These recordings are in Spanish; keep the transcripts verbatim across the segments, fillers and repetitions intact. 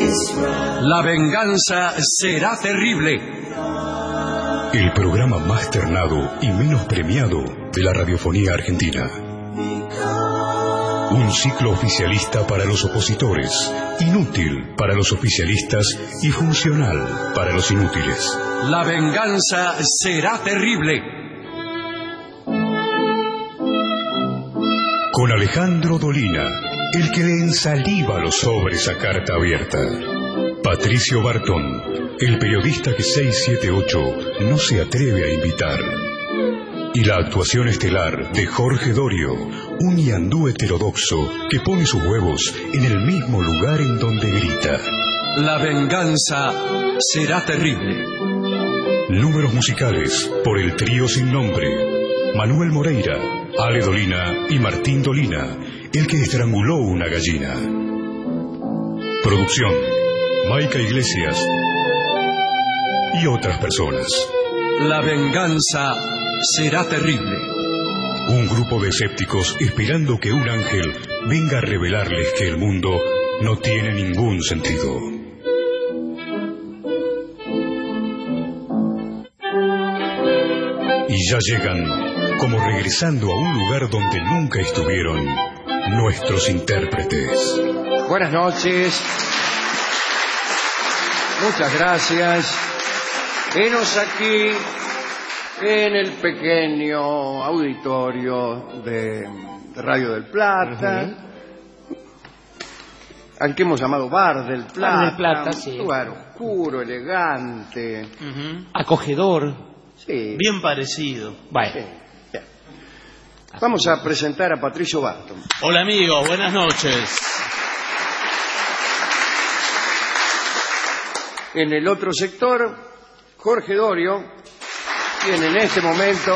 La venganza será terrible. El programa más ternado y menos premiado de la radiofonía argentina. Un ciclo oficialista para los opositores, inútil para los oficialistas y funcional para los inútiles. La venganza será terrible. Con Alejandro Dolina, el que le ensaliva los sobres a carta abierta. Patricio Bartón, el periodista que seiscientos setenta y ocho no se atreve a invitar. Y la actuación estelar de Jorge Dorio, un ñandú heterodoxo que pone sus huevos en el mismo lugar en donde grita. La venganza será terrible. Números musicales por el trío sin nombre. Manuel Moreira, Ale Dolina y Martín Dolina, el que estranguló una gallina. Producción, Maica Iglesias y otras personas. La venganza será terrible. Un grupo de escépticos esperando que un ángel venga a revelarles que el mundo no tiene ningún sentido. Y ya llegan, como regresando a un lugar donde nunca estuvieron, nuestros intérpretes. Buenas noches. Muchas gracias. Venos aquí en el pequeño auditorio de, de Radio del Plata, uh-huh. al que hemos llamado Bar del Plata. Bar del Plata, sí. Un lugar oscuro, elegante. Uh-huh. Acogedor. Sí. Bien parecido. Bueno. Sí. Bien. Vamos a presentar a Patricio Bartón. Hola amigos, buenas noches. En el otro sector, Jorge Dorio, quien en este momento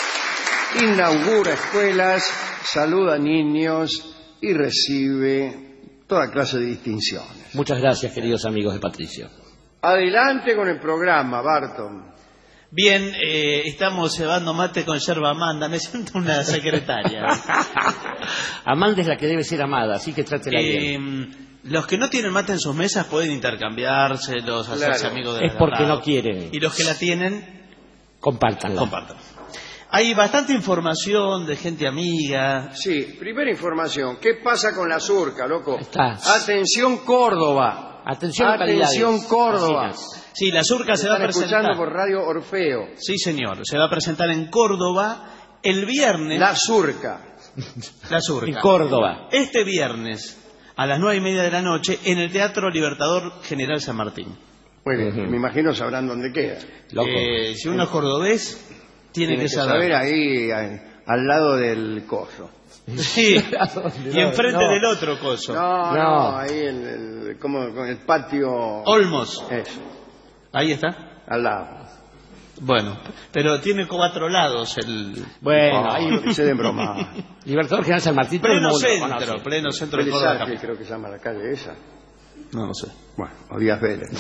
inaugura escuelas, saluda a niños y recibe toda clase de distinciones. Muchas gracias, queridos amigos de Patricio. Adelante con el programa, Barton. Bien, eh, estamos cebando mate con yerba Amanda. Me siento una secretaria. Amanda es la que debe ser amada, así que trátela eh, bien. Los que no tienen mate en sus mesas pueden intercambiárselos, hacerse Claro. amigos de Es la porque radio. no quieren. Y los que la tienen, Compártanla. compartan. Hay bastante información de gente amiga. Sí, primera información. ¿Qué pasa con la Surca, loco? Está. Atención, Córdoba. Atención, Atención, localidades Córdoba. vecinas. Sí, la Surca se va a Están presentar. escuchando por Radio Orfeo. Sí, señor. Se va a presentar en Córdoba el viernes. La Surca. La Surca. En Córdoba. Este viernes, a las nueve y media de la noche, en el Teatro Libertador General San Martín. Muy bien, Ujú. me imagino sabrán dónde queda. Loco. Eh, si uno es cordobés, tiene, Tiene que saber. saber ahí, ahí, al lado del coso. Sí, y enfrente No. del otro coso. No, no, No. ahí el, el, como con el patio. Olmos. Eso, Ahí está. al lado. Bueno, pero tiene cuatro lados el... Bueno, Oh, ahí. se den broma. Libertador General San Martín. todo el Pleno mundo centro, conoce. pleno centro de Félix Córdoba. Arfield, creo que se llama la calle esa. No lo sé. Bueno, o Díaz Vélez.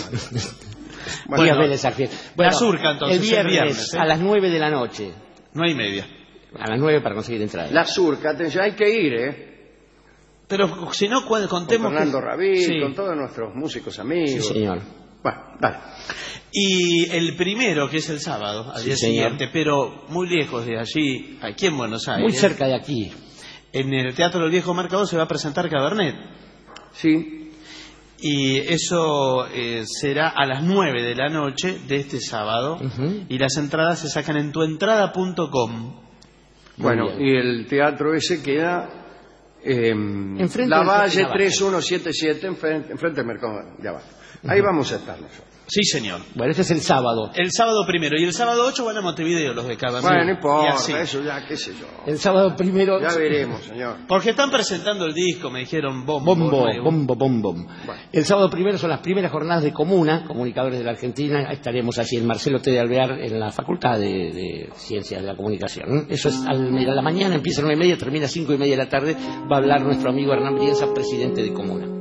Bueno, Bueno, Vélez Arfield. Bueno, la Surca, entonces, el el viernes, viernes, ¿eh? a las nueve de la noche. No hay media. A las nueve para conseguir entrada. La Surca, atención, hay que ir, ¿eh? Pero si no, cu- Con contemos... Fernando que- Rabín, Sí. con todos nuestros músicos Sí, amigos. señor. Bueno, dale. Y el primero, que es el sábado, al Sí, día señor. siguiente, pero muy lejos de allí, aquí en Buenos Aires. Muy cerca de aquí. En el Teatro del Viejo Mercado se va a presentar Cabernet. Sí, Y eso eh, será a las nueve de la noche de este sábado. Ujú. Y las entradas se sacan en tuentrada punto com. bueno, bien. y el teatro ese queda eh, Enfrente La del Valle Lavalle. tres mil ciento setenta y siete, enfrente, enfrente del mercado de abajo. Ahí vamos a estar nosotros. Sí, señor. Bueno, este es el sábado. El sábado primero. Y el sábado ocho van a Montevideo los de Cabernet. Bueno, no Y importa, así. eso ya, qué sé yo. El sábado primero. Ya veremos, señor. Porque están presentando el disco, me dijeron bombo. Bombo, nuevo. bombo, bom, bom. Bueno. El sábado primero son las primeras jornadas de Comuna, Comunicadores de la Argentina. Estaremos allí en Marcelo T. de Alvear, en la Facultad de, de Ciencias de la Comunicación. Eso es al, a la mañana, empieza a nueve y media, termina a cinco y media de la tarde. Va a hablar nuestro amigo Hernán Brienza, presidente de Comuna.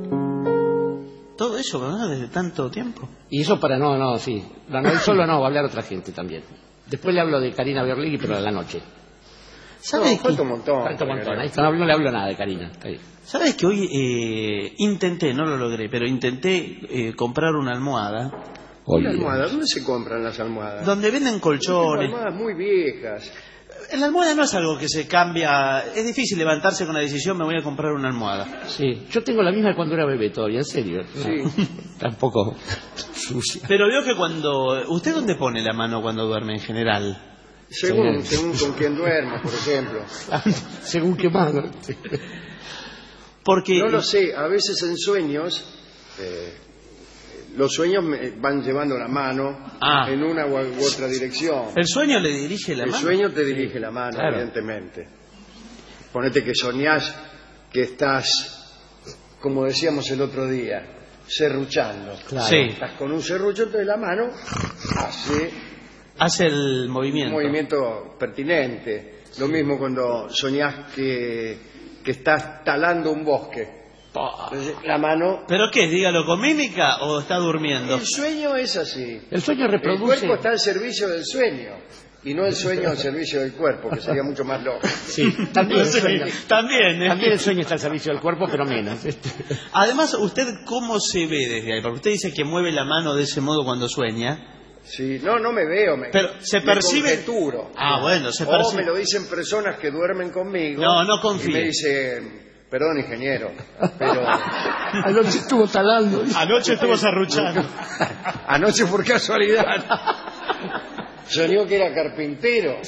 Todo eso, ¿verdad? Desde tanto tiempo. Y eso para no, no, sí. No, no, él solo no, va a hablar otra gente también. Después le hablo de Karina Berligui, pero a la noche. ¿Sabes No, falta un que, montón. Falta un montón. porque- Ahí está, no, no le hablo nada de Karina. Está bien. ¿sabes que hoy eh, intenté, no lo logré, pero intenté eh, comprar una almohada Una almohada, ¿dónde se compran las almohadas? donde venden Tengo colchones? almohadas muy viejas. La almohada no es algo que se cambia, es difícil levantarse con la decisión, me voy a comprar una almohada. Sí, yo tengo la misma de cuando era bebé todavía, en serio. No, Sí. Tampoco sucia. Pero veo que cuando... ¿Usted dónde pone la mano cuando duerme en general? Según, Sí. según con quién duerma, por ejemplo. Según qué mano. Porque... No lo sé, a veces en sueños, eh, los sueños me van llevando la mano Ah. en una u u otra dirección. El sueño le dirige la El mano. sueño te dirige la mano, claro. evidentemente. Ponete que soñás que estás, como decíamos el otro día, serruchando. Claro. Sí, Estás con un serrucho, entonces la mano hace hace el un movimiento. movimiento pertinente. Lo mismo cuando soñás que, que estás talando un bosque. Entonces, la mano... ¿Pero qué? Dígalo con mímica o está durmiendo. El sueño es así. El sueño El reproduce. cuerpo está al servicio del sueño y no el sueño al servicio del cuerpo, que sería mucho más lógico. Sí, también el sueño. También, ¿eh? También el sueño está al servicio del cuerpo, pero menos. Este. Además, ¿usted cómo se ve desde ahí? Porque usted dice que mueve la mano de ese modo cuando sueña. Sí, no, no me veo, me, Pero, ¿se me percibe? conjeturo. Ah, bueno, se O percibe. me lo dicen personas que duermen conmigo. No, no confíe. Y me dicen, perdón, ingeniero, pero Anoche estuvo talando. Anoche estuvo serruchando. anoche por casualidad soñó que era carpintero.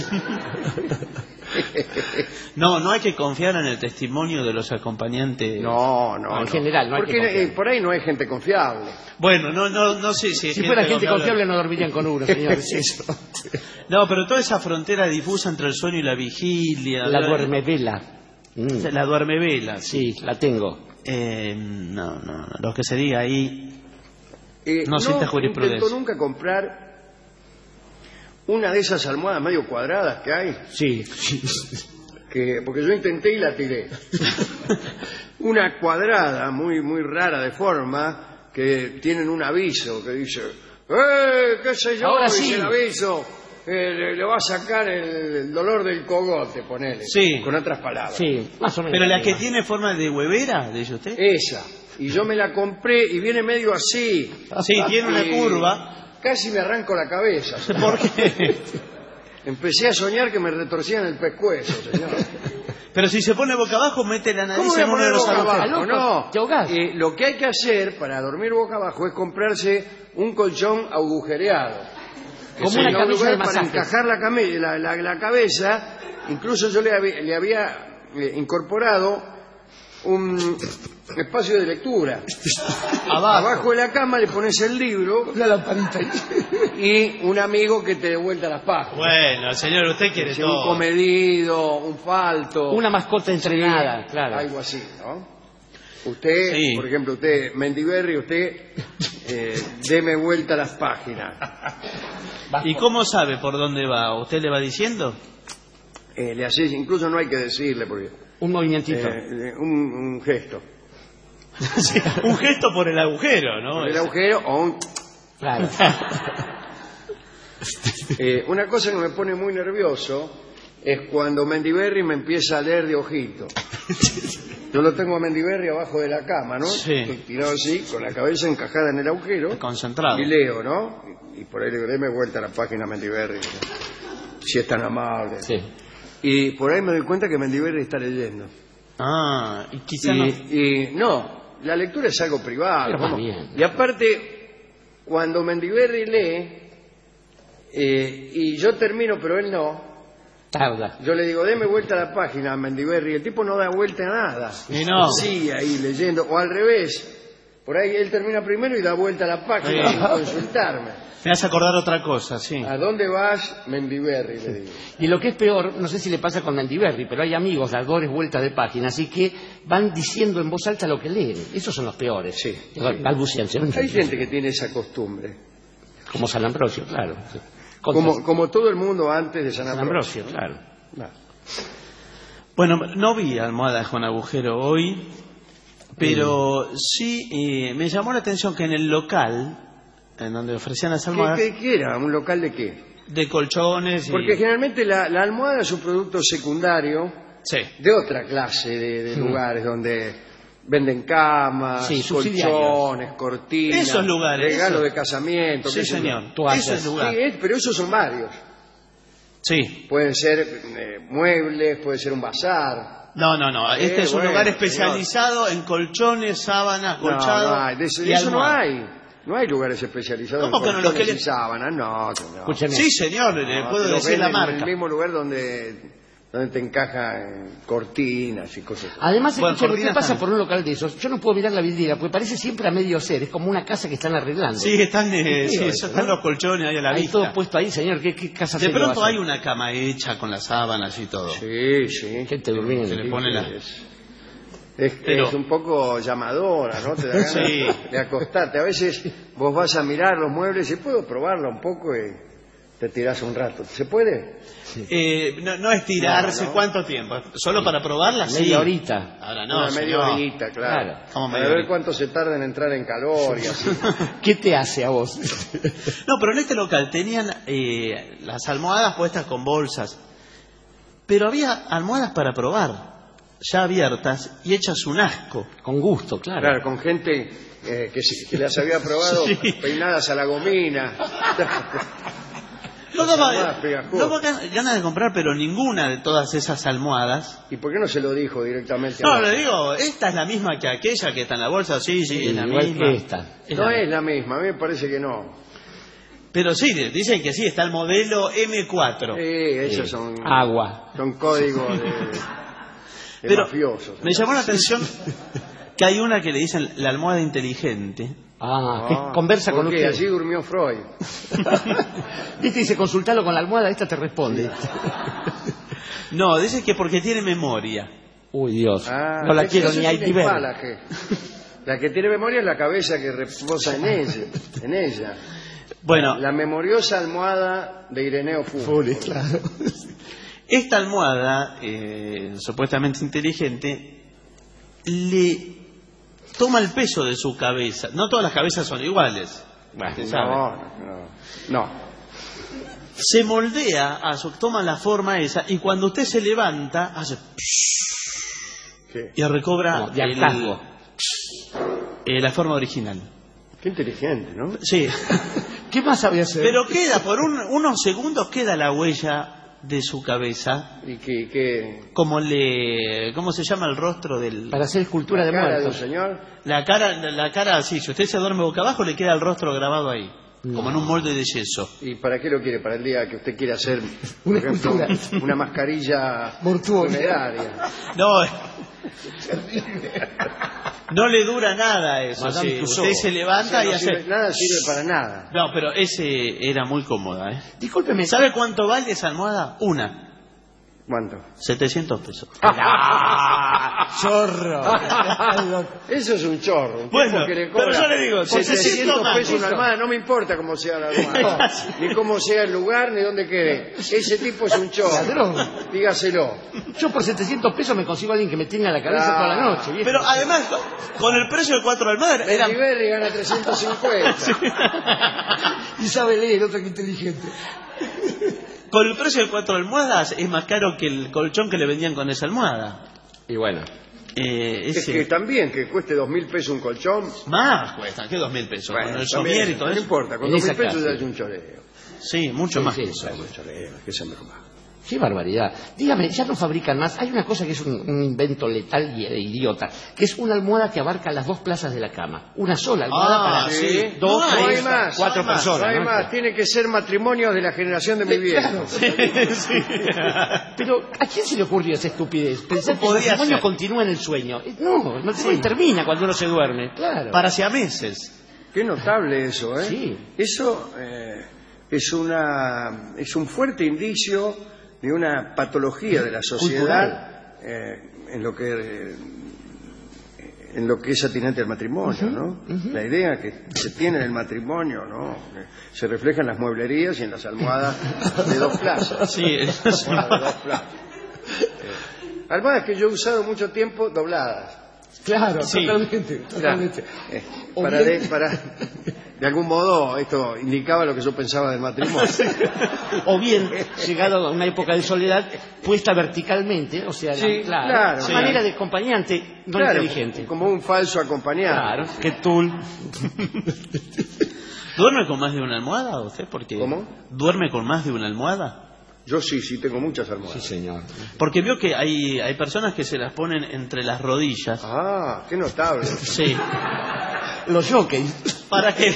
No, no hay que confiar en el testimonio de los acompañantes. No, no, No, en no. general no hay que Porque confiar. eh, por ahí no hay gente confiable. Bueno, no, no, no sé si es Si fuera gente confiable no dormirían con uno, señores. Eso. No, pero toda esa frontera difusa entre el sueño y la vigilia. La duermevela. Mm. La duermevela, sí. Sí, la tengo. Eh, no, no, no. Lo que se diga ahí. Eh, No cita jurisprudencia. intentó nunca comprar una de esas almohadas medio cuadradas que hay, Sí. que porque yo intenté y la tiré. Una cuadrada muy muy rara de forma que tienen un aviso que dice, ¡eh, qué sé yo! Ahora dice sí. el aviso, eh, le, le va a sacar el, el dolor del cogote, ponele. Sí. Con otras palabras. Sí, más o menos. Pero la que tiene forma de huevera, dice usted. Esa. Y yo me la compré y viene medio así. Sí, tiene una Y curva. Casi me arranco la cabeza. ¿Por qué? Empecé a soñar que me retorcían el pescuezo, señor. Pero si se pone boca abajo, mete la nariz ¿Cómo voy a en uno de poner los boca agujeros. abajo? loco, No. te ahogás. Eh, lo que hay que hacer para dormir boca abajo es comprarse un colchón agujereado. Como Que una sería un camisa lugar de para masaje. encajar la, came- la, la- la cabeza. Incluso yo le, había- le había eh, incorporado un espacio de lectura. Abajo. Abajo de la cama le pones el libro Una lamparita ahí. y un amigo que te dé vuelta las páginas. Bueno, señor, usted quiere Sí, un todo. comedido, un falto. Una mascota entrenada, claro. Algo así, ¿no? Usted, Sí. por ejemplo, usted, Mendiberri, usted, eh, deme vuelta las páginas. ¿Y cómo sabe por dónde va? ¿Usted le va diciendo? Eh, le haces, incluso no hay que decirle, porque Un movimientito. eh, un, un gesto. Sí, un gesto por el agujero, ¿no? Por el agujero o un... Claro. Eh, una cosa que me pone muy nervioso es cuando Mendiberri me empieza a leer de ojito. Yo lo tengo a Mendiberri abajo de la cama, ¿no? Sí. Tirado así, con la cabeza encajada en el agujero. Concentrado. Y leo, ¿no? Y, y por ahí le digo, deme vuelta a la página Mendiberri, si es tan amable. Sí. Y por ahí me doy cuenta que Mendiberri está leyendo. Ah, y quizá Y, no. y no, la lectura es algo privado. Pero ¿cómo? va bien. Y aparte, cuando Mendiberri lee, eh, y yo termino, pero él no, Tarda. yo le digo, deme vuelta a la página a Mendiberri, y el tipo no da vuelta a nada. Y no. Sí, ahí leyendo, o al revés, por ahí él termina primero y da vuelta a la página Sí. sin consultarme. Me hace acordar otra cosa, sí. ¿A dónde vas, Mendiberri? Le digo. Y lo que es peor, no sé si le pasa con Mendiberri, pero hay amigos dadores vueltas de página, así que van diciendo en voz alta lo que leen. Esos son los peores. Sí, sí. Balbucean, ¿sí? Hay gente que tiene esa costumbre. Como San Ambrosio, claro. Sí. Como, como todo el mundo antes de San San Ambrosio. Ambrosio, claro. No. Bueno, no vi almohadas con agujero hoy, pero sí eh, me llamó la atención que en el local, en donde ofrecían las ¿Qué, almohadas, qué, qué era? ¿Un local de qué? De colchones y... Porque generalmente la, la almohada es un producto secundario Sí. de otra clase de, de lugares donde venden camas, Sí, colchones, cortinas, Esos lugares, regalos eso. de casamiento. Sí, qué sé yo. señor. Toallas. Ese es el lugar. Sí, es- pero esos son varios. Sí. Pueden ser eh, muebles, puede ser un bazar. No, no, no. Este Eh, es un bueno, lugar señor. especializado en colchones, sábanas, No, colchado no hay, de eso, y de eso no almohada. hay. No hay lugares especializados en ¿Cómo que no? Los colchones que le- y sábanas. No, señor. Escúcheme. Sí, señor, le No, puedo te lo decir la venden en marca. el mismo lugar donde, donde te encaja eh, cortinas y cosas así. Además, Bueno, escúchame, cortinas ¿qué pasa también. por un local de esos? Yo no puedo mirar la vidriera, porque parece siempre a medio ser. Es como una casa que están arreglando. Sí, están, eh, sí, Qué eso, feo, están ¿no? los colchones ahí a la Hay vista. todo puesto ahí, señor. ¿Qué, qué casa De seria pronto va a hay ser? una cama hecha con las sábanas y todo. Sí, sí. Gente durmiendo. Se le pone la... Es, es, Pero- es un poco llamadora, ¿no? Te da ganas Sí. de acostarte. A veces vos vas a mirar los muebles y puedo probarlo un poco y te tirás un rato. ¿Se puede? Eh, no, no es tirarse No, no. cuánto tiempo. Solo para probarla, sí. Media horita. Ahora no, Una media señor. horita, claro. Claro. ¿Cómo Para media ver horita? cuánto se tarda en entrar en calor y así. ¿Qué te hace a vos? No, pero en este local tenían eh, las almohadas puestas con bolsas. Pero había almohadas para probar, ya abiertas y hechas un asco. Con gusto, claro. Claro, con gente eh, que, se- que las había probado Sí. peinadas a la gomina. No Las daba, almohadas pegajosas. no daba gan- ganas de comprar, pero ninguna de todas esas almohadas. ¿Y por qué no se lo dijo directamente a No, vos? le digo, esta es la misma que aquella que está en la bolsa, sí, sí, Sí, es la igual misma. que esta. Es No la- es la misma, a mí me parece que no. Pero sí, dicen que sí, está el modelo M cuatro. Sí, esos Sí. son, Agua. son códigos de, de Pero mafiosos. me llamó la atención que hay una que le dicen la almohada inteligente. Ah, Ah, que conversa con porque usted. allí durmió Freud. Viste, dice, consultalo con la almohada, esta te responde. No, dice que porque tiene memoria. Uy, Dios. Ah, no la ese- quiero ese ni hay tiene ni ver. empalaje. La que tiene memoria es la cabeza que reposa en ella. En ella. Bueno, La memoriosa almohada de Ireneo Funes. Funes, claro. esta almohada, eh, supuestamente inteligente, le toma el peso de su cabeza. No todas las cabezas son iguales. Usted sabe. No, no, no. Se moldea, a su, toma la forma esa, y cuando usted se levanta, hace ¿Qué? y recobra No, de el- hartazgo. eh, la forma original. Qué inteligente, ¿no? Sí, ¿Qué más sabía hacer? pero queda, por un- unos segundos queda la huella de su cabeza, Y que, que como le, ¿cómo se llama el rostro del? Para hacer escultura la de cara de un muertos. señor. La cara, la, la cara, sí, si usted se duerme boca abajo le queda el rostro grabado ahí, como en un molde de yeso. ¿Y para qué lo quiere? Para el día que usted quiera hacer, por Una ejemplo, escultura. una mascarilla Mortuoria. funeraria. No, eh. no le dura nada eso. Madame sí. Tussauds. Usted se levanta No y sirve- hace. nada sirve para nada. No, pero ese era muy cómoda, ¿eh? Discúlpeme. ¿Sabe cuánto vale esa almohada? Una. ¿Cuánto? setecientos pesos. ¡Ah! ¡Chorro! Eso es un chorro. Un Bueno, tipo que le pero cobra yo le digo, setecientos setecientos más, pesos una listo. almohada. No me importa cómo sea la almohada. Ni cómo sea el lugar, ni dónde quede. Ese tipo es un chorro. Ladrón. Dígaselo. Yo por setecientos pesos me consigo a alguien que me tenga la cabeza Ah. toda la noche. viejo. Pero además, con, con el precio de cuatro almohadas, era. Berry Berry gana trescientos cincuenta. Y sabe leer, otro que inteligente. Con el precio de cuatro almohadas es más caro que el colchón que le vendían con esa almohada. Y bueno. Eh, Es ese- que también que cueste dos mil pesos un colchón. Más cuesta, ¿qué dos mil pesos? Bueno, con el también, somier y todo no eso. importa, con En dos mil esa pesos clase. ya es un choreo. Sí, mucho Sí, más. sí, que eso. sí. Un choreo, que se me rompa. Qué barbaridad. Dígame, ya no fabrican más. Hay una cosa que es un, un invento letal y e idiota, que es una almohada que abarca las dos plazas de la cama. Una sola almohada Ah, para sí. dos, No No tres, hay más. cuatro no hay más, personas. No hay ¿no? más, tiene que ser matrimonio de la generación de mi viejo. Claro. Sí. Pero, ¿a quién se le ocurrió esa estupidez? Pensar que el podría matrimonio ser? continúa en el sueño. Eh, No, el matrimonio termina cuando uno se duerme. Claro. Para siameses. Qué notable eso, ¿eh? Sí. Eso eh, es una es un fuerte indicio de una patología de la sociedad eh, en lo que eh, en lo que es atinente al matrimonio, ¿no? La idea que se tiene del matrimonio, ¿no? Que se refleja en las mueblerías y en las almohadas de dos plazas. Sí, Almohadas de dos plazas. Eh, almohadas que yo he usado mucho tiempo dobladas. Claro, Sí. totalmente, Claro, totalmente. eh, O para, bien- de- para de algún modo esto indicaba lo que yo pensaba del matrimonio. O bien, llegado a una época de soledad, puesta verticalmente, o sea, Sí, la, claro, claro. una Sí. manera de acompañante no Claro, inteligente. como un falso acompañante. Claro, que tul. ¿Duerme con más de una almohada usted? Porque ¿Cómo? ¿Duerme con más de una almohada? Yo sí, sí tengo muchas almohadas. Sí, señor. Porque veo que hay, hay personas que se las ponen entre las rodillas. Ah, qué notable. Sí. Los jockeys. ¿Para qué?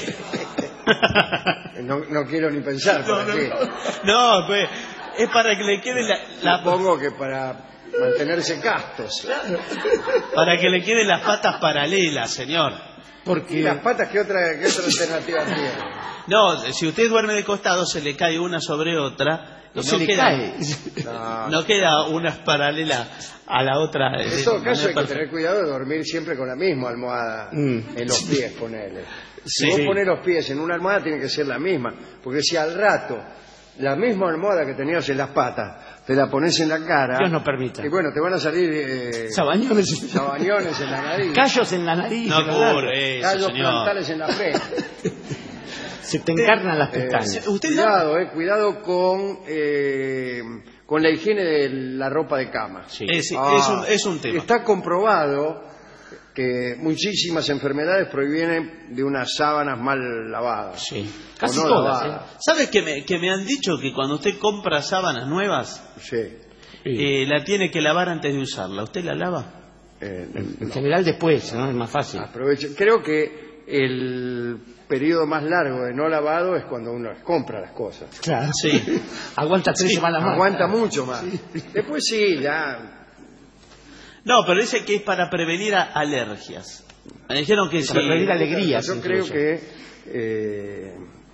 No, no quiero ni pensar No, para no, qué. no, pues es para que le quede la, la- Supongo que para mantenerse castos. para que le queden las patas paralelas, señor. ¿Y Porque las patas qué otra, qué otra alternativa tiene? No, si usted duerme de costado se le cae una sobre otra. y no se le queda, cae. No. No queda una paralela a la otra. En de todo caso hay manera que tener cuidado de dormir siempre con la misma almohada Mm. en los pies, ponele. Si Sí. vos ponés los pies en una almohada tiene que ser la misma, porque si al rato la misma almohada que tenías en las patas te la pones en la cara, Dios no permita. y bueno, te van a salir eh, Sabañones. sabañones en la nariz, Callos en la nariz. No en la garganta. ocurre eso, callos señor. plantales en la frente. Se te encarnan las Eh, pestañas. Usted cuidado, eh, cuidado con eh, con la higiene de la ropa de cama. Sí. Es, Ah, es un, es un tema. Está comprobado que muchísimas enfermedades provienen de unas sábanas mal lavadas. Sí. O Casi no todas. lavadas. ¿Sabes que me, que me han dicho que cuando usted compra sábanas nuevas, Sí. ¿eh? Sí. eh, la tiene que lavar antes de usarla? ¿Usted la lava? Eh, En general después, ¿no? Es más fácil. aprovecho. Creo que el periodo más largo de no lavado es cuando uno compra las cosas. Claro. Sí. Aguanta tres semanas más. Aguanta mucho más. Después sí, ya. No, pero dice que es para prevenir a- alergias. Me dijeron que sí. Para prevenir alegrías. Yo creo incluso. que eh,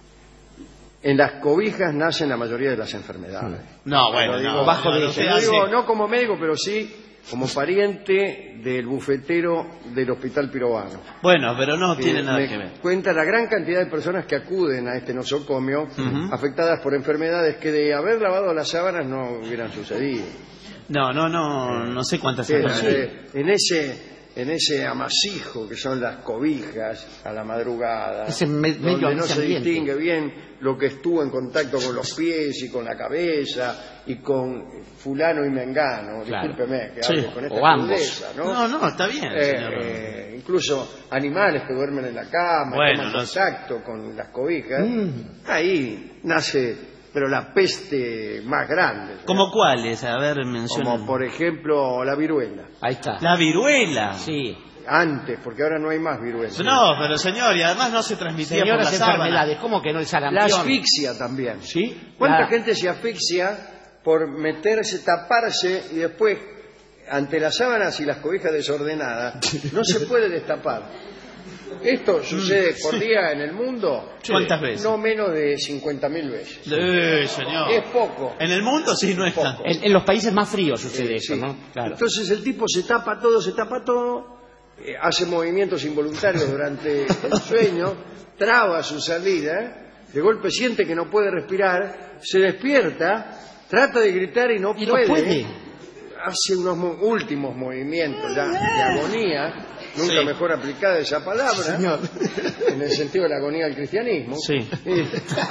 en las cobijas nacen la mayoría de las enfermedades. No, bueno, Lo digo- no. bajo no, de no, ella. usted Lo digo hace- no como médico, pero sí como pariente del bufetero del Hospital Pirovano. Bueno, pero no que tiene nada me que ver. cuenta la gran cantidad de personas que acuden a este nosocomio Ujú. afectadas por enfermedades que de haber lavado las sábanas no hubieran sucedido. No, no, no, no sé cuántas Que, personas. eh, en ese en ese amasijo que son las cobijas a la madrugada, Ese me- medio donde no ese se ambiente. distingue bien lo que estuvo en contacto con los pies y con la cabeza y con fulano y mengano, Claro. discúlpeme que Sí, hable con esta o ambos. crudeza, ¿no? No, no, está bien, Eh, señor. eh, incluso animales que duermen en la cama, Bueno, toman no- contacto con las cobijas, Mm. ahí nace, pero la peste más grande. ¿no? ¿Como cuáles? A ver, menciona. Como por ejemplo la viruela. Ahí está. La viruela. Sí. Antes, porque ahora no hay más viruela. No, pero señor, y además no se transmitía por Señoras la sábana. enfermedades, ¿cómo que no el La sarampión? asfixia también. ¿Sí? ¿Cuánta La- gente se asfixia por meterse, taparse y después, ante las sábanas y las cobijas desordenadas, no se puede destapar? Esto sucede por día en el mundo ¿Cuántas veces? no menos de cincuenta mil veces. Eh, señor. Es poco. En el mundo sí no está. Poco. En, en los países más fríos sucede Eh, eso, sí. ¿no? Claro. Entonces el tipo se tapa todo, se tapa todo, eh, hace movimientos involuntarios durante el sueño, traba su salida, de golpe siente que no puede respirar, se despierta, trata de gritar y no Y no puede. puede. Hace unos mo- últimos movimientos ya de agonía, nunca Sí. mejor aplicada esa palabra, Señor. en el sentido de la agonía del cristianismo. Sí. Y-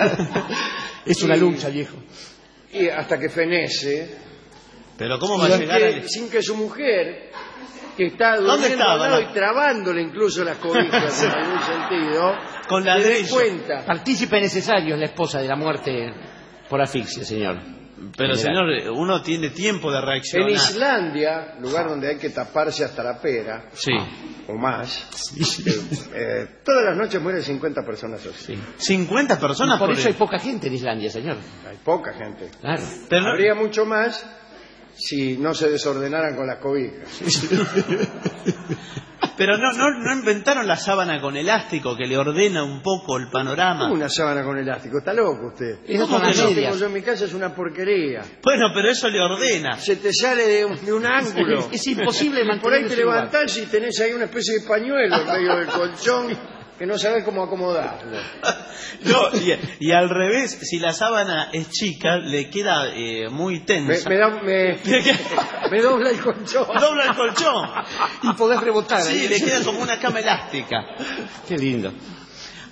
Es una y- lucha, viejo. Y hasta que fenece, Pero ¿cómo va a sin llegar que, al... sin que su mujer, que está ¿Dónde durmiendo estaba, al lado no? y trabándole incluso las cobijas en algún sentido, Con se dé ladrillo. cuenta. Partícipe necesario es la esposa de la muerte por asfixia, señor. Pero General. señor, uno tiene tiempo de En reaccionar. Islandia, lugar donde hay que taparse hasta la pera, Sí. o más, eh, todas las noches mueren cincuenta personas así. cincuenta personas Por por eso hay el- poca gente en Islandia, señor. Hay poca gente. Claro. Pero no- Habría mucho más si no se desordenaran con las cobijas. Pero no, no, no inventaron la sábana con elástico que le ordena un poco el panorama. Una sábana con elástico, está loco usted. Esas ¿Cómo son las que no medias. tengo yo en mi casa? Es una porquería. Bueno, pero eso le ordena. Se te sale de un, de un ángulo. Es imposible Por mantener ahí te ese lugar. levantás y tenés ahí una especie de pañuelo en medio del colchón que no sabés cómo acomodarlo. No, y, y al revés, si la sábana es chica, le queda eh, muy Me, tensa. me, da- me, me dobla el colchón. Dobla el colchón. Y podés rebotar Sí, ahí. le queda como una cama elástica. Qué lindo.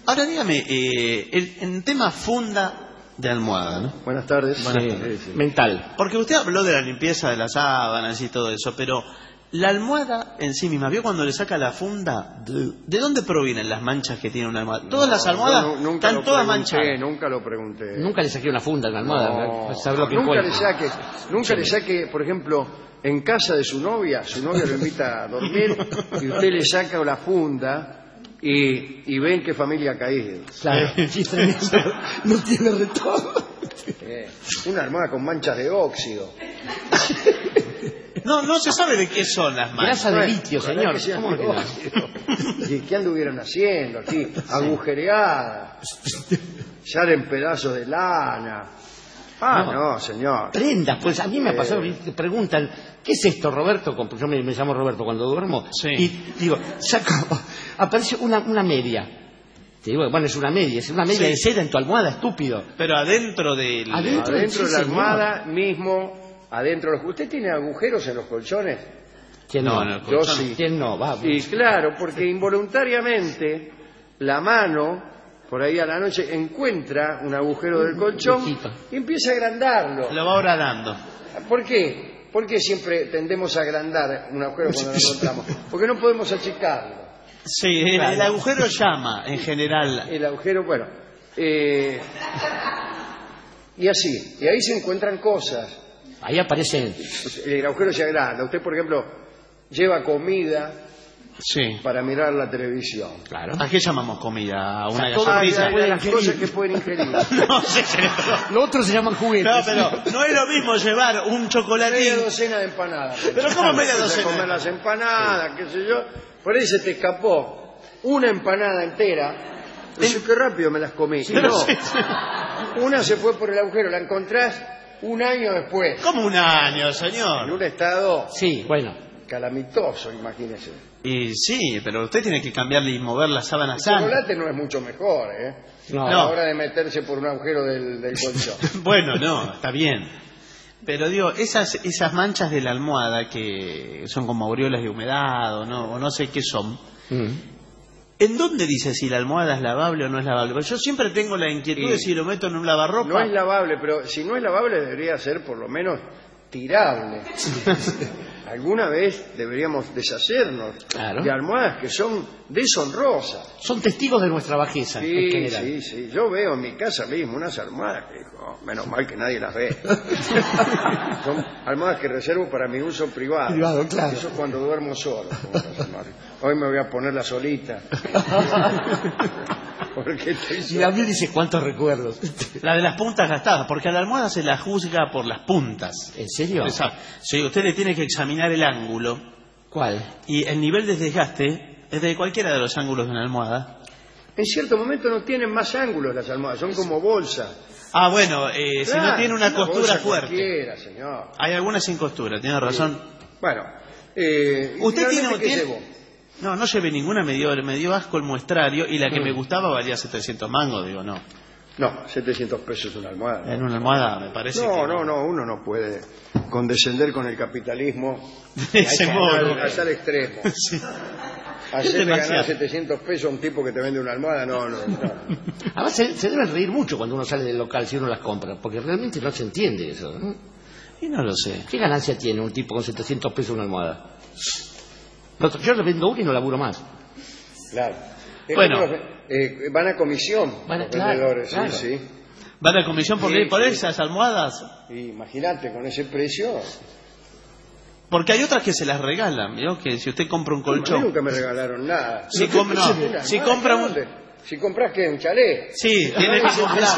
Ahora dígame, eh, el, en tema funda de almohada, ¿no? Buenas tardes. Buenas Sí, tardes. Sí, sí. mental. Porque usted habló de la limpieza de las sábanas y todo eso, pero la almohada en sí misma, ¿vio cuando le saca la funda? ¿De, de dónde provienen las manchas que tiene una almohada? Todas las almohadas No, no, nunca están lo todas pregunté, manchadas. Nunca lo pregunté. Nunca le saqué una funda a una almohada. No, para saber lo que nunca le encuentro. saque, nunca le saque, por ejemplo, en casa de su novia, su novia lo invita a dormir y usted le saca la funda y, y ven qué familia ha caído. Claro, sí, tremendo. No tiene retorno. Eh, una almohada con manchas de óxido. No, no se sabe de qué son las manchas. Grasa de Bueno, litio, ojalá señor. que sean ¿Cómo de que no? óxido. ¿Y qué anduvieron haciendo aquí? Agujereadas. Salen pedazos de lana. Ah, No. no, señor. Prendas, pues a mí me ha pasado Eh. que preguntan, ¿qué es esto, Roberto? Como yo me, me llamo Roberto cuando duermo. Sí. Y digo, saco, aparece una, una media. Te digo, bueno, es una media, es una media Sí. de seda en tu almohada, estúpido. Pero adentro del... Adentro. Adentro Sí, de la señor. almohada mismo, adentro de los... ¿Usted tiene agujeros en los colchones? ¿Quién No, no? no, Yo colchón. sí. ¿Quién no? Va, Y claro, porque involuntariamente la mano, por ahí a la noche, encuentra un agujero del colchón Hijito. y empieza a agrandarlo. Lo va horadando. ¿Por qué? ¿Por qué siempre tendemos a agrandar un agujero cuando lo encontramos? Porque no podemos achicarlo. Sí, el, Claro. el agujero llama, en general. El agujero, bueno. eh, y así, y ahí se encuentran cosas. ahí aparecen. El agujero se agranda. Usted, por ejemplo, lleva comida Sí. para mirar la televisión. Claro. ¿A qué llamamos comida? ¿A una todo Ah, gaseosa? se y puede las ingerir. cosas que pueden ingerir. No, sí, señor. Lo otro se llaman juguetes. No, pero no es lo mismo llevar un Media chocolatín. docena de empanadas. Pero ¿cómo media Vas a docena? comer las empanadas, qué sé yo. Por ahí se te escapó una empanada entera. Dice, qué rápido me las comí. Y Pero no, sí, sí. una se fue por el agujero, la encontrás un año después. ¿Cómo un año, En señor? un estado Sí, bueno. calamitoso, imagínese. Y sí, pero usted tiene que cambiarle y mover la sábana El sana. chocolate no es mucho mejor, ¿eh? No. A No. la hora de meterse por un agujero del, del colchón. Bueno, no, está bien. Pero digo, esas esas manchas de la almohada que son como aureolas de humedad o no, o no sé qué son, Mm. ¿en dónde dice si la almohada es lavable o no es lavable? Porque yo siempre tengo la inquietud Sí. de si lo meto en un lavarropa. No es lavable, pero si no es lavable debería ser por lo menos tirable. Alguna vez deberíamos deshacernos Claro. de almohadas que son deshonrosas. Son testigos de nuestra bajeza en Sí, general. sí, sí. Yo veo en mi casa mismo unas almohadas que, oh, menos mal que nadie las ve. Son almohadas que reservo para mi uso privado. Privado, claro. Eso es cuando duermo solo. como las almohadas. Hoy me voy a poner la solita. Porque estoy Y solo. Gabriel dice, ¿cuántos recuerdos? La de las puntas gastadas, porque a la almohada se la juzga por las puntas. ¿En serio? Usted sabe. Sí, usted le tiene que examinar el ángulo ¿Cuál? y el nivel de desgaste es de cualquiera de los ángulos de una almohada. En cierto momento no tienen más ángulos las almohadas, son como bolsas. Ah, bueno, eh, si no Claro, tiene una una costura bolsa fuerte. cualquiera, señor. Hay algunas sin costura, tiene razón. Bueno, eh, ¿y ¿Usted tiene, finalmente qué tiene- llevó? No, no llevé ninguna, me dio, me dio asco el muestrario y la que Mm. me gustaba valía setecientos mangos, digo, no. No, setecientos pesos una almohada. En una almohada me parece No, que no, no, uno no puede condescender con el capitalismo De ese hasta, modo. al- hasta el extremo. Sí. Hacerle demasiado. ganar setecientos pesos a un tipo que te vende una almohada, no, no, no. Además, se, se deben reír mucho cuando uno sale del local si uno las compra, porque realmente no se entiende eso. ¿no? Y no lo sé. ¿Qué ganancia tiene un tipo con setecientos pesos una almohada? No, yo le vendo una y no laburo más. Claro. Eh, Bueno. los, eh, van a comisión Van a- los claro, vendedores, sí, claro. sí. ¿Van a comisión por, Sí, por sí. esas almohadas? Y imagínate, con ese precio. Porque hay otras que se las regalan, ¿vio? Que si usted compra un A mí colchón... nunca me regalaron nada. Si com- no, Una si almohada, compra un- ¿dónde? Si compras que un chalet. Sí, tiene que comprar.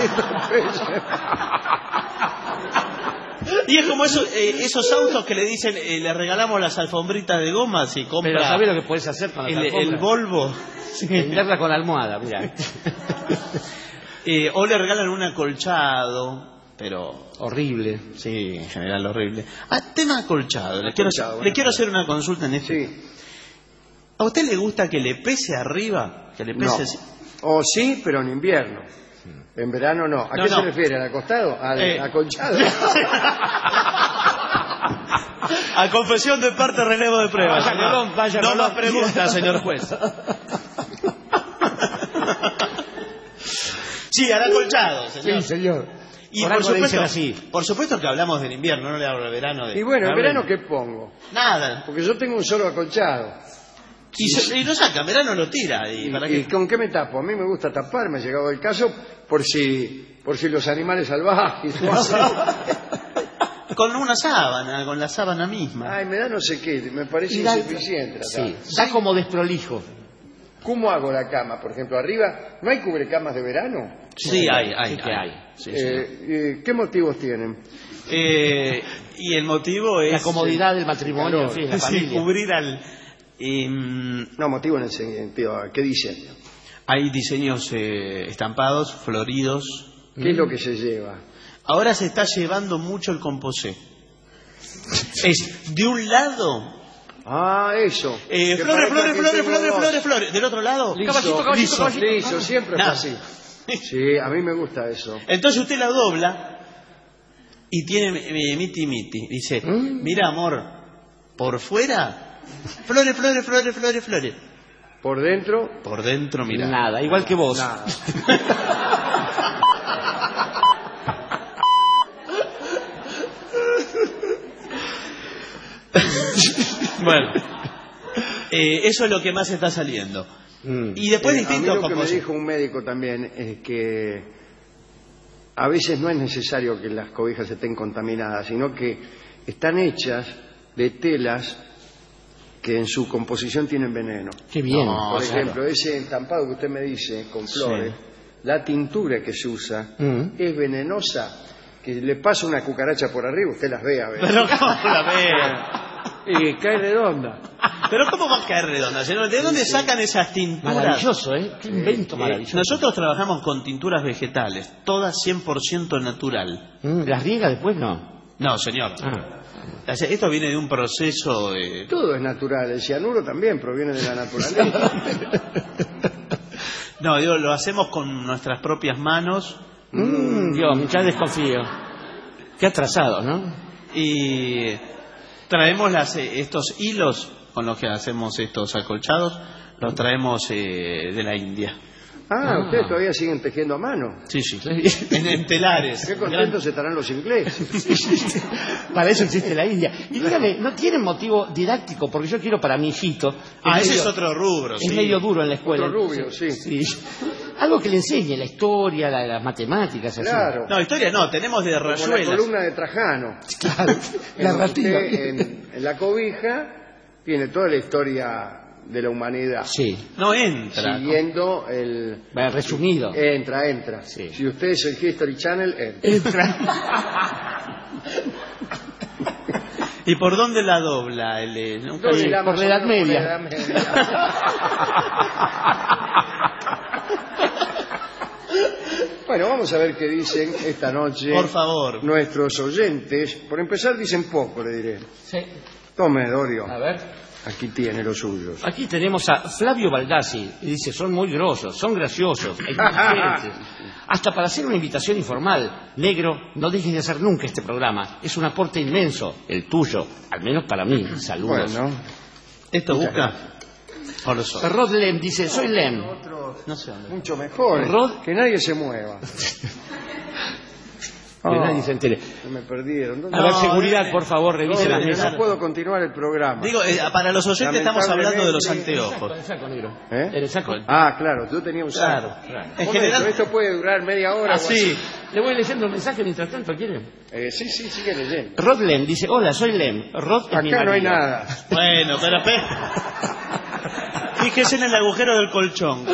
Y es como esos, eh, esos autos que le dicen, eh, le regalamos las alfombritas de goma si compra Pero ¿sabés lo que puedes hacer con las el, el alfombras? Volvo. Venderla con almohada, mira. Eh, o le regalan un acolchado, pero Horrible. sí, en general horrible. Ah, tema acolchado. Le quiero, Acolchado, le bueno. quiero hacer una consulta en este. Sí. ¿A usted le gusta que le pese arriba? Que le No. pese así? O sí, pero en invierno. En verano no. ¿A No, qué no. se refiere? ¿Al acostado? ¿Al Eh. acolchado? A confesión de parte relevo de prueba. Vaya señor. Rolón, vaya no Rolón. más preguntas, señor juez. Sí, al acolchado, señor. Sí, señor. Y Por por algo le supuesto, dicen así. por supuesto que hablamos del invierno, no le hablo del verano. De... Y bueno, ¿en Hablen. verano qué pongo? Nada. Porque yo tengo un solo acolchado. Y, se- y lo saca, en verano lo tira. ¿Y, ¿Y, para y qué? con qué me tapo? A mí me gusta taparme, llegado el caso, por si por si los animales salvajes o así. Con una sábana, con la sábana misma. Ay, me da no sé qué, me parece Y da- insuficiente la Sí, tapa. da como desprolijo. ¿Cómo hago la cama? Por ejemplo, arriba, ¿no hay cubrecamas de verano? Sí, hay, hay. Sí que hay. Sí, Eh, sí. eh, ¿Qué motivos tienen? Eh, y el motivo es... La comodidad del matrimonio, en fin, la Sí, familia. cubrir al... em, No, motivo en el sentido, ¿qué diseño? hay diseños eh, estampados, floridos. ¿Qué es lo que se lleva? Ahora se está llevando mucho el composé. Es, de un lado... Ah, eso. Eh, Que flores, parezca flores, que flores, tengo flores, dos. flores, flores. Del otro lado, Liso, Caballito, caballito, liso, caballito. liso, siempre Nada. fue así. Sí, a mí me gusta eso. Entonces usted la dobla y tiene eh, miti miti. Dice, ¿Mm? mira amor, por fuera, flores, flores, flores, flores, flores. Por dentro, Por dentro, mira. Nada, igual que vos. nada. Bueno, eh, eso es lo que más está saliendo. Mm. Y después Eh, a mí distintos lo que me composés. dijo un médico también es que a veces no es necesario que las cobijas estén contaminadas, sino que están hechas de telas que en su composición tienen veneno. Qué bien. No, Por claro. ejemplo, ese entampado que usted me dice con flores, la tintura que se usa Mm. es venenosa, que le pasa una cucaracha por arriba, usted las ve a ver. Pero ¿cómo la ve? Y cae redonda. Pero ¿cómo va a caer redonda, señor? ¿De dónde sacan esas tinturas? Maravilloso, ¿eh? Qué invento Eh, maravilloso. nosotros trabajamos con tinturas vegetales, todas cien por ciento natural. Mm, ¿Las riega después no? No, señor. Ah. O sea, esto viene de un proceso de... Todo es natural, el cianuro también proviene de la naturaleza. No, digo, lo hacemos con nuestras propias manos Mm, Dios, ya desconfío. Qué atrasado, ¿no? y traemos las, eh, estos hilos con los que hacemos estos acolchados, los traemos eh, de la India. Ah, Ah. ustedes todavía siguen tejiendo a mano. Sí, sí. En, en telares. Qué contentos estarán los ingleses. Para eso existe la India. Y dígame, ¿no tienen motivo didáctico? Porque yo quiero para mi hijito... Ah, es ese medio- es otro rubro, Es sí. medio duro en la escuela. Otro rubio, sí. Sí. Algo que le enseñe, la historia, la- las matemáticas, así. Claro. No, historia no, tenemos de Como la rayuelas. columna de Trajano. Claro, la En ratina. usted, en, en la cobija tiene toda la historia de la humanidad. Sí, No entra. Siguiendo el... va, resumido. Entra, entra. Sí. Si usted es el History Channel, entra. Entra. ¿Y por dónde la dobla? El, eh, nunca Doble Sí, la por más la o Edad menos por Media. la Edad Media. Bueno, vamos a ver qué dicen esta noche Por favor. nuestros oyentes. Por empezar, dicen poco, le diré. Sí. Tome, Dorio. A ver. Aquí tiene los suyos. Aquí tenemos a Flavio Baldassi, y dice, son muy grosos, son graciosos, e inteligentes. Hasta para hacer una invitación informal. Negro, no dejes de hacer nunca este programa. Es un aporte inmenso, el tuyo, al menos para mí. Saludos. Bueno, ¿Esto busca? Por eso. Rod Lem dice, soy Lem. No sé dónde. mucho mejor. Rod- Que nadie se mueva. Que Oh, nadie se entere. se me perdieron. ¿Dónde- A ver, No, seguridad, eh, por favor, revise No, las no mesas. puedo continuar el programa. Digo, eh, para los oyentes estamos hablando de los Lamentablemente- anteojos. En el saco, negro. ¿Eh? En el saco. Ah, claro, yo tenía un saco. Claro. Claro. En Momento, general, esto puede durar media hora. o así. Le voy leyendo un mensaje mientras tanto, ¿quieren? Eh, sí, sí, sigue leyendo. Rod Lem dice, hola, soy Lem. Rod es mi Acá no hay marido. nada. Bueno, pero pe- fíjese en el agujero del colchón.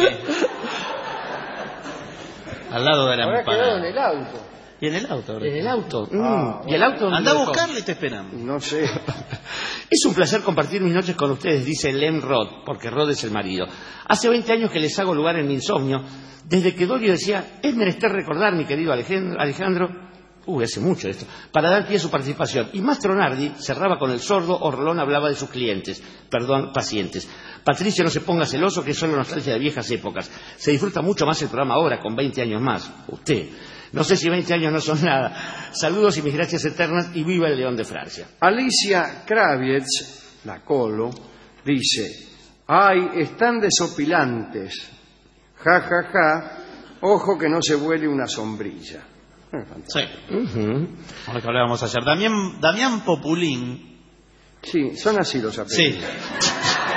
Al lado de la Habrá quedado en empanada. el auto. ¿Y en el auto? En el auto. Mm. Ah, ¿Y el auto dónde Anda a lo dejó? buscarle y te esperamos. No sé. Es un placer compartir mis noches con ustedes, dice Lem Rod, porque Rod es el marido. Hace veinte años que les hago lugar en mi insomnio, desde que Dorio decía, es menester recordar, mi querido Alejandro, Alejandro, uy, hace mucho esto, para dar pie a su participación. Y Mastro Nardi cerraba con el sordo, Orlón hablaba de sus clientes, perdón, pacientes. Patricio, no se ponga celoso, que es solo nostalgia de viejas épocas. Se disfruta mucho más el programa ahora, con veinte años más. Usted. No sé si veinte años no son nada. Saludos y mis gracias eternas y viva el León de Francia. Alicia Kravietz, la Colo, dice: ay, están desopilantes. Ja, ja, ja. Ojo que no se vuele una sombrilla. Eh, Sí. Ujú. Con lo que hablábamos ayer. Damián, Damián Populín. Sí, son así los apellidos. Sí.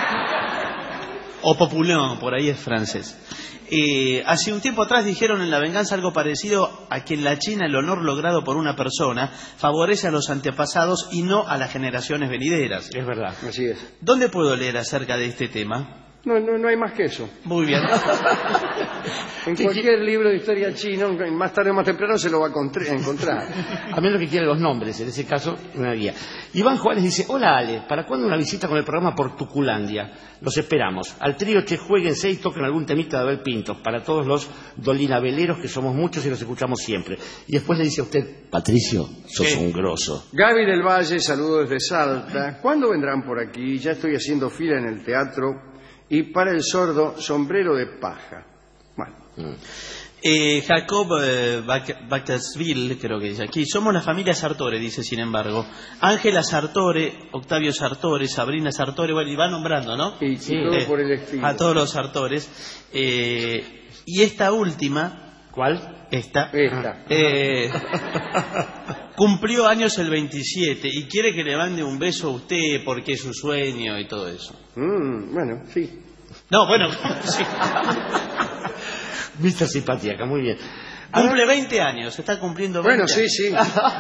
O Populón, por ahí es francés. Eh, hace un tiempo atrás dijeron en La Venganza algo parecido a que en la China el honor logrado por una persona favorece a los antepasados y no a las generaciones venideras. Es verdad. Así es. ¿Dónde puedo leer acerca de este tema? No, no, no hay más que eso. Muy bien. En cualquier libro de historia chino, más tarde o más temprano se lo va a contra- encontrar. A menos que quiera los nombres, en ese caso, una guía. Iván Juárez dice, hola Ale, ¿para cuándo una visita con el programa por Tuculandia? Los esperamos. Al trío Che jueguense y toquen algún temita de Abel Pintos, para todos los dolinabeleros que somos muchos y los escuchamos siempre. Y después le dice a usted, Patricio, sos ¿Qué? un grosso. Gaby del Valle, saludos desde Salta. ¿Cuándo vendrán por aquí? Ya estoy haciendo fila en el teatro. Y para el sordo, sombrero de paja. Bueno. Mm. Eh, Jacob eh, Bactersville, creo que dice aquí, somos la familia Sartore, dice sin embargo. Ángela Sartore, Octavio Sartore, Sabrina Sartore, bueno, y va nombrando, ¿no? Y, y Sí. todo Eh, por el estilo. A todos los Sartores. Eh, y esta última, ¿Cuál? esta, Esta. eh, cumplió años el veintisiete y quiere que le mande un beso a usted porque es su sueño y todo eso. Mm, bueno, sí. No, bueno, sí. Vista simpática, muy bien. Cumple veinte años, está cumpliendo veinte Bueno, sí, años. sí.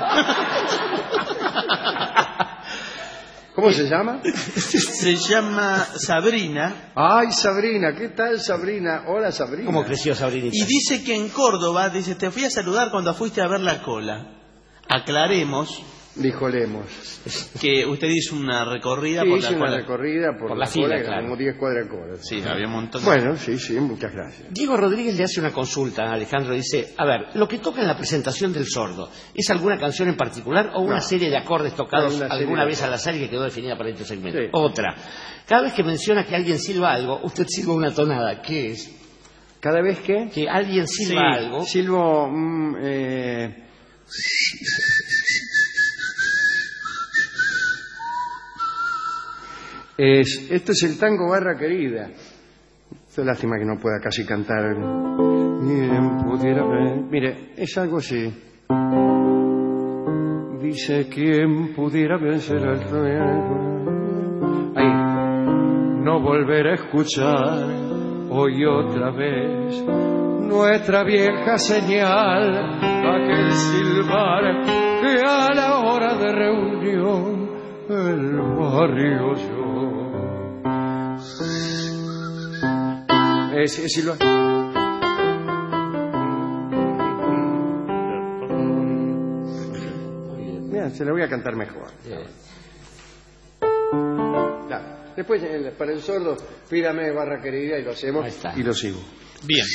¿Cómo se llama? Se llama Sabrina Ay, Sabrina, ¿qué tal, Sabrina? Hola, Sabrina. ¿Cómo creció Sabrinita? y dice que en Córdoba, dice, te fui a saludar cuando fuiste a ver la cola. Aclaremos Dijo Lemos. que usted hizo una recorrida Sí, por hice la una cola. recorrida por, Por la la fila, cola, claro. como diez cuadras de cola. Sí, había un montón de... Bueno, sí, sí, muchas gracias. Diego Rodríguez le hace una consulta a Alejandro. Dice, a ver, lo que toca en la presentación del sordo, ¿es alguna canción en particular o una No. serie de acordes tocados No, una serie alguna de vez al acordes. azar y que quedó definida para este segmento? Sí. Otra. Cada vez que menciona que alguien silba algo, usted silba una tonada. ¿Qué es? Cada vez que Que alguien silba Sí, algo. silbo, mm, eh, es, esto es el tango Barra Querida. Es lástima que no pueda casi cantar. Miren, pudiera ver. Mire, es algo así. Dice quién pudiera vencer al ahí. No volver a escuchar hoy otra vez nuestra vieja señal, aquel silbar que a la hora de reunión el barrio yo. Es, es silbar. Mira, se la voy a cantar mejor. Claro. Después, eh, para el sordo, pídame Barra Querida y lo hacemos. Ahí está. Y lo sigo. Bien.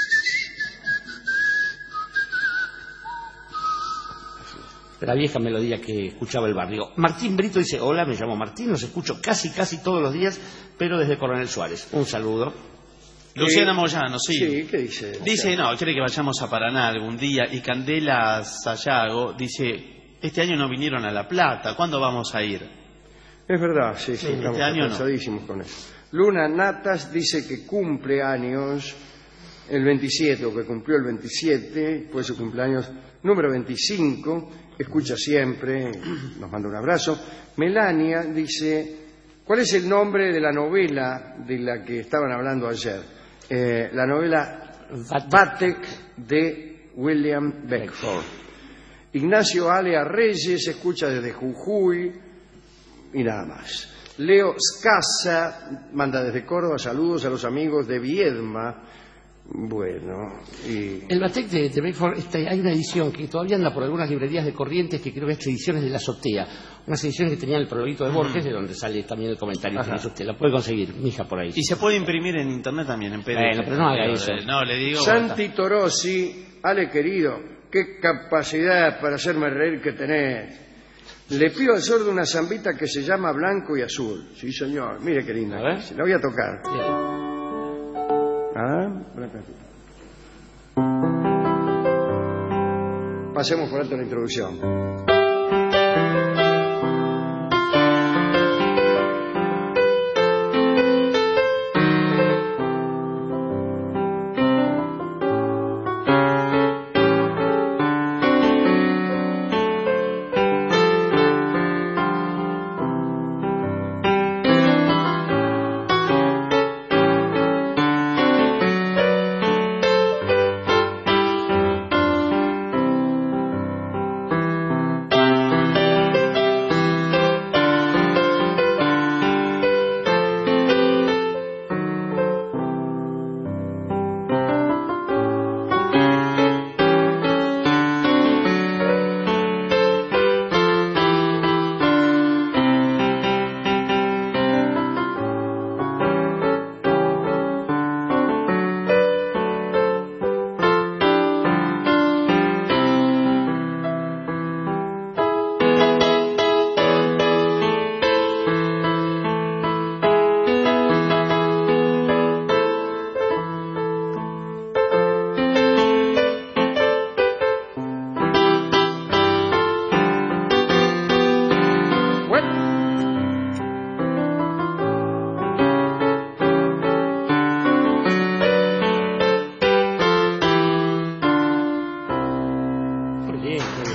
La vieja melodía que escuchaba el barrio. Martín Brito dice, hola, me llamo Martín, los escucho casi, casi todos los días, pero desde Coronel Suárez. Un saludo. Luciana Eh, Moyano, sí. Sí, ¿qué dice? Dice, no, quiere que vayamos a Paraná algún día. Y Candela Sayago dice, este año no vinieron a La Plata, ¿cuándo vamos a ir? Es verdad, sí, sí, Sí, estamos este año no. cansadísimos con eso. Luna Natas dice que cumple años el veintisiete, o que cumplió el veintisiete, fue su cumpleaños número veinticinco, escucha siempre, nos manda un abrazo. Melania dice, ¿cuál es el nombre de la novela de la que estaban hablando ayer? Eh, la novela Batek de William Beckford. Ignacio Alea Reyes escucha desde Jujuy y nada más. Leo Scasa manda desde Córdoba saludos a los amigos de Viedma. Bueno, y... El Batek de, de Beckford, este, hay una edición que todavía anda por algunas librerías de Corrientes, que creo que ha hecho ediciones de La Azotea. Unas ediciones que tenían el prologuito de Borges, de donde sale también el comentario que hizo usted. La puede conseguir, mija, por ahí. Y se puede imprimir en internet también, en P D F. Bueno, pero no haga eso. eh, No, le digo... Santi Torossi, Ale querido, qué capacidad para hacerme reír que tenés. Le pido al sordo una zambita que se llama Blanco y Azul. Sí, señor. Mire qué linda. A ver. La voy a tocar. Bien. Ah, blanco y azul. Pasemos por alto la introducción.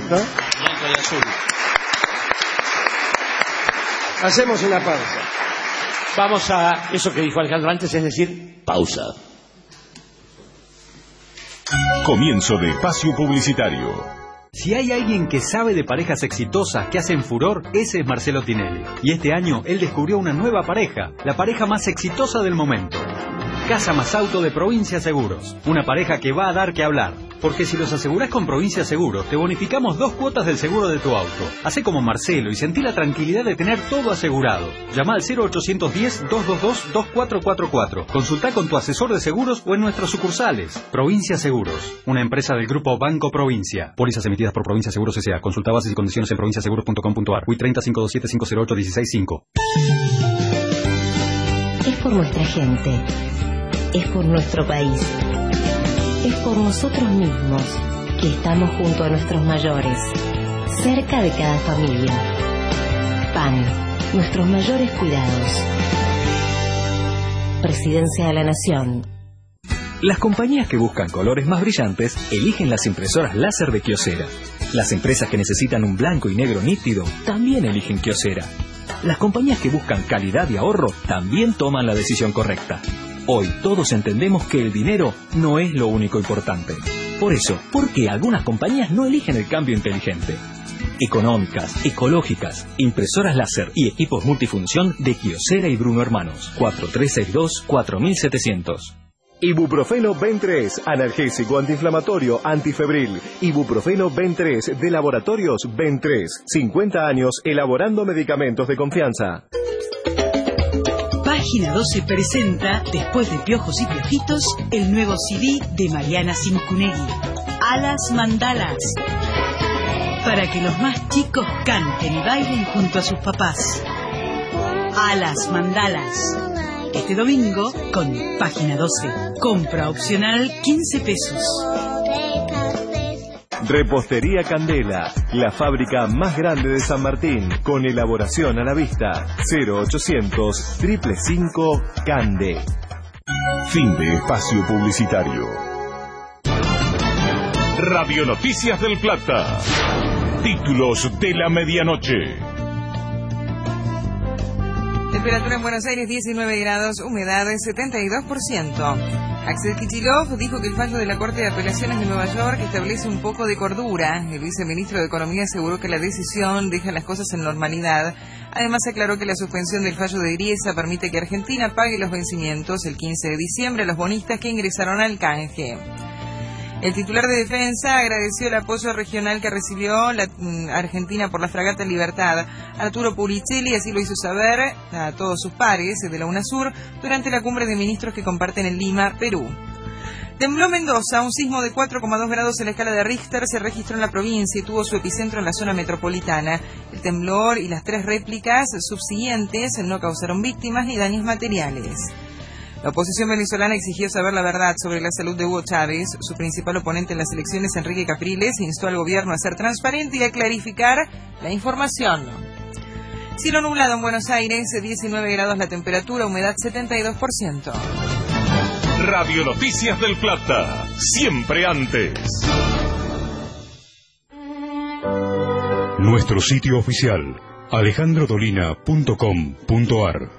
¿no? Blanco y azul. Hacemos una pausa. Vamos a eso que dijo Alejandro antes, es decir, pausa. Comienzo de espacio publicitario. Si hay alguien que sabe de parejas exitosas que hacen furor, ese es Marcelo Tinelli. Y este año él descubrió una nueva pareja, la pareja más exitosa del momento. Casa Más Auto de Provincia Seguros. Una pareja que va a dar que hablar. Porque si los asegurás con Provincia Seguros, te bonificamos dos cuotas del seguro de tu auto. Hacé como Marcelo y sentí la tranquilidad de tener todo asegurado. Llama al cero ochocientos diez, doscientos veintidós, veinticuatro cuarenta y cuatro. Consultá con tu asesor de seguros o en nuestras sucursales. Provincia Seguros, una empresa del grupo Banco Provincia. Pólizas emitidas por Provincia Seguros S A. Consulta bases y condiciones en provinciaseguros punto com punto ar. U I treinta, cinco dos siete, cinco cero ocho, dieciséis cinco. Es por nuestra gente. Es por nuestro país. Es por nosotros mismos que estamos junto a nuestros mayores, cerca de cada familia. P A N, nuestros mayores cuidados. Presidencia de la Nación. Las compañías que buscan colores más brillantes eligen las impresoras láser de Kyocera. Las empresas que necesitan un blanco y negro nítido también eligen Kyocera. Las compañías que buscan calidad y ahorro también toman la decisión correcta. Hoy todos entendemos que el dinero no es lo único importante. Por eso, ¿por qué algunas compañías no eligen el cambio inteligente? Económicas, ecológicas, impresoras láser y equipos multifunción de Kyocera y Bruno Hermanos. cuatro tres seis dos, cuatro siete cero cero. Ibuprofeno Ben tres, analgésico, antiinflamatorio, antifebril. Ibuprofeno Ben tres, de Laboratorios Ben tres. cincuenta años elaborando medicamentos de confianza. Página doce presenta, después de Piojos y Piojitos, el nuevo C D de Mariana Simcunegui, Alas Mandalas, para que los más chicos canten y bailen junto a sus papás. Alas Mandalas, este domingo con Página doce, compra opcional quince pesos. Repostería Candela, la fábrica más grande de San Martín, con elaboración a la vista. cero ochocientos, cinco cinco cinco, Cande. Fin de espacio publicitario. Radio Noticias del Plata. Títulos de la medianoche. Temperatura en Buenos Aires diecinueve grados, humedad setenta y dos por ciento. Axel Kicillof dijo que el fallo de la Corte de Apelaciones de Nueva York establece un poco de cordura. El viceministro de Economía aseguró que la decisión deja las cosas en normalidad. Además aclaró que la suspensión del fallo de Griesa permite que Argentina pague los vencimientos el quince de diciembre a los bonistas que ingresaron al canje. El titular de Defensa agradeció el apoyo regional que recibió la Argentina por la fragata Libertad. Arturo Puricelli así lo hizo saber a todos sus pares de la UNASUR durante la cumbre de ministros que comparten en Lima, Perú. Tembló Mendoza, un sismo de cuatro coma dos grados en la escala de Richter se registró en la provincia y tuvo su epicentro en la zona metropolitana. El temblor y las tres réplicas subsiguientes no causaron víctimas ni daños materiales. La oposición venezolana exigió saber la verdad sobre la salud de Hugo Chávez. Su principal oponente en las elecciones, Enrique Capriles, instó al gobierno a ser transparente y a clarificar la información. Cielo nublado en Buenos Aires, diecinueve grados la temperatura, humedad setenta y dos por ciento. Radio Noticias del Plata, siempre antes. Nuestro sitio oficial, alejandro dolina punto com punto ar.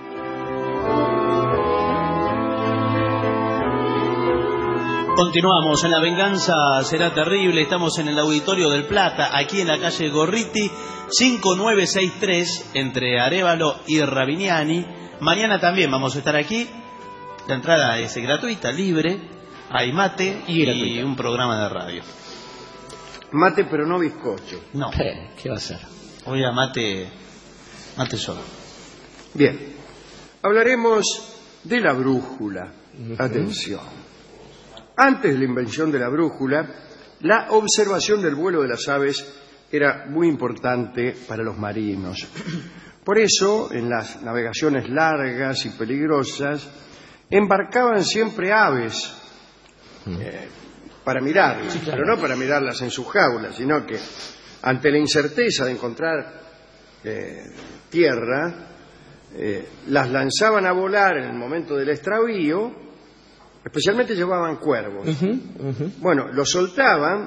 Continuamos en La Venganza Será Terrible. Estamos en el Auditorio del Plata, aquí en la calle Gorriti, cinco nueve seis tres, entre Arévalo y Rabiniani. Mañana también vamos a estar aquí. La entrada es gratuita, libre. Hay mate y, y un programa de radio. Mate, pero no bizcocho. No. ¿Qué va a ser? Hoy a mate, mate solo. Bien. Hablaremos de la brújula. Uh-huh. Atención. Antes de la invención de la brújula, la observación del vuelo de las aves era muy importante para los marinos. Por eso, en las navegaciones largas y peligrosas, embarcaban siempre aves eh, para mirarlas, sí, claro. Pero no para mirarlas en sus jaulas, sino que ante la incerteza de encontrar eh, tierra, eh, las lanzaban a volar en el momento del extravío. Especialmente llevaban cuervos. Uh-huh, uh-huh. Bueno, los soltaban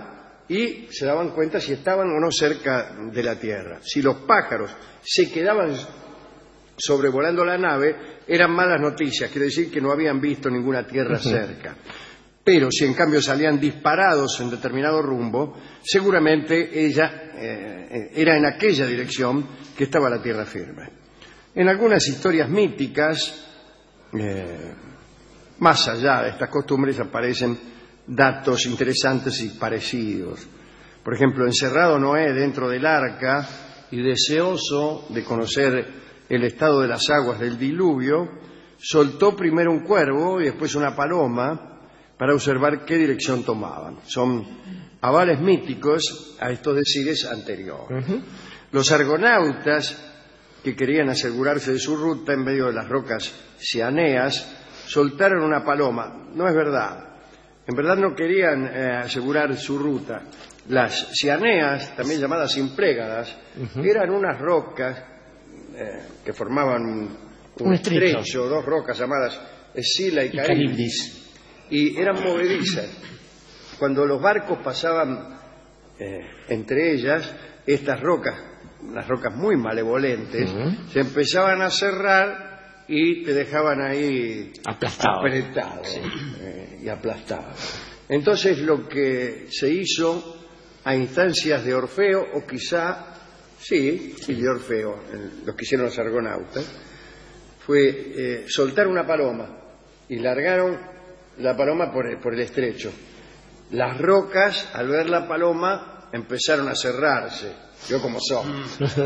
y se daban cuenta si estaban o no cerca de la Tierra. Si los pájaros se quedaban sobrevolando la nave, eran malas noticias, quiere decir que no habían visto ninguna Tierra cerca. Pero si en cambio salían disparados en determinado rumbo, seguramente ella eh, era en aquella dirección que estaba la Tierra firme. En algunas historias míticas, eh, más allá de estas costumbres, aparecen datos interesantes y parecidos. Por ejemplo, encerrado Noé dentro del arca y deseoso de conocer el estado de las aguas del diluvio, soltó primero un cuervo y después una paloma para observar qué dirección tomaban. Son avales míticos a estos decires anteriores. Uh-huh. Los argonautas, que querían asegurarse de su ruta en medio de las rocas cianeas, soltaron una paloma. No es verdad. En verdad no querían eh, asegurar su ruta. Las cianeas, también llamadas implégadas, uh-huh. eran unas rocas eh, que formaban un, un, un estrecho, estrecho, dos rocas llamadas Escila y, y Caribdis. Y eran movedizas. Cuando los barcos pasaban eh, entre ellas, estas rocas, unas rocas muy malevolentes, uh-huh. se empezaban a cerrar y te dejaban ahí aplastado, apretado sí. eh, y aplastado. Entonces lo que se hizo a instancias de Orfeo, o quizá, sí, sí de Orfeo, lo que hicieron los argonautas, fue eh, soltar una paloma y largaron la paloma por el, por el estrecho. Las rocas, al ver la paloma, empezaron a cerrarse. Yo como son.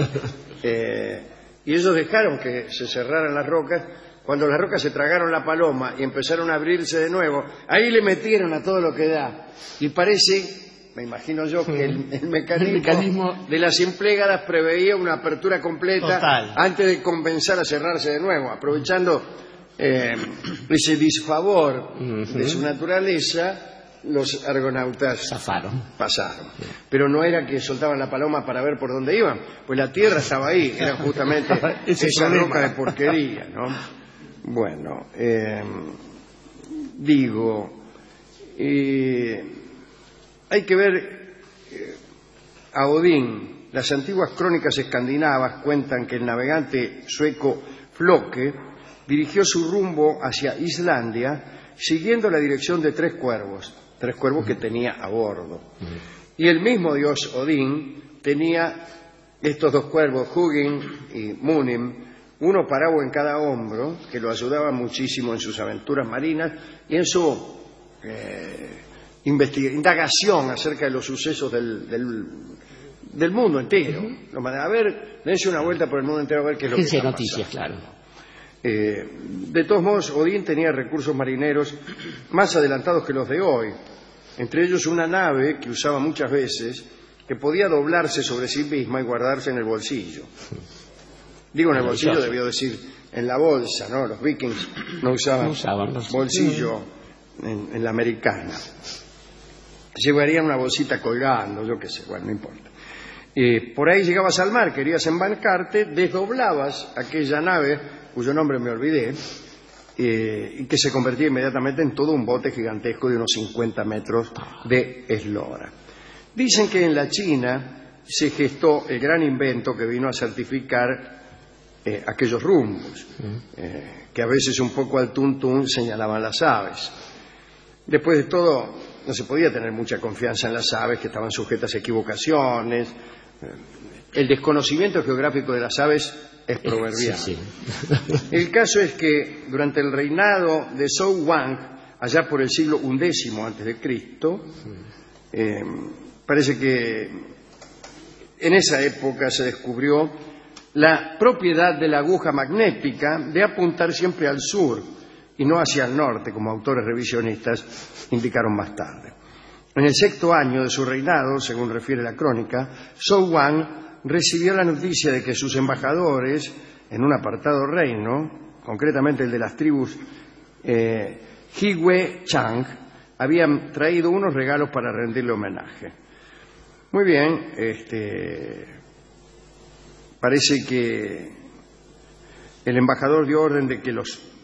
Eh, y ellos dejaron que se cerraran las rocas. Cuando las rocas se tragaron la paloma y empezaron a abrirse de nuevo, ahí le metieron a todo lo que da. Y parece, me imagino yo, que el, el, mecanismo, el mecanismo de las implégadas preveía una apertura completa total, antes de comenzar a cerrarse de nuevo, aprovechando Eh, ese disfavor uh-huh. de su naturaleza, los argonautas zafaron, pasaron. Sí. Pero no era que soltaban la paloma para ver por dónde iban, pues la tierra estaba ahí, era justamente esa roca de porquería, ¿no? Bueno, eh, digo, eh, hay que ver eh, a Odín. Las antiguas crónicas escandinavas cuentan que el navegante sueco Floke dirigió su rumbo hacia Islandia siguiendo la dirección de tres cuervos, tres cuervos que tenía a bordo. Y el mismo dios Odín tenía estos dos cuervos, Hugin y Munim, uno parado en cada hombro, que lo ayudaba muchísimo en sus aventuras marinas y en su eh, indagación acerca de los sucesos del, del, del mundo entero. Uh-huh. A ver, dense una vuelta por el mundo entero a ver qué es lo que está noticias, pasando. Claro. Eh, de todos modos, Odín tenía recursos marineros más adelantados que los de hoy, entre ellos una nave que usaba muchas veces, que podía doblarse sobre sí misma y guardarse en el bolsillo. Digo en el bolsillo, debió decir en la bolsa, ¿no? Los vikings no usaban, no usaban bolsillo en, en la americana. Llevarían una bolsita colgando, yo qué sé, bueno, no importa. Eh, por ahí llegabas al mar, querías embarcarte, desdoblabas aquella nave, cuyo nombre me olvidé, eh, y que se convertía inmediatamente en todo un bote gigantesco de unos cincuenta metros de eslora. Dicen que en la China se gestó el gran invento que vino a certificar eh, aquellos rumbos, eh, que a veces un poco al tuntún señalaban las aves. Después de todo, no se podía tener mucha confianza en las aves, que estaban sujetas a equivocaciones. El desconocimiento geográfico de las aves es proverbial. Sí, sí. El caso es que durante el reinado de Zhou Wang, allá por el siglo undécimo antes de Cristo, eh, parece que en esa época se descubrió la propiedad de la aguja magnética de apuntar siempre al sur y no hacia el norte, como autores revisionistas indicaron más tarde. En el sexto año de su reinado, según refiere la crónica, Zhou Wang recibió la noticia de que sus embajadores en un apartado reino, concretamente el de las tribus eh, Higüe Chang, habían traído unos regalos para rendirle homenaje. Muy bien, este, parece que el embajador dio orden de que los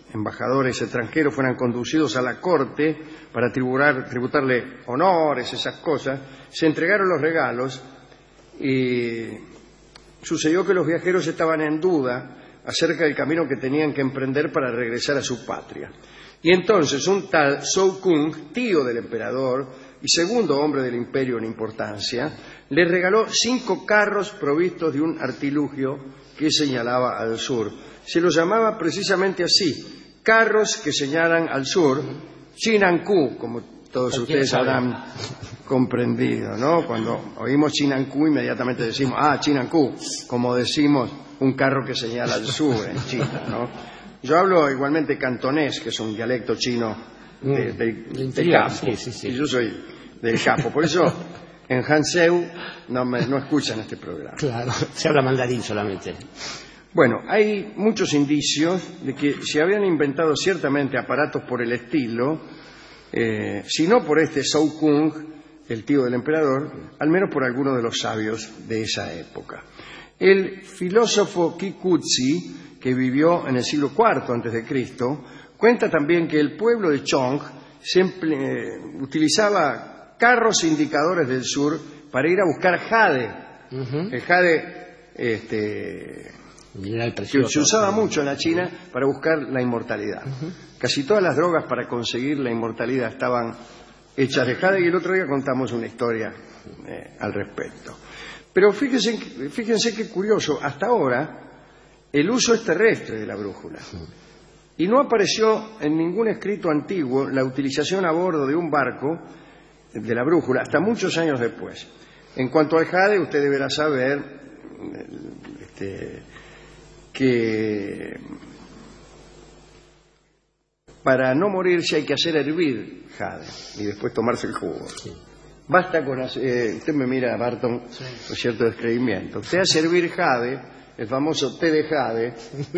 embajadores extranjeros fueran conducidos a la corte para tributar, tributarle honores, esas cosas, se entregaron los regalos y sucedió que los viajeros estaban en duda acerca del camino que tenían que emprender para regresar a su patria. Y entonces un tal Zhou Kung, tío del emperador y segundo hombre del imperio en importancia, le regaló cinco carros provistos de un artilugio que señalaba al sur. Se los llamaba precisamente así, carros que señalan al sur, Chinanku, como todos ustedes habrán comprendido, ¿no? Cuando oímos Chinanku inmediatamente decimos, ah, Chinanku, como decimos un carro que señala al sur en China, ¿no? Yo hablo igualmente cantonés, que es un dialecto chino de, de, de, de Capo, sí, sí, sí. Y yo soy del Capo, por eso en Hanseu no, me, no escuchan este programa. Claro, se habla mandarín solamente. Bueno, hay muchos indicios de que se habían inventado ciertamente aparatos por el estilo, eh, si no por este Zhou Kung, el tío del emperador, al menos por algunos de los sabios de esa época. El filósofo Kikuchi, que vivió en el siglo cuarto antes de Cristo, cuenta también que el pueblo de Chong siempre, eh, utilizaba carros indicadores del sur para ir a buscar jade. Uh-huh. El jade este, que se usaba mucho en la China para buscar la inmortalidad. Uh-huh. Casi todas las drogas para conseguir la inmortalidad estaban hechas de jade y el otro día contamos una historia eh, al respecto. Pero fíjense, fíjense qué curioso, hasta ahora el uso es terrestre de la brújula. Y no apareció en ningún escrito antiguo la utilización a bordo de un barco de la brújula hasta muchos años después. En cuanto al jade, usted deberá saber este, que para no morirse hay que hacer hervir jade y después tomarse el jugo. Sí. Basta con hacer, eh, usted me mira, Barton, sí, con cierto descreimiento. Usted hace hervir jade, el famoso té de jade.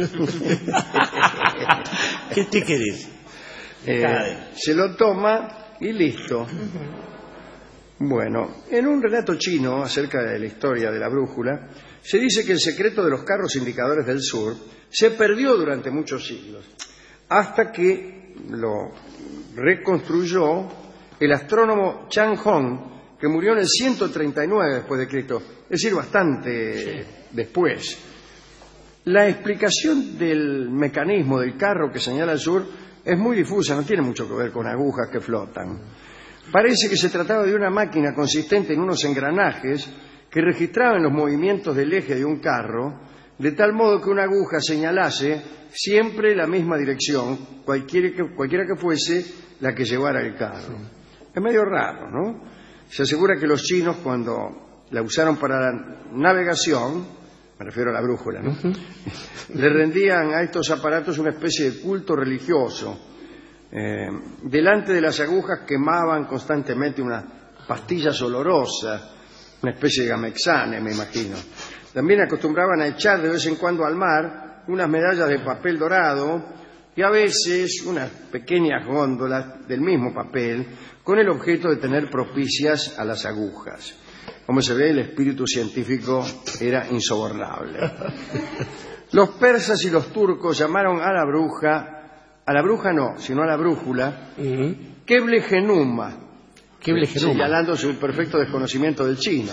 ¿Qué te querés? Eh, se lo toma y listo. Bueno, en un relato chino acerca de la historia de la brújula, se dice que el secreto de los carros indicadores del sur se perdió durante muchos siglos, hasta que lo reconstruyó el astrónomo Chang Hong, que murió en el ciento treinta y nueve después de Cristo, es decir, bastante sí. después. La explicación del mecanismo del carro que señala al sur es muy difusa, no tiene mucho que ver con agujas que flotan. Parece que se trataba de una máquina consistente en unos engranajes que registraban los movimientos del eje de un carro, de tal modo que una aguja señalase siempre la misma dirección, cualquiera que, cualquiera que fuese la que llevara el carro. Es medio raro, ¿no? Se asegura que los chinos, cuando la usaron para la navegación, me refiero a la brújula, ¿no? Uh-huh. Le rendían a estos aparatos una especie de culto religioso. Eh, delante de las agujas quemaban constantemente unas pastillas olorosas, una especie de gamexane, me imagino. También acostumbraban a echar de vez en cuando al mar unas medallas de papel dorado y a veces unas pequeñas góndolas del mismo papel con el objeto de tener propicias a las agujas. Como se ve, el espíritu científico era insobornable. Los persas y los turcos llamaron a la bruja, a la bruja no, sino a la brújula, uh-huh. Keble Genuma, Keble Genuma, señalando su perfecto desconocimiento del chino.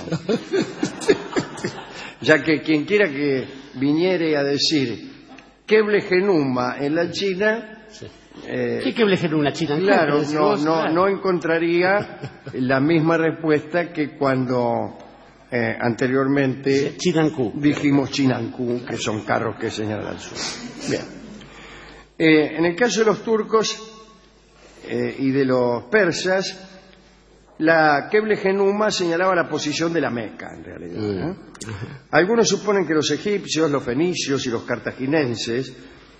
Ya que quien quiera que viniere a decir Keble Genuma en la China... Sí. Eh, ¿Qué Keble Genuma China? Claro, no, no, no encontraría la misma respuesta que cuando eh, anteriormente Chinanku. dijimos Chinanku, que son carros que señalan al sur. Bien. Eh, en el caso de los turcos eh, y de los persas, la Keble Genuma señalaba la posición de la Meca, en realidad. ¿eh? Algunos suponen que los egipcios, los fenicios y los cartagineses,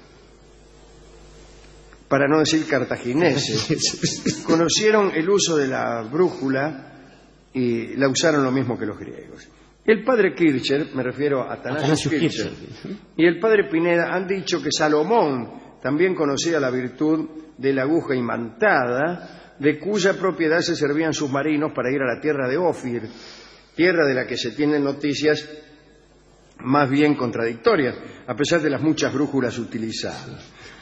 para no decir cartagineses, conocieron el uso de la brújula y la usaron lo mismo que los griegos. El padre Kircher, me refiero a Atanasio Kircher, y el padre Pineda han dicho que Salomón también conocía la virtud de la aguja imantada, de cuya propiedad se servían sus marinos para ir a la tierra de Ofir, tierra de la que se tienen noticias más bien contradictorias, a pesar de las muchas brújulas utilizadas.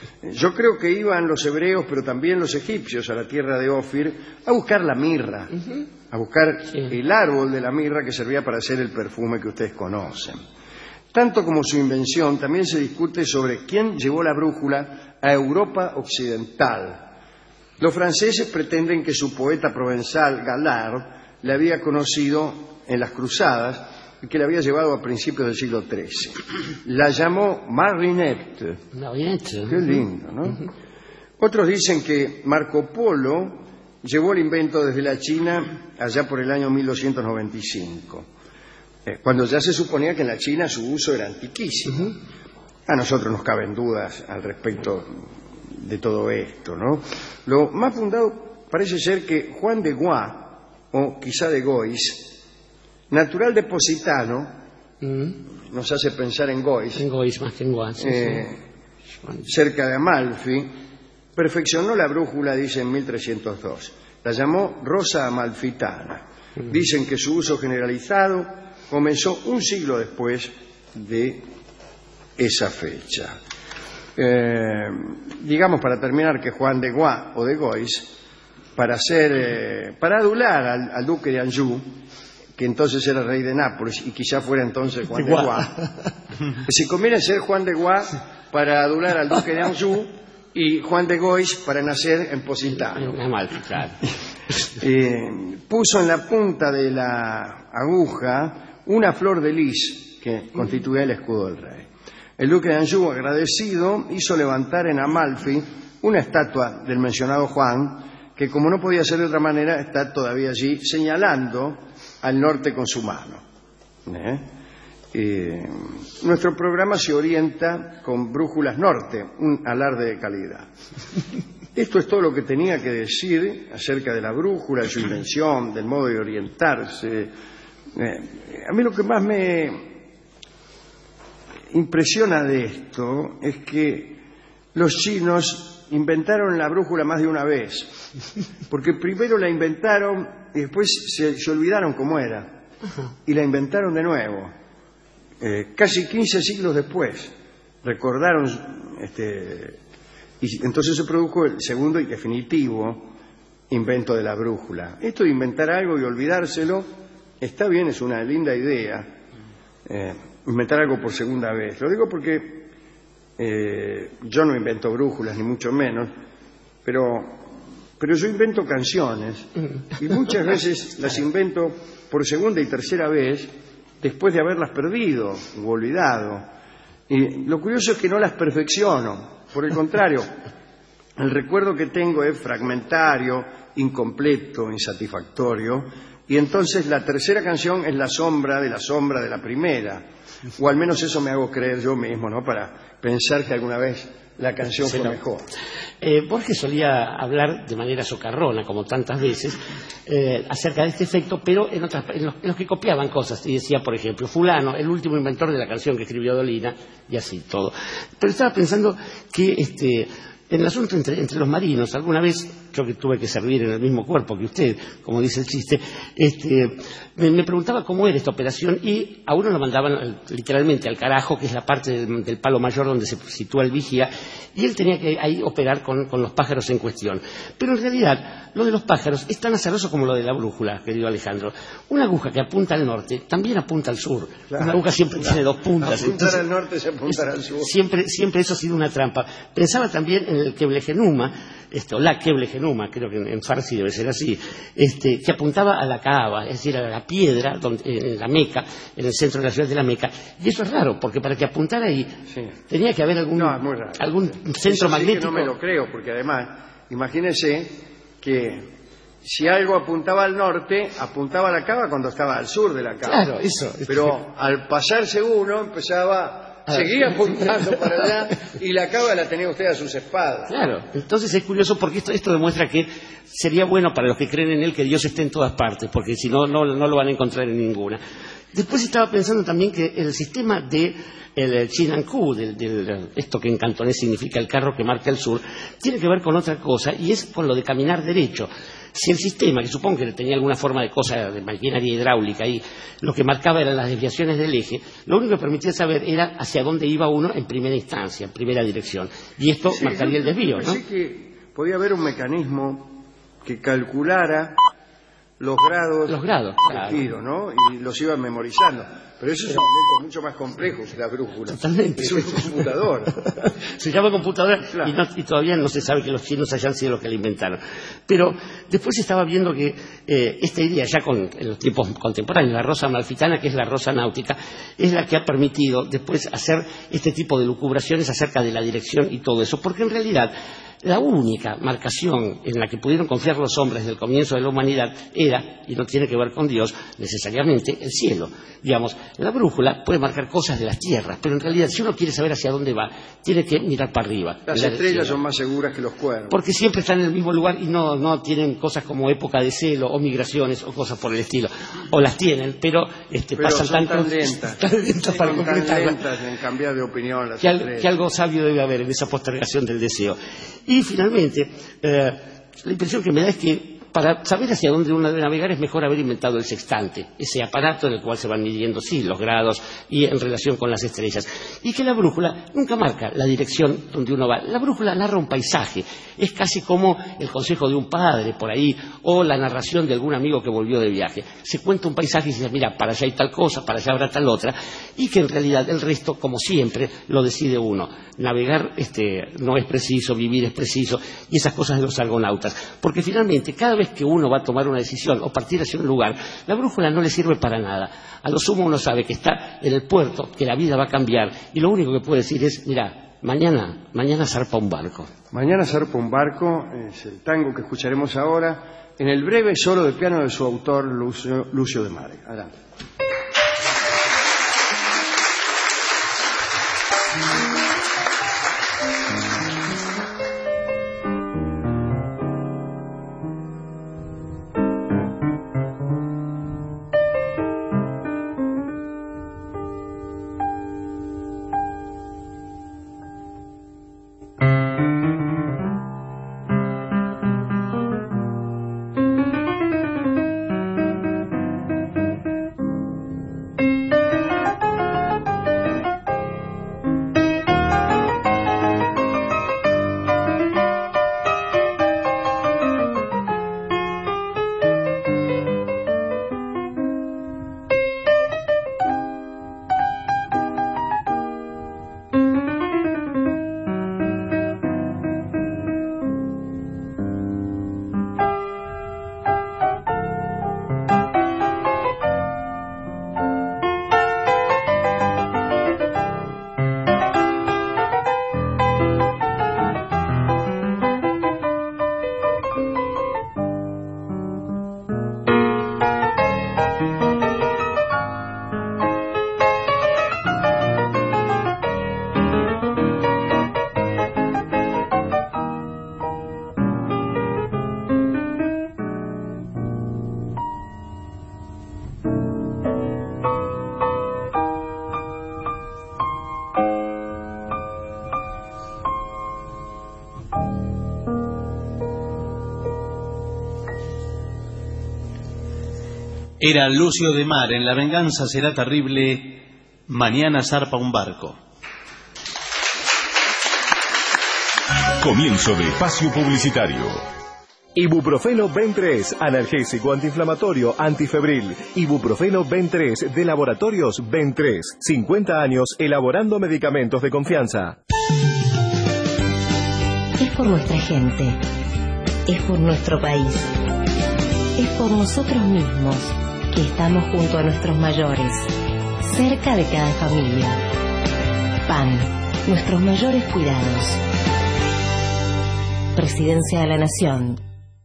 Yo creo que iban los hebreos, pero también los egipcios, a la tierra de Ofir a buscar la mirra, uh-huh. a buscar sí. el árbol de la mirra que servía para hacer el perfume que ustedes conocen. Tanto como su invención, también se discute sobre quién llevó la brújula a Europa occidental. Los franceses pretenden que su poeta provenzal, Galard, la había conocido en las cruzadas y que la había llevado a principios del siglo trece. La llamó Marinette. Marinette. Qué lindo, ¿no? Uh-huh. Otros dicen que Marco Polo llevó el invento desde la China allá por el año mil doscientos noventa y cinco. Cuando ya se suponía que en la China su uso era antiquísimo. Uh-huh. A nosotros nos caben dudas al respecto de todo esto, ¿no? Lo más fundado parece ser que Juan de Gois, o quizá de Gois, natural de Positano, uh-huh. nos hace pensar en Gois, en Gois más que en Gois, sí, eh, sí. cerca de Amalfi, perfeccionó la brújula, dice, en mil trescientos dos. La llamó Rosa Amalfitana. Uh-huh. Dicen que su uso generalizado comenzó un siglo después de esa fecha. Eh, digamos, para terminar, que Juan de Gois o de Gois, para hacer, eh, para adular al, al duque de Anjou, que entonces era rey de Nápoles y quizá fuera entonces Juan de Gois, se conviene ser Juan de Gois para adular al duque de Anjou y Juan de Gois para nacer en Positano. eh, puso en la punta de la aguja una flor de lis que constituía el escudo del rey. El duque de Anjou, agradecido, hizo levantar en Amalfi una estatua del mencionado Juan, que como no podía ser de otra manera, está todavía allí señalando al norte con su mano. ¿Eh? Eh, nuestro programa se orienta con Brújulas Norte, un alarde de calidad. Esto es todo lo que tenía que decir acerca de la brújula, de su invención, del modo de orientarse. Eh, a mí lo que más me impresiona de esto es que los chinos inventaron la brújula más de una vez, porque primero la inventaron y después se, se olvidaron cómo era y la inventaron de nuevo. Eh, casi quince siglos después recordaron, este, y entonces se produjo el segundo y definitivo invento de la brújula. Esto de inventar algo y olvidárselo está bien, es una linda idea, eh, inventar algo por segunda vez. Lo digo porque eh, yo no invento brújulas, ni mucho menos, pero, pero yo invento canciones y muchas veces las invento por segunda y tercera vez después de haberlas perdido o olvidado. Y lo curioso es que no las perfecciono, por el contrario, el recuerdo que tengo es fragmentario, incompleto, insatisfactorio, y entonces la tercera canción es la sombra de la sombra de la primera, o al menos eso me hago creer yo mismo, ¿no? Para pensar que alguna vez la canción fue mejor. Eh, Borges solía hablar de manera socarrona, como tantas veces, eh, acerca de este efecto, pero en, otras, en, los, en los que copiaban cosas. Y decía, por ejemplo, fulano, el último inventor de la canción que escribió Dolina, y así todo. Pero estaba pensando que este, en el asunto entre, entre los marinos, alguna vez, yo que tuve que servir en el mismo cuerpo que usted, como dice el chiste, este, me, me preguntaba cómo era esta operación y a uno lo mandaban literalmente al carajo, que es la parte del, del palo mayor donde se sitúa el vigía, y él tenía que ahí operar con, con los pájaros en cuestión. Pero en realidad, lo de los pájaros es tan azaroso como lo de la brújula, querido Alejandro. Una aguja que apunta al norte también apunta al sur. Claro, una aguja siempre claro. tiene dos puntas. Apuntar Entonces, al norte se apuntar al sur. Siempre, siempre eso ha sido una trampa. Pensaba también en el Keblegenuma, esto, la Keblegenuma, creo que en, en farsi debe ser así, este, que apuntaba a la Kaaba, es decir, a la piedra, donde, en la Meca, en el centro de la ciudad de la Meca. Y eso es raro, porque para que apuntara ahí sí. tenía que haber algún, no, algún centro eso magnético. Sí que no me lo creo, porque además, imagínese que si algo apuntaba al norte, apuntaba a la Kaaba cuando estaba al sur de la Kaaba. Claro, eso. Pero al pasarse uno empezaba... Seguía apuntando para allá y la Kaaba la tenía usted a sus espaldas. Claro, entonces es curioso porque esto, esto demuestra que sería bueno para los que creen en él que Dios esté en todas partes, porque si no, no, no lo van a encontrar en ninguna. Después estaba pensando también que el sistema de el Chinanku, del, del, esto que en cantonés significa el carro que marca el sur, tiene que ver con otra cosa y es con lo de caminar derecho. Si el sistema, que supongo que tenía alguna forma de cosa de maquinaria hidráulica ahí, lo que marcaba eran las desviaciones del eje, lo único que permitía saber era hacia dónde iba uno en primera instancia, en primera dirección. Y esto sí, marcaría el desvío, ¿no? Así que podía haber un mecanismo que calculara los grados, los grados de claro. tiro, ¿no? Y los iba memorizando. Pero eso es un invento mucho más complejo que la brújula. Totalmente. Es una computadora. Se llama computadora claro. y, no, y todavía no se sabe que los chinos hayan sido los que la inventaron. Pero después estaba viendo que eh, esta idea, ya con, en los tiempos contemporáneos, la rosa amalfitana, que es la rosa náutica, es la que ha permitido después hacer este tipo de lucubraciones acerca de la dirección y todo eso. Porque en realidad la única marcación en la que pudieron confiar los hombres desde el comienzo de la humanidad era, y no tiene que ver con Dios necesariamente, el cielo. Digamos, la brújula puede marcar cosas de las tierras, pero en realidad si uno quiere saber hacia dónde va, tiene que mirar para arriba. Las estrellas son más seguras que los cuernos. Porque siempre están en el mismo lugar y no, no tienen cosas como época de celo o migraciones o cosas por el estilo. O las tienen, pero, este, pero pasan son tanto, tan lentas, tan lentas para son tan concretarlas. lentas en cambiar de opinión las que, al, estrellas. que algo sabio debe haber en esa postergación del deseo. Y finalmente, eh, la impresión que me da es que para saber hacia dónde uno debe navegar es mejor haber inventado el sextante, ese aparato en el cual se van midiendo, sí, los grados y en relación con las estrellas. Y que la brújula nunca marca la dirección donde uno va. La brújula narra un paisaje, es casi como el consejo de un padre por ahí, o la narración de algún amigo que volvió de viaje. Se cuenta un paisaje y se dice, mira, para allá hay tal cosa, para allá habrá tal otra, y que en realidad el resto, como siempre, lo decide uno. Navegar este, no es preciso, vivir es preciso, y esas cosas de los argonautas. Porque finalmente, cada vez que uno va a tomar una decisión o partir hacia un lugar, la brújula no le sirve para nada. A lo sumo uno sabe que está en el puerto, que la vida va a cambiar, y lo único que puede decir es, mira, mañana, mañana zarpa un barco. Mañana zarpa un barco es el tango que escucharemos ahora en el breve solo de piano de su autor Lucio, Lucio de Mare. Adelante. Era Lucio de Mar, en La venganza será terrible, mañana zarpa un barco. Comienzo de espacio publicitario. Ibuprofeno Ben tres, analgésico antiinflamatorio antifebril. Ibuprofeno Ben tres de Laboratorios Ben tres. cincuenta años elaborando medicamentos de confianza. Es por nuestra gente. Es por nuestro país. Es por nosotros mismos que estamos junto a nuestros mayores, cerca de cada familia. P A N, nuestros mayores cuidados. Presidencia de la Nación.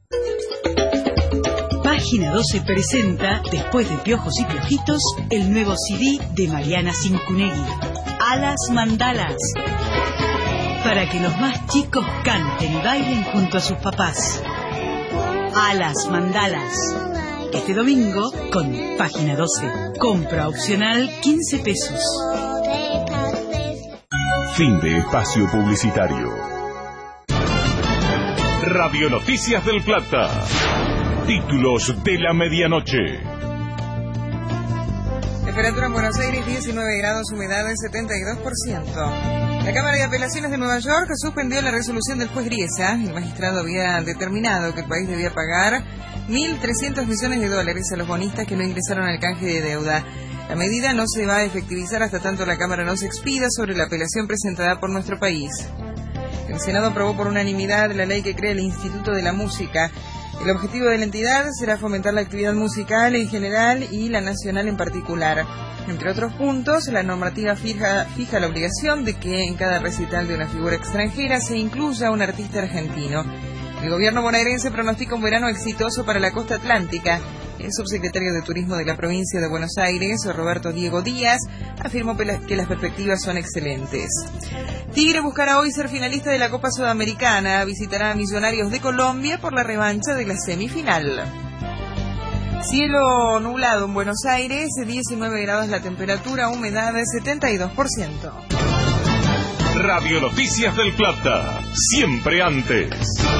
Página doce presenta, después de Piojos y Piojitos, el nuevo C D de Mariana Cincunegui, Alas Mandalas, para que los más chicos canten y bailen junto a sus papás. Alas Mandalas, este domingo con Página doce. Compra opcional quince pesos. Fin de espacio publicitario. Radio Noticias del Plata. Títulos de la medianoche. Temperatura en Buenos Aires diecinueve grados, humedad del setenta y dos por ciento. La Cámara de Apelaciones de Nueva York suspendió la resolución del juez Griesa. El magistrado había determinado que el país debía pagar mil trescientos millones de dólares a los bonistas que no ingresaron al canje de deuda. La medida no se va a efectivizar hasta tanto la Cámara no se expida sobre la apelación presentada por nuestro país. El Senado aprobó por unanimidad la ley que crea el Instituto de la Música. El objetivo de la entidad será fomentar la actividad musical en general y la nacional en particular. Entre otros puntos, la normativa fija, fija la obligación de que en cada recital de una figura extranjera se incluya un artista argentino. El gobierno bonaerense pronostica un verano exitoso para la costa atlántica. El subsecretario de Turismo de la provincia de Buenos Aires, Roberto Diego Díaz, afirmó que las perspectivas son excelentes. Tigre buscará hoy ser finalista de la Copa Sudamericana. Visitará a Millonarios de Colombia por la revancha de la semifinal. Cielo nublado en Buenos Aires, diecinueve grados la temperatura, humedad del setenta y dos por ciento. Radio Noticias del Plata, siempre antes.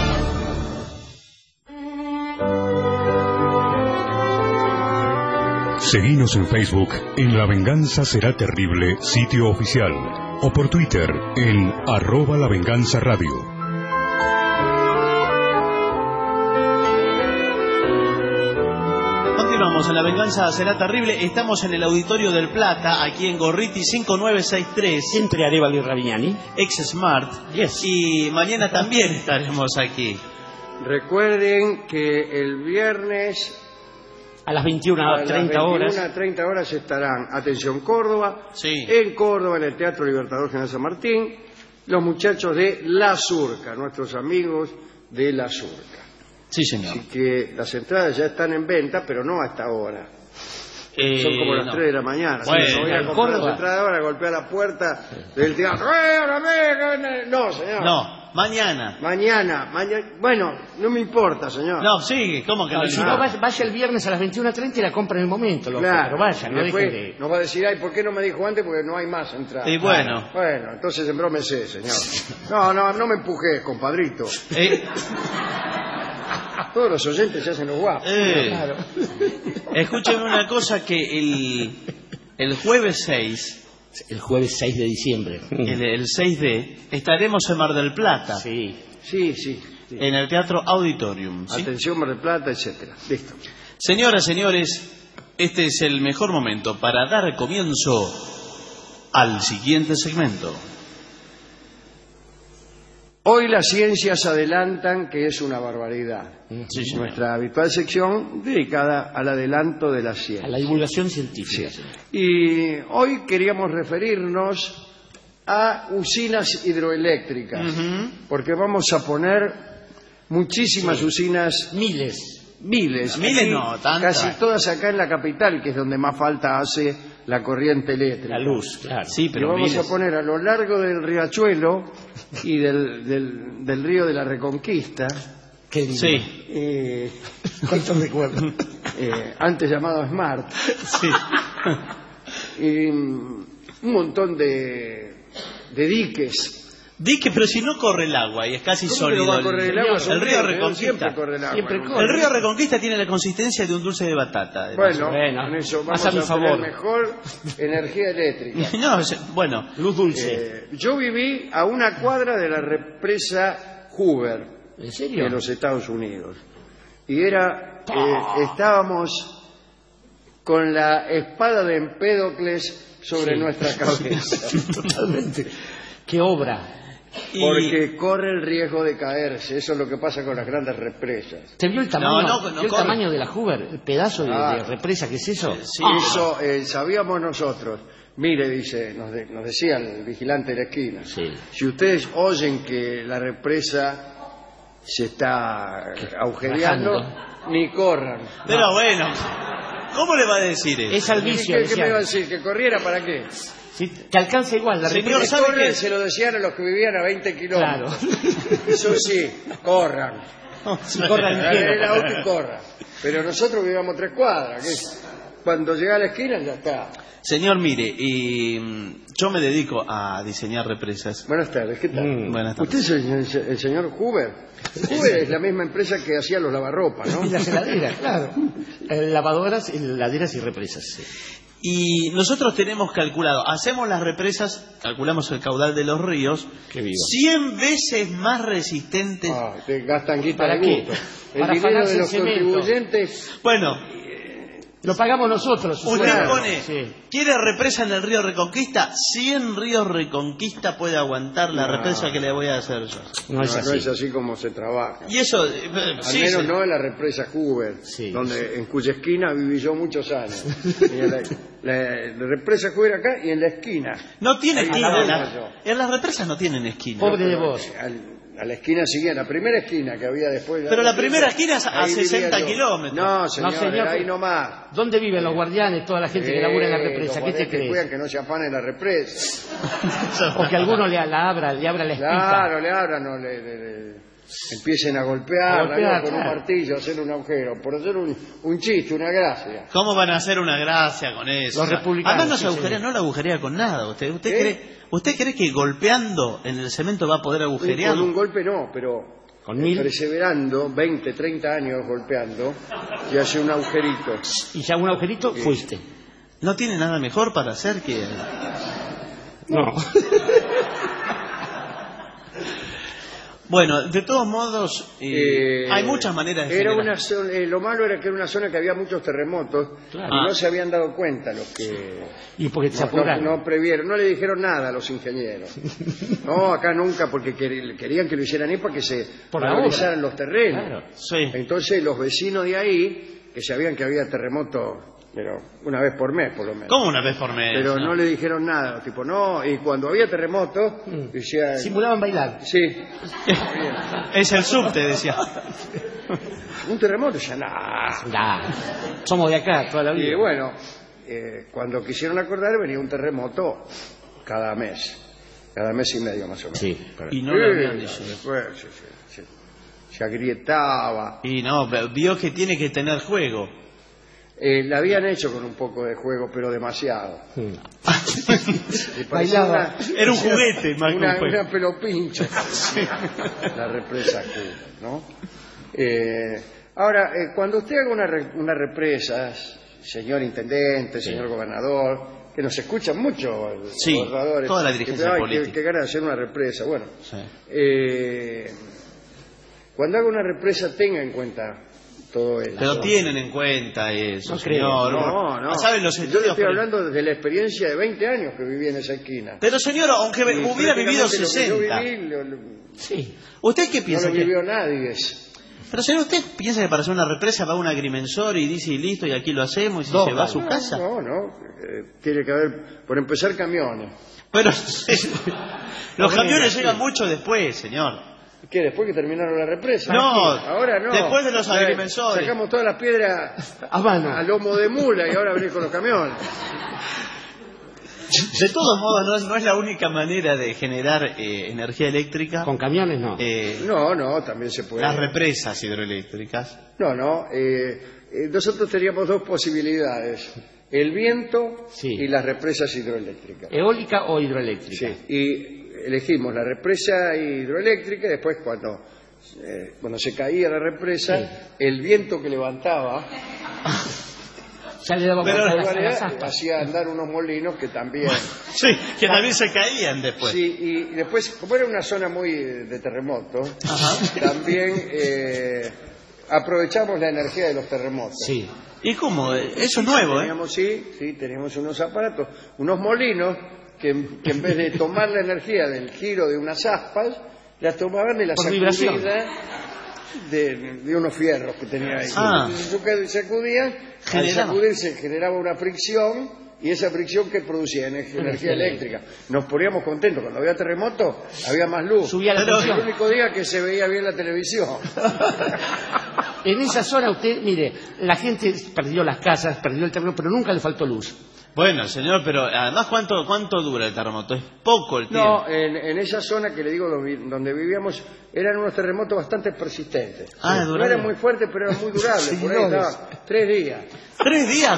Seguinos en Facebook en La Venganza Será Terrible, sitio oficial, o por Twitter en arroba La Venganza Radio. Continuamos en La Venganza Será Terrible. Estamos en el Auditorio del Plata, aquí en Gorriti cinco nueve seis tres. Entre Arevalo y Ravignani. Ex Smart. Yes. Y mañana también estaremos aquí. Recuerden que el viernes a las veintiuna treinta horas. A las veintiuna treinta horas estarán, atención Córdoba, sí. En Córdoba, en el Teatro Libertador General San Martín, los muchachos de La Surca, nuestros amigos de La Surca. Sí, señor. Así que las entradas ya están en venta, pero no hasta ahora. Eh, Son como las no. tres de la mañana. Bueno, sí, no voy a comprar Córdoba. las entradas ahora, golpear la puerta del teatro. ¡Eh, ahora me- No, señor. No, mañana. Mañana, mañana. Bueno, no me importa, señor. No, sí, ¿cómo que no? No, si no? no, vaya, vaya el viernes a las veintiuna treinta y la compra en el momento, loco, Claro, pero vaya, no después dejen de... nos va a decir, ay, ¿por qué no me dijo antes? Porque no hay más entradas. Y bueno. Bueno, entonces embrómese, señor. No, no, no me empujé, compadrito. Eh, Todos los oyentes se hacen los guapos. eh, Claro. Escúcheme una cosa, que el, el jueves seis, El jueves seis de diciembre. el, el seis de, estaremos en Mar del Plata, Sí. Sí, sí. sí. en el Teatro Auditorium. ¿sí? Atención, Mar del Plata, etcétera. Listo. Señoras, señores, este es el mejor momento para dar comienzo al siguiente segmento. Hoy las ciencias adelantan que es una barbaridad. Sí, señor. Nuestra habitual sección dedicada al adelanto de la A ciencia. la divulgación científica. Sí. señor. Y hoy queríamos referirnos a usinas hidroeléctricas, Ujú. porque vamos a poner muchísimas Sí. usinas, Miles. miles, Miles aquí, no, tantas. casi todas acá en la capital, que es donde más falta hace la corriente eléctrica. La luz, claro. Sí, Y pero vamos miles. a poner a lo largo del riachuelo y del, del, del río de la Reconquista, Qué lindo. Sí, eh, ¿Cuántos recuerdos? eh, antes llamado Smart, sí. y mm, un montón de, de diques. Dique, pero si no corre el agua y es casi ¿Cómo que sólido. no va a correr el agua? el Son río ríos, Reconquista. siempre corre el agua. Siempre ¿no? corre. El río Reconquista tiene la consistencia de un dulce de batata. además. Bueno, Bueno, con eso haz vamos a a mi tener favor. mejor energía eléctrica. No, es- bueno, Luz dulce. Eh, yo viví a una cuadra de la represa Hoover, ¿En serio? de los Estados Unidos. Y era, eh, estábamos con la espada de Empédocles sobre Sí. nuestra cabeza. Totalmente. Qué obra. y- Porque corre el riesgo de caerse. Eso es lo que pasa con las grandes represas. ¿Te vio el tamaño, No, no, no vio el corre. tamaño de la Hoover? El pedazo de, Ah. de represa que es eso. Sí. Eso eh, sabíamos nosotros. Mire, dice, nos, de- nos decía el vigilante de la esquina. Sí. Si ustedes oyen que la represa se está agujereando, Bajando. ni corran. pero bueno, ¿cómo le va a decir eso? Es al ¿Qué, vicio. qué- qué decía. me iba a decir? ¿Que corriera para qué? Sí, te alcanza igual la Señor, represa. ¿sabe Corren, qué? se lo decían a los que vivían a veinte Claro. kilómetros. Eso sí, corran. Si corran Agarren el auto y ligero. corran. Pero nosotros vivíamos tres cuadras. Que es- cuando llega a la esquina ya está. Señor, mire, eh, Yo me dedico a diseñar represas. Buenas tardes, ¿qué tal? Mm, buenas tardes. ¿Usted es el, el señor Huber? Huber es la misma empresa que hacía los lavarropas, ¿no? Y las heladeras, claro. Eh, lavadoras, heladeras y represas. Sí. Y nosotros tenemos calculado, hacemos las represas, calculamos el caudal de los ríos, cien veces más resistentes. Ah, te gastan guita ¿Para de qué? gusto. El Para dinero pagarse de el los cemento. contribuyentes. Bueno, lo pagamos nosotros. usted Claro. pone, Sí. ¿quiere represa en el río Reconquista? cien ríos Reconquista puede aguantar la No. represa que le voy a hacer yo. No, No, es así. no es así como se trabaja. Y eso, eh, Al sí, menos sí. no en la represa Huber, Sí, donde, en cuya esquina viví yo muchos años. Y en la, la- la represa Huber acá y en la esquina. No tiene Ahí esquina. a la la- vuelta en las represas no tienen esquina. Pobre de Pero, vos. eh, al- a la esquina siguiente, la primera esquina que había después. Pero la primera esquina es a ahí vivía sesenta yo. kilómetros. No, señor, No, señor, era ahí pero- nomás. ¿Dónde viven los guardianes, toda la gente que labura en la Eh, represa? los ¿Qué te guardias que cuidan crees? que no se afane la represa. O que alguno le, la abra, le abra la espita. Claro, le abran, no le, le- le- empiecen a golpear, A golpear, con un claro. martillo, hacer un agujero, por hacer un, un chiste, una gracia. ¿Cómo van a hacer una gracia con eso? Los republicanos, Además no se sí, agujerea, sí. no la agujerea con nada. ¿Usted usted ¿Eh? cree usted cree que golpeando en el cemento va a poder agujerear? Con un golpe no, pero Con mil. perseverando, veinte, treinta años golpeando, y hace un agujerito. Y ya un agujerito, fuiste. No tiene nada mejor para hacer que... No. Bueno, de todos modos, eh, Eh, hay muchas maneras de era generar. una zona- eh, Lo malo era que era una zona que había muchos terremotos Claro. y Ah. no se habían dado cuenta los que Y porque se no, no, apuraron. no previeron, no le dijeron nada a los ingenieros. No, acá nunca, porque quer- querían que lo hicieran ahí para que se Por la valorizaran obra. los terrenos. Claro. Sí. Entonces los vecinos de ahí, que sabían que había terremotos, pero una vez por mes por lo menos. ¿Cómo una vez por mes? Pero no le dijeron nada, tipo, no, y cuando había terremotos, decían, Simulaban bailar. sí, Es el subte, decía. un terremoto, ya nada. Nah, somos de acá toda la vida. Y bueno, eh, cuando quisieron acordar venía un terremoto cada mes, cada mes y medio más o menos. Sí. Y no lo habían Sí, dicho. después se, se- se- se agrietaba. Y no, vio que tiene que tener juego. Eh, la habían hecho con un poco de juego, pero demasiado. Mm. Y parecía Bailaba. Era un juguete, más que un una, juego. una pelopincha. La represa Cuba, ¿no? Eh, ahora, eh, cuando usted haga una, re- una represa, señor intendente, señor gobernador, que nos escuchan mucho los Sí, gobernadores, toda la que dirigencia dicen, "Ay, política". qué, qué ganas de hacer una represa. Bueno, Sí. eh, cuando haga una represa tenga en cuenta todo esto. Pero tienen en cuenta eso, No creo. señor. No, no. ¿Saben los Yo le estudios? estoy hablando desde la experiencia de veinte años que viví en esa esquina. Pero señor, aunque Y hubiera vivido prácticamente lo que sesenta. Yo viví, lo- lo- Sí. ¿Usted qué no piensa? lo que... vivió nadie. Pero señor, ¿usted piensa que para hacer una represa va un agrimensor y dice y listo y aquí lo hacemos y No, se va a su No, casa? No, no. eh, tiene que haber, por empezar, camiones. Pero los camiones llegan mucho después, señor. ¿Qué? ¿Después que terminaron la represa? No, ahora no. después de los Ya, agrimensores. Sacamos todas las piedras A mano. a lomo de mula y ahora venir con los camiones. De todos modos, no es, no es la única manera de generar eh, energía eléctrica. Con camiones no. eh, No, no, también se puede. las represas hidroeléctricas. No, no. eh, eh, nosotros teníamos dos posibilidades. El viento Sí. y las represas hidroeléctricas. ¿Eólica o hidroeléctrica? Sí, y elegimos la represa hidroeléctrica y después cuando, eh, cuando se caía la represa, Sí. el viento que levantaba Ya le daba Pero vuelta a en las- a las realidad, aspas. hacía andar unos molinos que también... Sí, que también se caían después. Sí, y después, como era una zona muy eh, de terremoto, también eh, aprovechamos la energía de los terremotos. Sí. ¿Y cómo? Eso es nuevo, ¿eh? Teníamos, sí, sí, teníamos unos aparatos, unos molinos que, que en vez de tomar la energía del giro de unas aspas, las tomaban de la Por vibración. sacudida de, de unos fierros que tenía ahí. Ah. Entonces sacudían, al Generaba. sacudirse generaba una fricción y esa fricción que producía ener- energía eléctrica. Nos poníamos contentos. Cuando había terremoto, había más luz. Subía la Pero tensión. el único día que se veía bien la televisión. En esa zona usted, mire, la gente perdió las casas, perdió el terreno, pero nunca le faltó luz. Bueno, señor, pero además, ¿cuánto cuánto dura el terremoto? Es poco el tiempo. No, en, en esa zona que le digo donde, donde vivíamos eran unos terremotos bastante persistentes. Ah, no durables. eran muy fuertes, pero eran muy durables. Por ahí Seguidores. estaban tres días. ¿Tres días?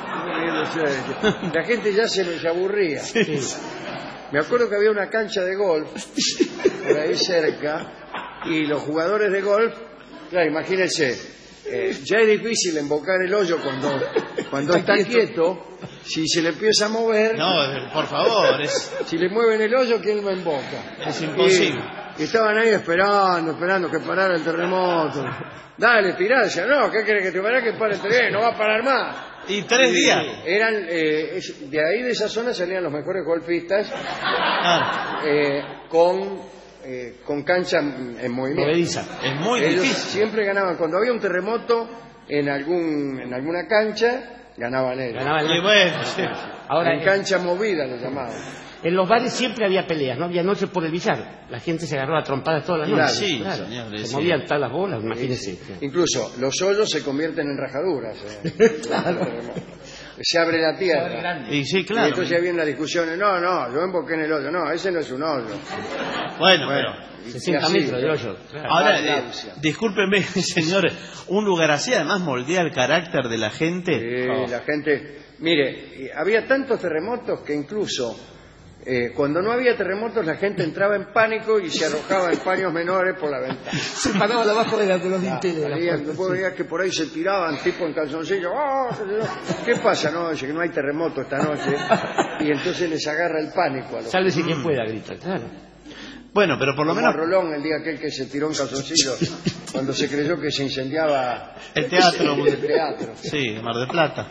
La gente ya se les aburría. Sí. Me acuerdo que había una cancha de golf por ahí cerca y los jugadores de golf, claro, imagínense, eh, ya es difícil embocar el hoyo cuando, cuando está quieto. Si se le empieza a mover, No, por favor, es, si le mueven el hoyo, ¿quién lo emboca? es imposible. Y, y estaban ahí esperando, esperando que parara el terremoto. Dale, tirá, decía, no, ¿qué querés que te pare? Que pare el terremoto, no va a parar más. Y tres días. Eran, eh, es- de ahí de esa zona salían los mejores golfistas Ah, eh, con, eh, con cancha en en movimiento. Movediza. es muy Ellos difícil. siempre ganaban. Cuando había un terremoto en algún en alguna cancha, ganaban ellos. Ganaba el- Y bueno, sí. Ahora, En cancha movida lo llamaban. en los bares siempre había peleas, no había noche por el billar. La gente se agarró a trompadas todas las Claro, noches. sí, claro. señor, Se sí. movían todas las bolas, imagínese. Incluso los hoyos se convierten en rajaduras. eh. Se abre la tierra. Y sí, Y claro. entonces había una discusión. No, no, yo emboqué en el hoyo. No, ese no es un hoyo. Bueno, Bueno, pero... y- sesenta y así, metros de ¿no? hoyo. Claro. Ahora, Ah, eh, náusea. discúlpeme, señor, un lugar así además moldea el carácter de la gente. Sí, Oh. la gente... Mire, eh, había tantos terremotos que incluso eh, cuando no había terremotos la gente entraba en pánico y se arrojaba en paños menores por la ventana. Se paraban abajo de, la- de los dinteles de la Salían, puerta, vos sí. veías que por ahí se tiraban tipo en calzoncillo. ¡Oh! ¿Qué pasa? No, dice que no hay terremoto esta noche. Y entonces les agarra el pánico a los... Sálvese quien pueda, grita, claro. Bueno, pero por lo Como menos a Rolón, el día aquel que se tiró en calzoncillo, cuando se creyó que se incendiaba el teatro. el teatro. Sí, Mar del Plata.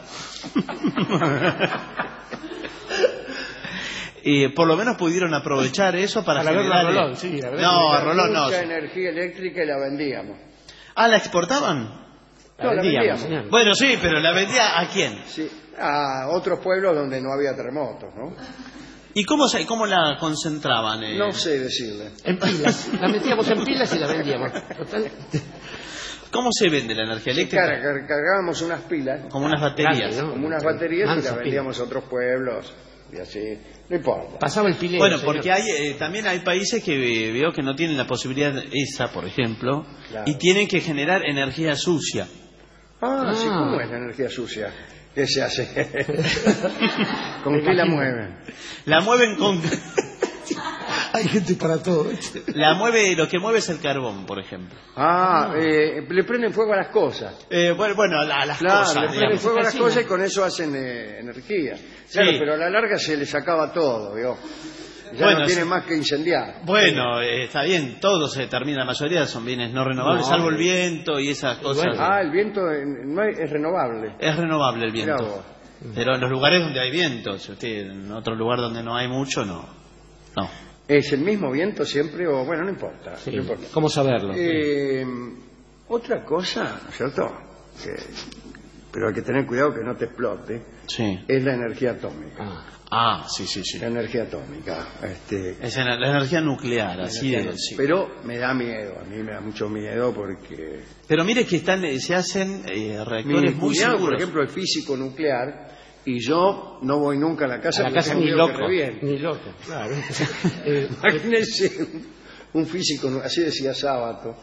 Y por lo menos pudieron aprovechar eso para, Para verlo a generar... Rolón, sí, la verdad no, que a Rolón no. Mucha energía eléctrica y la vendíamos. Ah, ¿la exportaban? La No, la vendíamos, vendíamos. señor. Bueno, sí, pero ¿la vendía a quién? Sí, a otros pueblos donde no había terremotos, ¿no? ¿Y cómo, se, cómo la concentraban? eh? No sé decirle. En pilas. La metíamos en pilas y la vendíamos. Total. ¿Cómo se vende la energía Sí, eléctrica? car- car- cargábamos unas pilas, Como unas baterías. Grande, ¿no? como unas baterías y Mansa las vendíamos a otros pueblos y así. No importa. Pasaba el pilero. Bueno, señor. porque hay eh, también hay países que eh, veo que no tienen la posibilidad esa, por ejemplo, Claro. y tienen que generar energía sucia. Ah, sí, Ah. ¿cómo es la energía sucia? ¿Qué se hace? ¿Con qué la mueven? La mueven con Hay gente para todo. la mueve lo que mueve es el carbón, por ejemplo. Ah, eh, le prenden fuego a las cosas. Eh, bueno, bueno, a las Claro, cosas, le prenden digamos. fuego a las Cocina. cosas y con eso hacen eh, energía. Claro, Sí. pero a la larga se les acaba todo, ¿vio? Ya Bueno, no tiene sí. más que incendiar. Bueno, eh, está bien, todo se termina, la mayoría son bienes no renovables, No. salvo el viento y esas cosas. bueno. Ah, el viento eh, no es, es renovable. Es renovable el Mirá viento. vos. Pero en los lugares donde hay viento, si usted en otro lugar donde no hay mucho, no. No. ¿Es el mismo viento siempre o...? Bueno, no importa. Sí. no importa. ¿Cómo saberlo? Eh, otra cosa, ¿no es cierto? Que- pero hay que tener cuidado que no te explote, Sí. es la energía atómica. Ah. Ah, sí, sí, sí. La energía atómica. Este, Es en la, la energía nuclear, así energía- de... sí. Pero me da miedo, a mí me da mucho miedo porque... Pero mire que están, eh, se hacen eh, Mi reactores muy cuñado, por seguros. ejemplo, es físico nuclear y yo no voy nunca a la casa A la porque casa tengo ni miedo que loco. reviente. Ni loco, claro. Eh, Imagínense un, un físico, nu- así decía Sábato,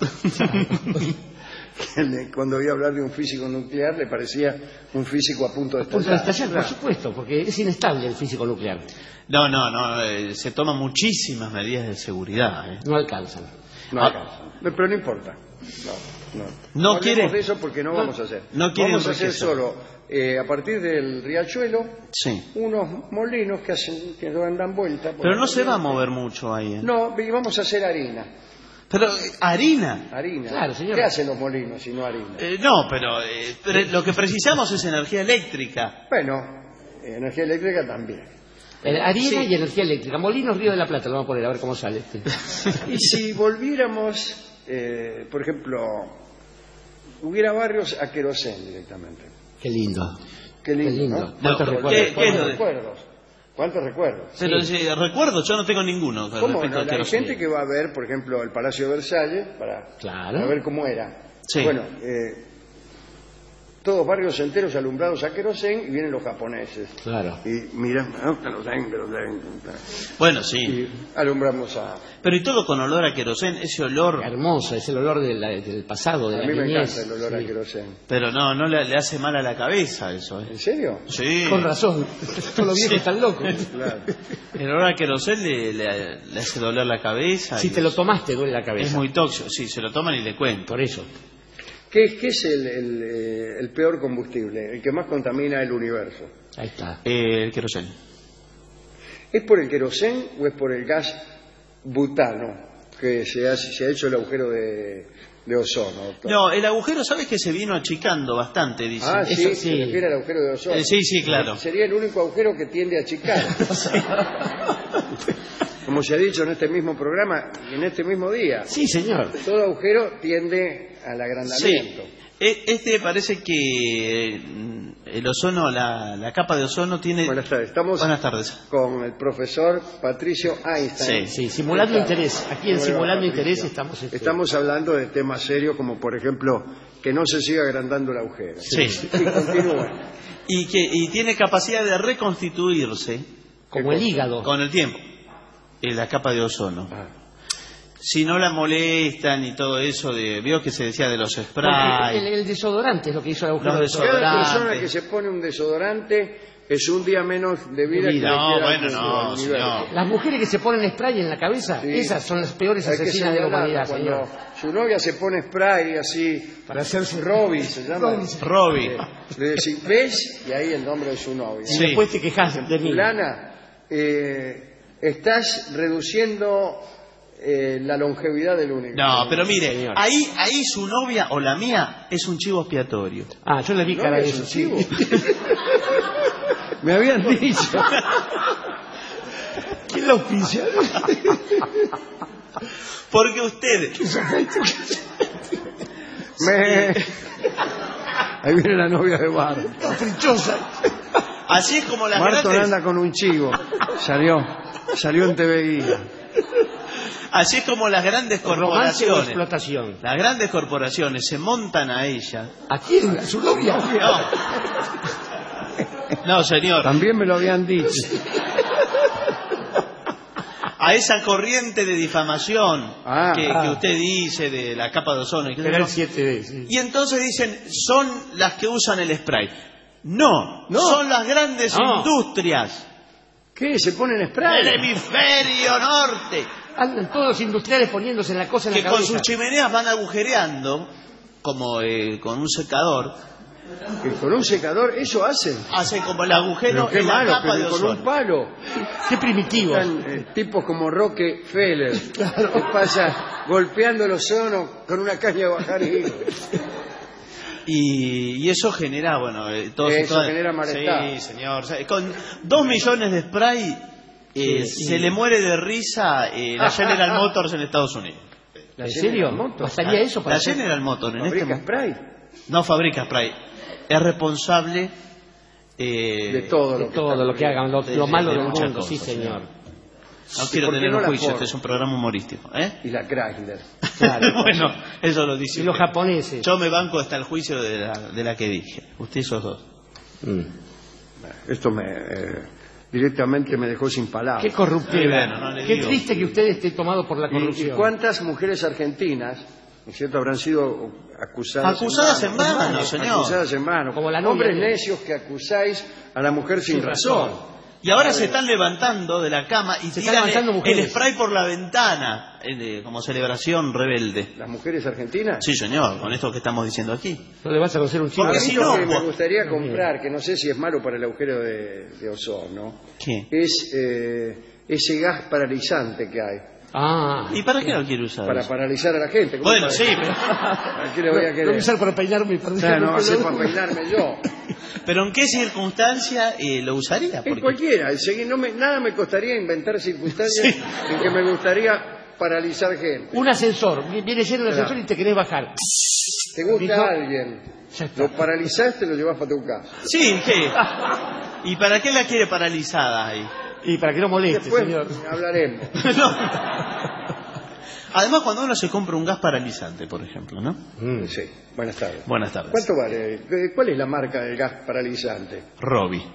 que le- cuando oía hablar de un físico nuclear le parecía un físico a punto de punto de estallar. estallar, por Claro. supuesto, porque es inestable el físico nuclear. No, no, no, eh, se toman muchísimas medidas de seguridad. eh. No alcanzan. No Ah. alcanza. No, pero no importa. No, no. No hablemos quiere- de eso porque no, no- vamos a hacer. no quiere vamos a hacer enriquecer. solo, eh, a partir del riachuelo, Sí. unos molinos que, hacen, que dan vuelta. por Pero la no se va a corriente. mover mucho ahí. eh. No, y vamos a hacer harina. Pero eh, harina. Harina. Claro, señor. ¿Qué hacen los molinos si no harina? Eh, no, pero eh, pre- lo que precisamos es energía eléctrica. Bueno, eh, energía eléctrica también. Eh, harina Sí. y energía eléctrica. Molinos Río de la Plata, lo vamos a poner a ver cómo sale. Y si volviéramos, eh, por ejemplo, hubiera barrios a querosén directamente. Qué lindo. Qué lindo, Qué lindo. ¿no? ¿Cuántos No, recuerdos? ¿qué- qué es lo ¿Cuántos de- recuerdos? ¿Cuántos recuerdos? Pero Sí. eh, recuerdo, yo no tengo ninguno con ¿Cómo respecto no? al Hay queroseno. gente que va a ver, por ejemplo, el Palacio de Versalles para, Claro. para ver cómo era. Sí. Bueno, eh, todos barrios enteros alumbrados a querosén y vienen los japoneses. Claro. Y miran, ¿no? querosén, querosén. Bueno, sí. Y alumbramos a... Pero y todo con olor a querosén, ese olor... Hermoso, es el olor de la- del pasado, de A la mí me niñez. encanta el olor Sí. a querosén. Pero no, no le, le hace mal a la cabeza eso, ¿eh? ¿En serio? Sí. Con razón, todos los viejos Sí. están locos. Claro. El olor a querosén le, le, le hace doler la cabeza. Si y te lo tomaste, duele la cabeza. Es muy tóxico, sí, se lo toman y le cuento. Por eso. ¿Qué, qué es el, el, eh, el peor combustible? El que más contamina el universo. Ahí está. Eh, el querosén. ¿Es por el querosén o es por el gas butano que se ha, se ha hecho el agujero de, de ozono? doctor? No, el agujero, ¿sabes que se vino achicando bastante? Dicen. Ah, sí, Eso se sí. refiere al agujero de ozono. Eh, sí, sí, claro. Sería el único agujero que tiende a achicar. Como se ha dicho en este mismo programa y en este mismo día. Sí, señor. Todo agujero tiende al agrandamiento. Sí. E- Este parece que mm, el ozono, la, la capa de ozono tiene... Buenas tardes. Estamos Buenas tardes. con el profesor Patricio Einstein. Sí, simulando interés. Aquí en ¿Cómo le va, Simulando Patricio? Interés estamos... este, Estamos hablando de temas serios como, por ejemplo, que no se siga agrandando el agujero. Sí. Y continúe. Y, que, y tiene capacidad de reconstituirse como el hígado. con el tiempo. En la capa de ozono. Ah. Si no la molestan y todo eso, de vio que se decía de los Porque sprays. el, el desodorante es lo que hizo el agujero Los de Cada desodorante. persona que se pone un desodorante es un día menos de vida, De vida. que le No, queda bueno, al no, universo. señor. Las mujeres que se ponen spray en la cabeza, Sí. esas son las peores Hay que asesinas de la señalarlo, humanidad, cuando señor. su novia se pone spray así, Para hacerse Robbie se llama. Robbie. Eh, Le decís, ¿ves? Y ahí el nombre de su novia. Y Sí. después te quejas de mí. Fulana, eh, estás reduciendo eh, la longevidad del único. No, pero mire, Señor. ahí, ahí su novia o la mía es un chivo expiatorio. Ah, yo le vi ¿No cara de es eso, un sí. chivo? Me habían dicho. ¿Quién lo auspicia? Porque usted... Me... Ahí viene la novia de Barton. Caprichosa. Así es como las Barton grandes... anda con un chivo. Salió. Salió en T V Guía. Así es como las grandes Romance o corporaciones... explotación. Las grandes corporaciones se montan a ella. ¿A quién? ¿A su novia? No, no señor. También me lo habían dicho. A esa corriente de difamación Ah, que, ah. que usted dice de la capa de ozono. Y, qué sé Era yo. el siete D, sí. Y entonces dicen, son las que usan el spray. No, No. son las grandes No. industrias ¿Qué? ¿Se ponen del spray? hemisferio norte Andan todos los industriales poniéndose en la cosa en que la con cabeza. sus chimeneas van agujereando, como eh, con un secador, Que con un secador, eso hacen. hacen como el agujero Pero qué en la malo, capa de pero con un ozono. palo. Qué primitivo. Están, eh, tipos como Rockefeller, que pasa golpeando el ozono con una caña de bajar hielo. Y, y eso genera, bueno, eh, todo Eso toda- genera malestar. Sí, señor. O sea, con dos millones de spray eh, Sí, sí. se le muere de risa eh, la General Motors en Estados Unidos. La ¿En serio? General Motors. ¿Bastaría eso para La hacer? General Motors en este ¿Fabrica mo- spray? no fabrica spray, es responsable eh, De todo lo De que todo está lo que hagan, lo, de- lo de- malo de del muchas mundo, sí, cosas, señor. No quiero ¿por qué tener no un la juicio, Ford? este es un programa humorístico. ¿eh? Y la Chrysler. Claro. Bueno, eso lo dice Y los usted. japoneses. Yo me banco hasta el juicio de la, de la que dije. Usted esos dos. Mm. Esto me eh, directamente me dejó sin palabras. Qué corruptivo. Sí, bueno, no le Qué digo. triste que usted esté tomado por la ¿Y, y corrupción. cuántas mujeres argentinas, ¿no es cierto?, habrán sido acusadas, Acusadas en vano, vano, señor. Acusadas en vano. Como la novia Hombres de- necios que acusáis a la mujer sin, Sin razón. razón. Y ahora se están levantando de la cama y Se están tiran levantando el, mujeres. el spray por la ventana eh, como celebración rebelde. ¿Las mujeres argentinas? Sí, señor, con esto que estamos diciendo aquí. No le vas a conocer un chico. A Porque mí si lo no, que me por- gustaría comprar, que no sé si es malo para el agujero de, de ozono, ¿Qué? es eh, ese gas paralizante que hay. Ah. ¿Y para qué lo quiere usar? Para eso? paralizar a la gente. ¿Cómo Bueno, para- sí, pero, ¿A qué le voy a Lo querer? voy a usar para peinarme. Para O sea, no va a ser para peinarme yo. pero ¿en qué circunstancia eh, lo usaría? En Porque- cualquiera. el seguir- no me- nada me costaría inventar circunstancias Sí. en que me gustaría paralizar gente. Un ascensor. Viene lleno de Claro. ascensor y te querés bajar. Te gusta Dijo- a alguien, Ya está. lo paralizaste, lo llevas para tu casa. Sí, ¿qué? ¿Y para qué la quiere paralizada ahí? Y para que no moleste, Después señor. hablaremos. No. Además, cuando uno se compra un gas paralizante, por ejemplo, ¿no? Mm, sí. Buenas tardes. Buenas tardes. ¿Cuánto vale? ¿Cuál es la marca del gas paralizante? Robbie.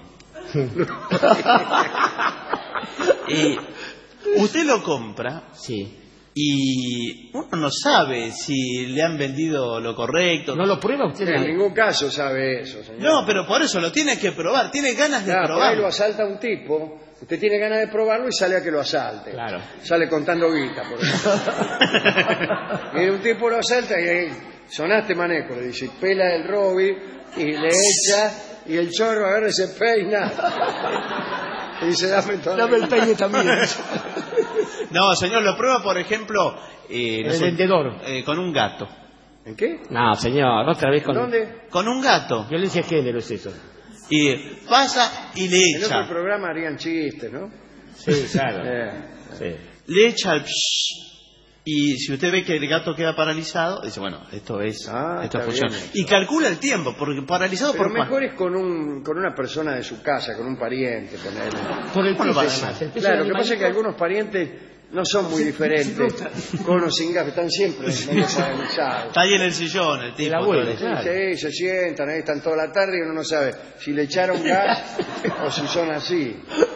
Y usted lo compra. Sí. Y uno no sabe si le han vendido lo correcto. ¿No lo prueba usted? En ningún caso sabe eso, señor. No, pero por eso lo tiene que probar. Tiene ganas de Claro, por ahí probarlo. lo asalta un tipo, usted tiene ganas de probarlo y sale a que lo asalte. Claro. Sale contando guita, por ejemplo. Y un tipo lo asalta y ahí, sonaste manejo, le dice, pela el Robbie y le echa, y el chorro agarra y se peina. Y dice, dame todo. Dame el peine también. No, señor, lo prueba, por ejemplo... Eh, no el sé, vendedor. eh, con un gato. ¿En qué? No, señor, otra vez con... ¿Dónde? Con un gato. Violencia de género es eso. Y pasa y le En echa. otro programa harían chistes, ¿no? Sí, claro. Eh, Sí. Le echa el... psh, y si usted ve que el gato queda paralizado, dice, bueno, esto es... Ah, esto está funciona. bien. Y calcula el tiempo, porque paralizado Pero por mejor cuánto. es con un con una persona de su casa, con un pariente, con él. Por el Bueno, peso, vale, además. El peso Claro, lo del que pasa es que animalito- algunos parientes no son muy diferentes. Con o sin gas, están siempre medio desorganizados. Está ahí en el sillón, el tipo. El abuelo, todo el- claro. Sí, se sientan, ahí están toda la tarde y uno no sabe si le echaron gas o si son así.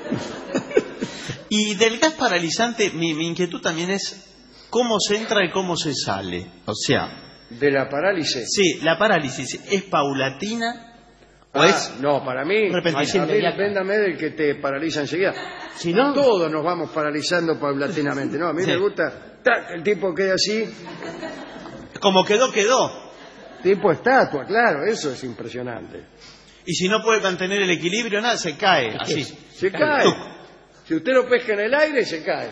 Y del gas paralizante, mi, mi inquietud también es cómo se entra y cómo se sale. O sea, ¿De la parálisis? sí, la parálisis, ¿es paulatina o Ah, es no, para mí, repentina? a mí inmediata. véndame del que te paraliza enseguida. Si no, Todos nos vamos paralizando paulatinamente. No, a mí Sí. me gusta, ¡tac! El tipo queda así, Como quedó, quedó. tipo estatua, claro, eso es impresionante. Y si no puede mantener el equilibrio, nada, se cae, así. Se cae. Si usted lo pesca en el aire, se cae.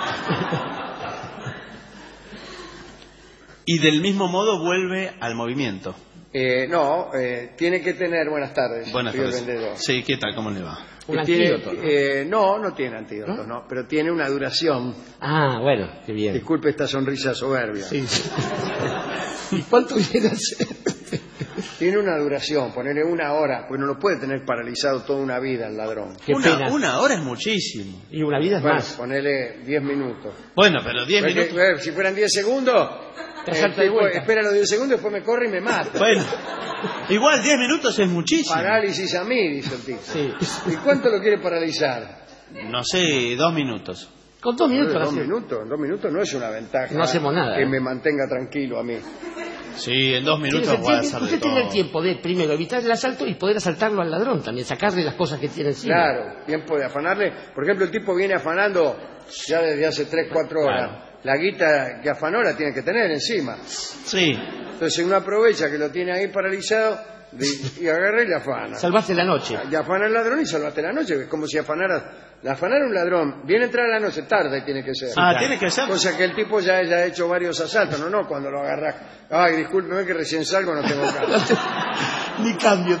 Y del mismo modo vuelve al movimiento. Eh, no, eh, tiene que tener, buenas tardes, Buenas soy el tardes. vendedor. Sí, ¿qué tal? ¿Cómo le va? un Que tiene- antídoto, ¿no? eh, no, no tiene antídoto, ¿no? Pero tiene una duración. Ah, bueno, qué bien. Disculpe esta sonrisa soberbia. Sí, sí. ¿Y cuánto viene a ser? Tiene una duración, ponerle una hora, pues no lo puede tener paralizado toda una vida el ladrón. Qué una, pena. una hora es muchísimo. Y una vida es Bueno, más. ponele diez minutos. Bueno, pero diez Porque, minutos. eh, si fueran diez segundos, Te el salta de tipo vuelta. espera los diez segundos, después me corre y me mata. Bueno, igual diez minutos es muchísimo. Parálisis a mí, dice el tipo. Sí. ¿Y cuánto lo quiere paralizar? No sé, dos minutos. Con dos minutos. Dos hace- minutos, en dos minutos no es una ventaja. No hacemos nada, Que ¿eh? me mantenga tranquilo a mí. Sí, en dos Tiene minutos sentido puede que hacer de usted tiene el todo. tiempo de, primero, evitar el asalto y poder asaltarlo al ladrón también, sacarle las cosas que tiene encima. Claro, tiempo de afanarle. Por ejemplo, el tipo viene afanando ya desde hace tres, cuatro horas. Claro. La guita que afanó la tiene que tener encima. Sí. Entonces uno aprovecha que lo tiene ahí paralizado de- y agarra y le afana. Salvaste la noche. Y afana al ladrón y salvaste la noche, que es como si afanaras. La afanar a un ladrón, viene a entrar a la noche, tarde tiene que ser. Ah, tiene que ser. Cosa que el tipo ya haya hecho varios asaltos, no, no, cuando lo agarras. Ay, discúlpeme que recién salgo, no tengo cara. Ni cambio.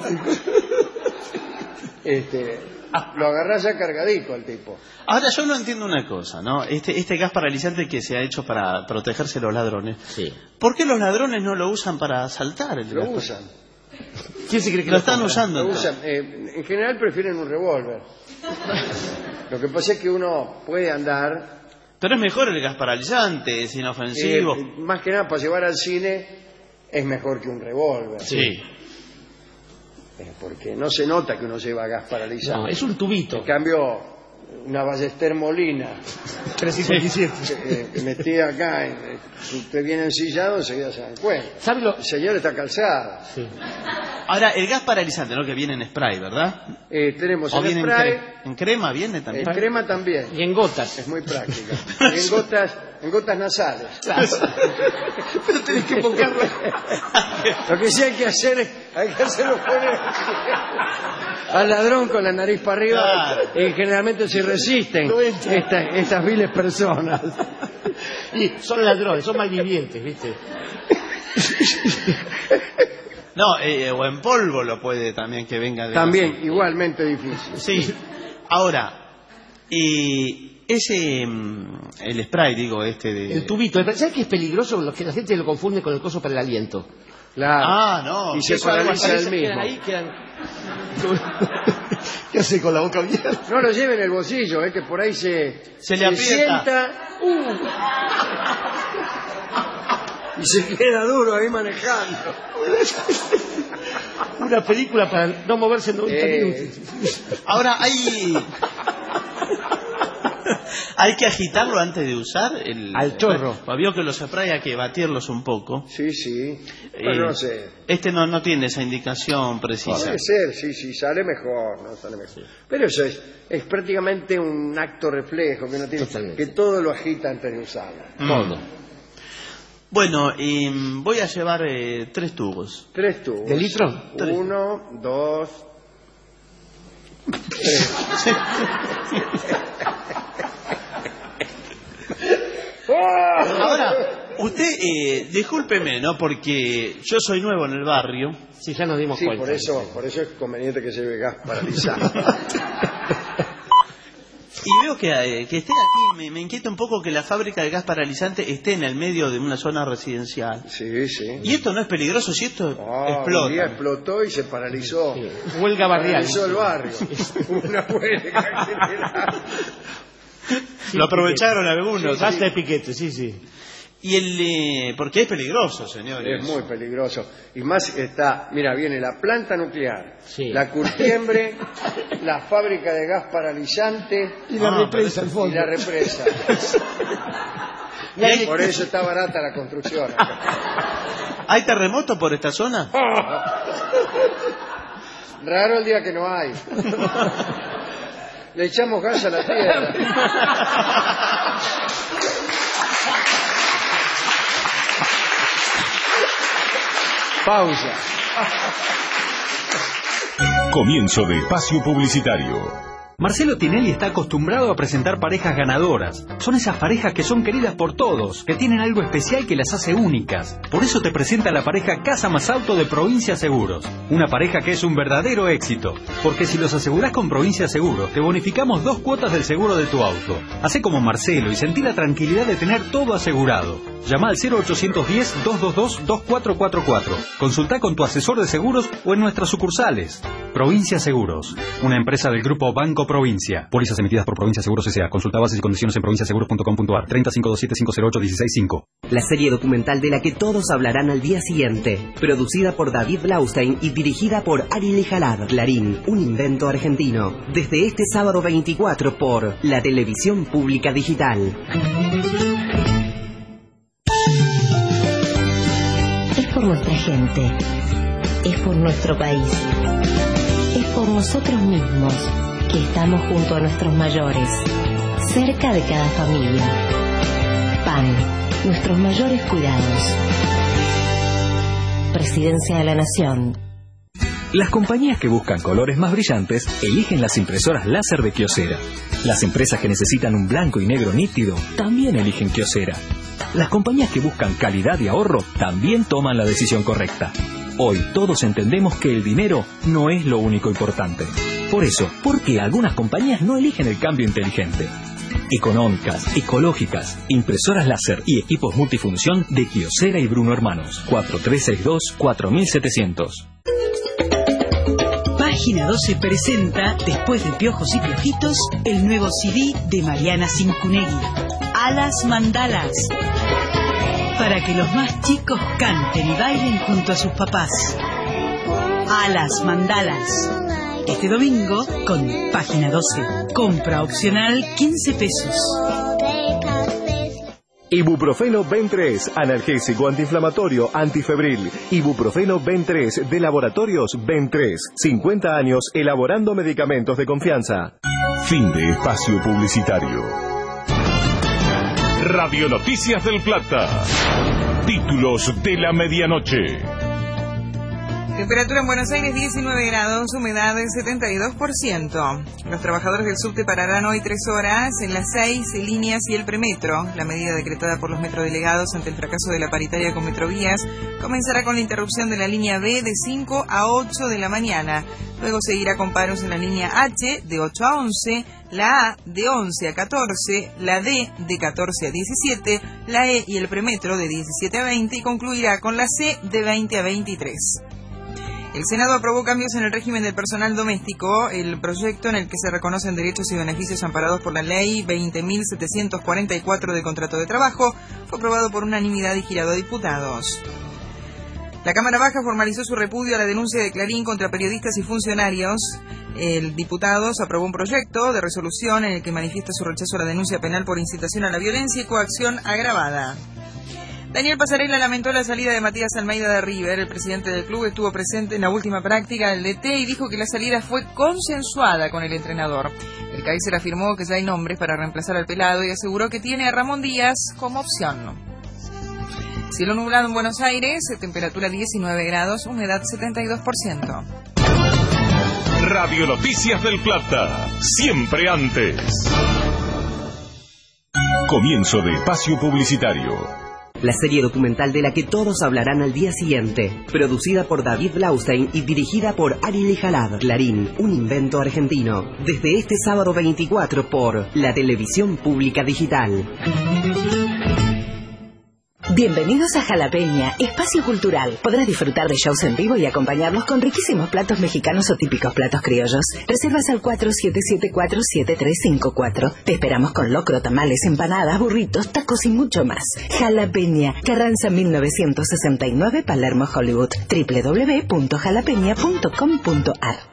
Este, lo agarrás ya cargadito al tipo. Ahora yo no entiendo una cosa, ¿no? Este, este gas paralizante que se ha hecho para protegerse de los ladrones. Sí. ¿Por qué los ladrones no lo usan para asaltar? El Lo gas? usan. ¿Quién se cree que Lo están compra? usando. Lo usan. Eh, en general prefieren un revólver. Lo que pasa es que uno puede andar, Pero es mejor el gas paralizante, es inofensivo. eh, más que nada para llevar al cine, es mejor que un revólver. Sí. Eh, porque no se nota que uno lleva gas paralizado. No, es un tubito. En cambio, una Ballester Molina trescientos cincuenta y siete. eh, metida acá, eh, si usted viene ensillado, enseguida se dan cuenta. ¿Sabe lo? El señor está calzado. Sí. Ahora, el gas paralizante, ¿no? Que viene en spray, ¿verdad? Eh, tenemos O el viene en, spray, cre- en crema, viene en también. crema también. Y en gotas. Es muy práctica. Y en gotas, en gotas nasales. Pero tenés que enfocarlo. Lo que sí hay que hacer es, hay que hacerlo poner al ladrón con la nariz para arriba. Claro. Y generalmente se resisten No entra. estas, estas viles personas. Y son ladrones, son malvivientes, ¿viste? No, eh, o en polvo lo puede también que venga de... También, igualmente difícil. Sí. Ahora, y ese, mm, el spray, digo, este de... El tubito. ¿Sabes que es peligroso? Lo que la gente lo confunde con el coso para el aliento. Claro. Ah, no. Y se Eso, algo paraliza así, el quedan mismo. ahí, quedan... ¿Qué hace con la boca abierta? No lo lleve en el bolsillo, es que por ahí se, Se le aprieta. sienta. Uh, y se queda duro ahí manejando. Una película para no moverse en noventa Eh. minutos. Ahora hay... hay que agitarlo antes de usar el... Al chorro. Vio que los spray hay que batirlos un poco. Sí, sí. Eh, Bueno, no sé. Este no, no tiene esa indicación precisa. Puede ser, sí, sí, sale mejor, ¿no? Sale mejor. Pero eso es, es prácticamente un acto reflejo que uno tiene, Totalmente. que todo lo agita antes de usarlo. Mm. Todo. Bueno, y voy a llevar eh, tres tubos. Tres tubos. ¿De litro? Uno, dos, tres. Ahora, usted, eh, discúlpeme, ¿no? Porque yo soy nuevo en el barrio. Sí, ya nos dimos Sí, cuenta. por eso, por eso es conveniente que lleve gas paralizante. Y veo que, eh, que esté aquí, me, me inquieta un poco que la fábrica de gas paralizante esté en el medio de una zona residencial. Sí, sí. Y esto no es peligroso, si esto Ah, explota. un día explotó y se paralizó. Sí. Huelga barrial. Paralizó el barrio. Una huelga general. Lo aprovecharon algunos. Basta de piquete, sí, sí. Y el, eh, porque es peligroso, señores. Es muy peligroso. Y más está, mira, viene la planta nuclear, Sí. la curtiembre, la fábrica de gas paralizante Y la Ah, represa al y fondo. la represa. ¿Y hay, Por eso está barata la construcción. ¿hay terremoto por esta zona? Raro el día que no hay. Le echamos gas a la tierra. Pausa. Comienzo de espacio publicitario. Marcelo Tinelli está acostumbrado a presentar parejas ganadoras. Son esas parejas que son queridas por todos, que tienen algo especial que las hace únicas. Por eso te presenta la pareja Casa Más Auto de Provincia Seguros. Una pareja que es un verdadero éxito. Porque si los asegurás con Provincia Seguros, te bonificamos dos cuotas del seguro de tu auto. Hacé como Marcelo y sentí la tranquilidad de tener todo asegurado. Llama al cero ochocientos diez, doscientos veintidós, veinticuatro cuarenta y cuatro. Consultá con tu asesor de seguros o en nuestras sucursales. Provincia Seguros, una empresa del grupo Banco Provincia. Pólizas emitidas por Provincia Seguros S A. Consulta bases y condiciones en provinciaseguros punto com punto a r. treinta, quinientos veintisiete, quinientos ocho, dieciséis cinco. La serie documental de la que todos hablarán al día siguiente. Producida por David Blaustein y dirigida por Ari Lijalad. Clarín, un invento argentino. Desde este sábado veinticuatro por la Televisión Pública Digital. Es por nuestra gente. Es por nuestro país. Es por nosotros mismos que estamos junto a nuestros mayores, cerca de cada familia. P A N, nuestros mayores cuidados. Presidencia de la Nación. Las compañías que buscan colores más brillantes eligen las impresoras láser de Kyocera. Las empresas que necesitan un blanco y negro nítido también eligen Kyocera. Las compañías que buscan calidad y ahorro también toman la decisión correcta. Hoy todos entendemos que el dinero no es lo único importante. Por eso, ¿por qué algunas compañías no eligen el cambio inteligente? Económicas, ecológicas, impresoras láser y equipos multifunción de Kyocera y Bruno Hermanos. cuatro tres seis dos, cuatro siete cero cero. Página doce presenta, después de Piojos y Piojitos, el nuevo C D de Mariana Cincunegui, Alas Mandalas. Para que los más chicos canten y bailen junto a sus papás. Alas Mandalas. Este domingo con Página doce. Compra opcional quince pesos. Ibuprofeno Ben tres, analgésico antiinflamatorio antifebril. Ibuprofeno Ben tres de Laboratorios Ben tres. cincuenta años elaborando medicamentos de confianza. Fin de espacio publicitario. Radio Noticias del Plata. Títulos de la medianoche. Temperatura en Buenos Aires diecinueve grados, humedad del setenta y dos por ciento. Los trabajadores del subte pararán hoy tres horas en las seis líneas y el premetro. La medida decretada por los metrodelegados ante el fracaso de la paritaria con Metrovías comenzará con la interrupción de la línea B de cinco a ocho de la mañana. Luego seguirá con paros en la línea H de ocho a once, la A de once a catorce, la D de catorce a diecisiete, la E y el premetro de diecisiete a veinte y concluirá con la C de veinte a veintitrés. El Senado aprobó cambios en el régimen del personal doméstico. El proyecto en el que se reconocen derechos y beneficios amparados por la Ley veinte mil setecientos cuarenta y cuatro de contrato de trabajo fue aprobado por unanimidad y girado a diputados. La Cámara Baja formalizó su repudio a la denuncia de Clarín contra periodistas y funcionarios. El diputados aprobó un proyecto de resolución en el que manifiesta su rechazo a la denuncia penal por incitación a la violencia y coacción agravada. Daniel Pasarela lamentó la salida de Matías Almeida de River. El presidente del club estuvo presente en la última práctica del D T y dijo que la salida fue consensuada con el entrenador. El Kaiser afirmó que ya hay nombres para reemplazar al pelado y aseguró que tiene a Ramón Díaz como opción. Cielo nublado en Buenos Aires, temperatura diecinueve grados, humedad setenta y dos por ciento. Radio Noticias del Plata, siempre antes. Comienzo de espacio publicitario. La serie documental de la que todos hablarán al día siguiente. Producida por David Blaustein y dirigida por Ariel Jalad. Clarín, un invento argentino. Desde este sábado veinticuatro por la televisión pública digital. Bienvenidos a Jalapeña, espacio cultural. Podrás disfrutar de shows en vivo y acompañarlos con riquísimos platos mexicanos o típicos platos criollos. Reservas al cuatro siete siete cuatro siete tres cinco cuatro. Te esperamos con locro, tamales, empanadas, burritos, tacos y mucho más. Jalapeña, Carranza mil novecientos sesenta y nueve, Palermo, Hollywood. doble u doble u doble u punto jalapeña punto com punto a r.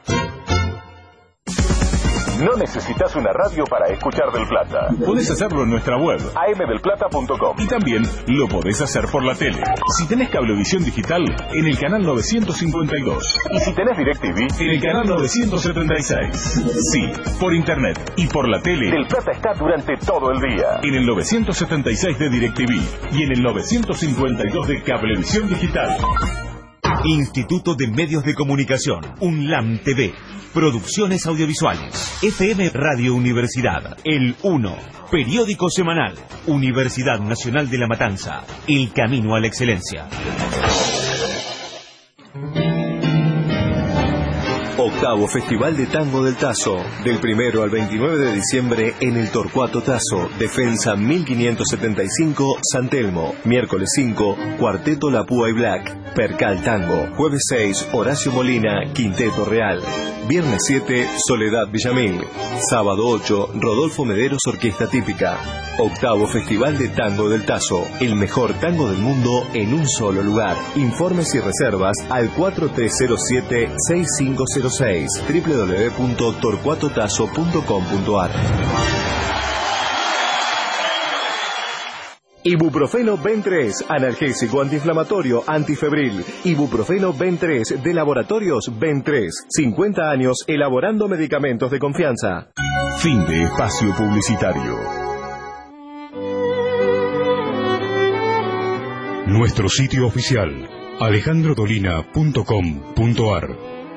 No necesitas una radio para escuchar Del Plata. Podés hacerlo en nuestra web, a m del plata punto com. Y también lo podés hacer por la tele. Si tenés cablevisión digital, en el canal novecientos cincuenta y dos. Y si tenés DirecTV, en el canal novecientos setenta y seis. Sí, por internet y por la tele, Del Plata está durante todo el día. En el novecientos setenta y seis de DirecTV y en el novecientos cincuenta y dos de Cablevisión Digital. Instituto de Medios de Comunicación, UNLAM T V, Producciones Audiovisuales, F M Radio Universidad, El uno, Periódico Semanal, Universidad Nacional de La Matanza, El Camino a la Excelencia. Octavo Festival de Tango del Tazo, del primero al veintinueve de diciembre en el Torcuato Tazo, Defensa mil quinientos setenta y cinco, San Telmo. Miércoles cinco, Cuarteto La Púa y Black, Percal Tango. Jueves seis, Horacio Molina, Quinteto Real. Viernes siete, Soledad Villamil. Sábado ocho, Rodolfo Mederos, Orquesta Típica. Octavo Festival de Tango del Tazo, el mejor tango del mundo en un solo lugar. Informes y reservas al cuatro tres cero siete, seis cinco cero seis, doble u doble u doble u punto torcuato tazo punto com punto a r. Ibuprofeno Ben tres, analgésico antiinflamatorio antifebril. Ibuprofeno Ben tres de Laboratorios Ben tres. cincuenta años elaborando medicamentos de confianza. Fin de espacio publicitario. Nuestro sitio oficial, alejandro dolina punto com punto a r.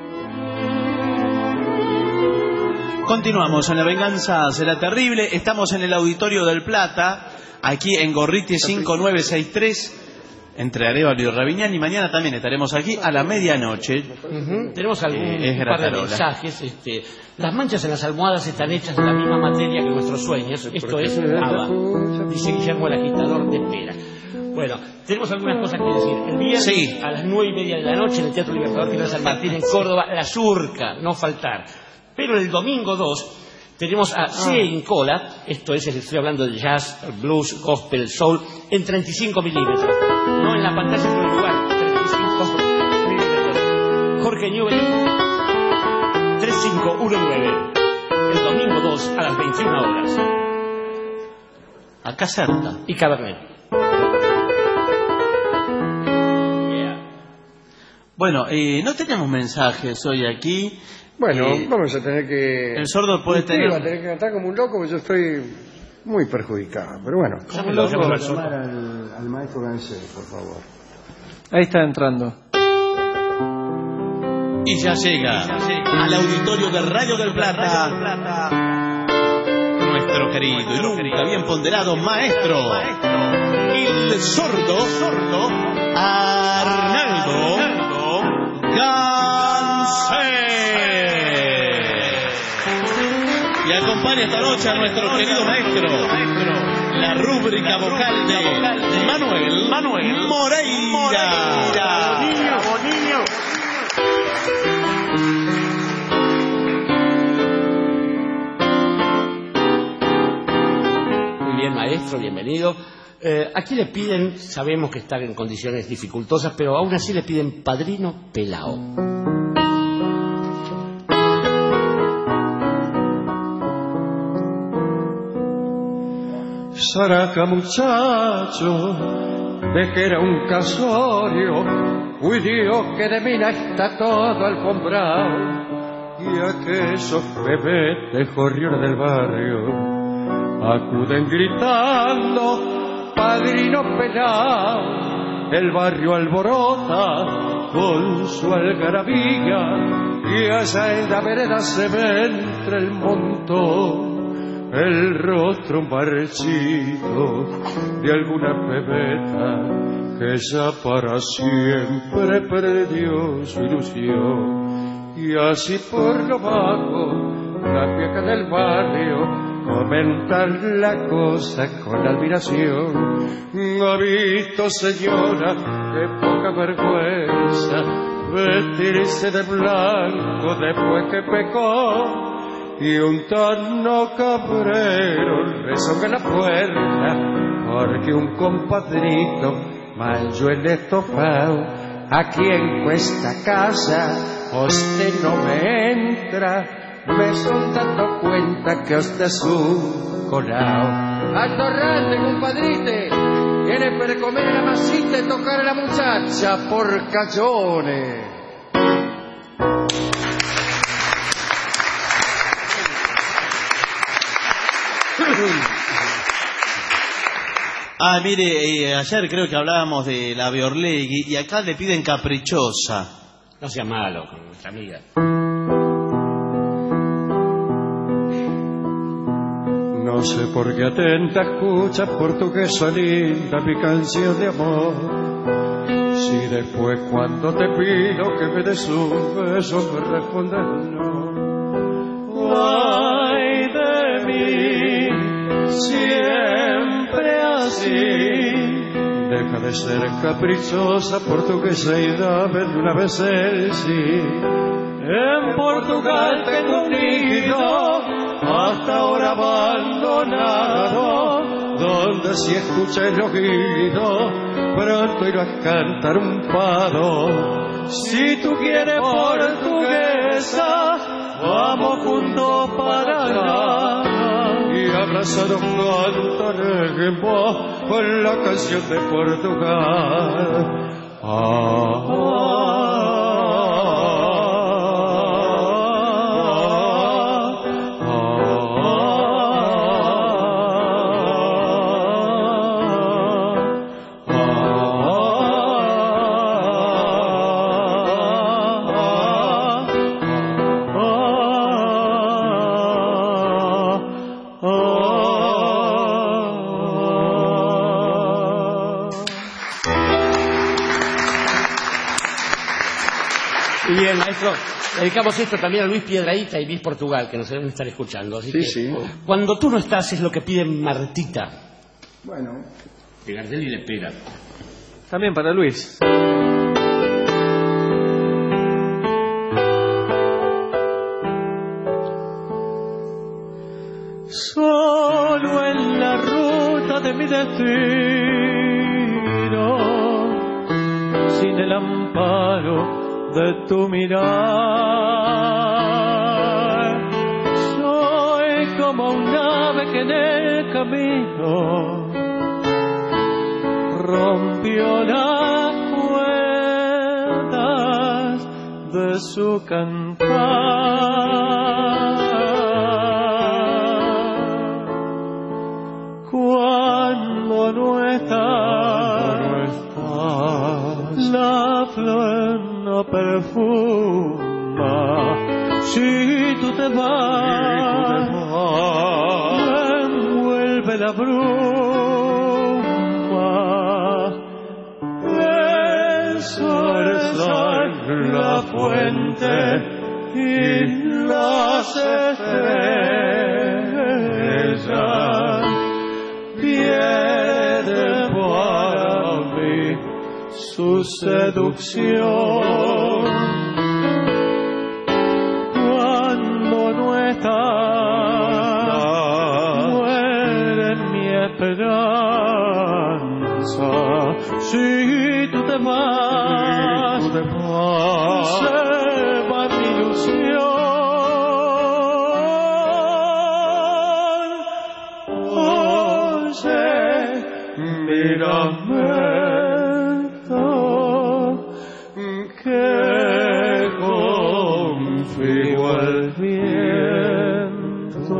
Continuamos en La Venganza Será Terrible. Estamos en el Auditorio del Plata, aquí en Gorriti cinco nueve seis tres, entre Arévalo y Raviñán. Y mañana también estaremos aquí a la medianoche. Uh-huh. Tenemos algún eh, par de mensajes. Este, las manchas en las almohadas están hechas de la misma materia que nuestros sueños. Esto es lava, dice Guillermo el Agitador de Pera. Bueno, tenemos algunas cosas que decir. El viernes sí, a las nueve y media de la noche en el Teatro Libertador General San Martín en Córdoba, La Surca, no faltar. Pero el domingo dos tenemos a C. Incola, esto es, estoy hablando de jazz, blues, gospel, soul, en treinta y cinco milímetros. No en la pantalla, sino en el lugar, treinta y cinco milímetros. Jorge Newell, tres cinco uno nueve. El domingo dos a las veintiuna horas. Acá cerca. Y Cabernet. Yeah. Bueno, eh, no tenemos mensajes hoy aquí. Bueno, eh, vamos a tener que... El sordo puede usted tener... va a tener que cantar como un loco, porque yo estoy muy perjudicado. Pero bueno, ¿Cómo lo vamos a sordo? llamar al, al maestro Gansel, por favor. Ahí está entrando. Y ya llega al auditorio de Radio del Plata nuestro querido y nunca bien ponderado maestro, el sordo Arnaldo Gansel. Y acompaña esta noche a nuestro querido maestro, la rúbrica vocal de Manuel Manuel Moreira. maestro, bienvenido. Eh, aquí le piden, sabemos que están en condiciones dificultosas, pero aún así le piden Padrino Pelao. Saraca muchacho, de que era un casorio, uy Dios que de mina está todo alfombrado, y aquellos bebés de corriones del barrio acuden gritando Padrino Pelao. El barrio alborota con su algarabía, y allá en la vereda se ve entre el montón el rostro marchito de alguna pebeta que ya para siempre perdió su ilusión. Y así por lo bajo la vieja del barrio comentan la cosa con admiración. Ha visto, señora, qué poca vergüenza vestirse de blanco después que pecó, y un tono cabrero rezonga en la puerta porque un compadrito manchó el estofado. Aquí en esta casa usted no me entra, me son dando cuenta que usted es un colao. Al torrante, compadrite, viene para comer la masita y tocar a la muchacha por cachones. Ah, mire, eh, ayer creo que hablábamos de la Biorlegui y acá le piden Caprichosa. No sea malo con nuestra amiga. No sé por qué atenta escuchas portuguesa linda mi canción de amor, si después cuando te pido que me des un beso me respondes no. Ay de mí, siempre así. Deja de ser caprichosa, portuguesa, y dame de una vez el sí. En Portugal tengo un nido, hasta ahora abandonado, donde si escucha el oído, pronto irás a cantar un fado. Si tú quieres portuguesa, vamos juntos para allá, y abrazados cantaremos con la canción de Portugal. Ah, Bien, maestro, dedicamos esto también a Luis Piedrahita y Luis Portugal, que nos deben estar escuchando. Así sí, que, sí. Cuando tú no estás es lo que pide Martita. Bueno. Que Gardel le pega. También para Luis. Solo en la ruta de mi destino, sin el amparo de tu mirar, soy como un ave que en el camino rompió las cuerdas de su cantar. Cuando no estás, la flor no perfuma. Si tú te vas, me envuelve la bruma. El sol sale la fuente y las estrellas pierden para mí su seducción. Cuando no estás, muere mi esperanza. Si tú te vas, si tú te vas, se va mi ilusión. Oye, mírame, que confío el viento.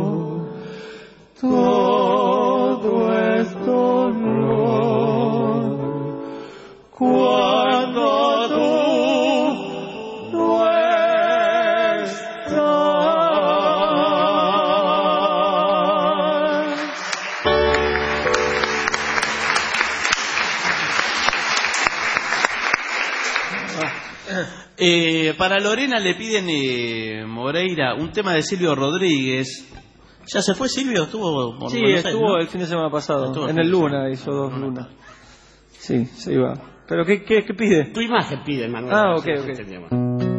Todo es dolor cuando tú no estás. Eh, para Lorena le piden eh, Moreira un tema de Silvio Rodríguez. ¿Ya se fue Silvio? ¿Estuvo por Sí, Buenos estuvo Aires, ¿no? el fin de semana pasado. Estuvo En el el fin de Luna hizo dos lunas. Sí, se iba. ¿Pero qué, qué, qué pide? Tu imagen pide, Manuel. Ah, ok, Sí, ok. entendíamos.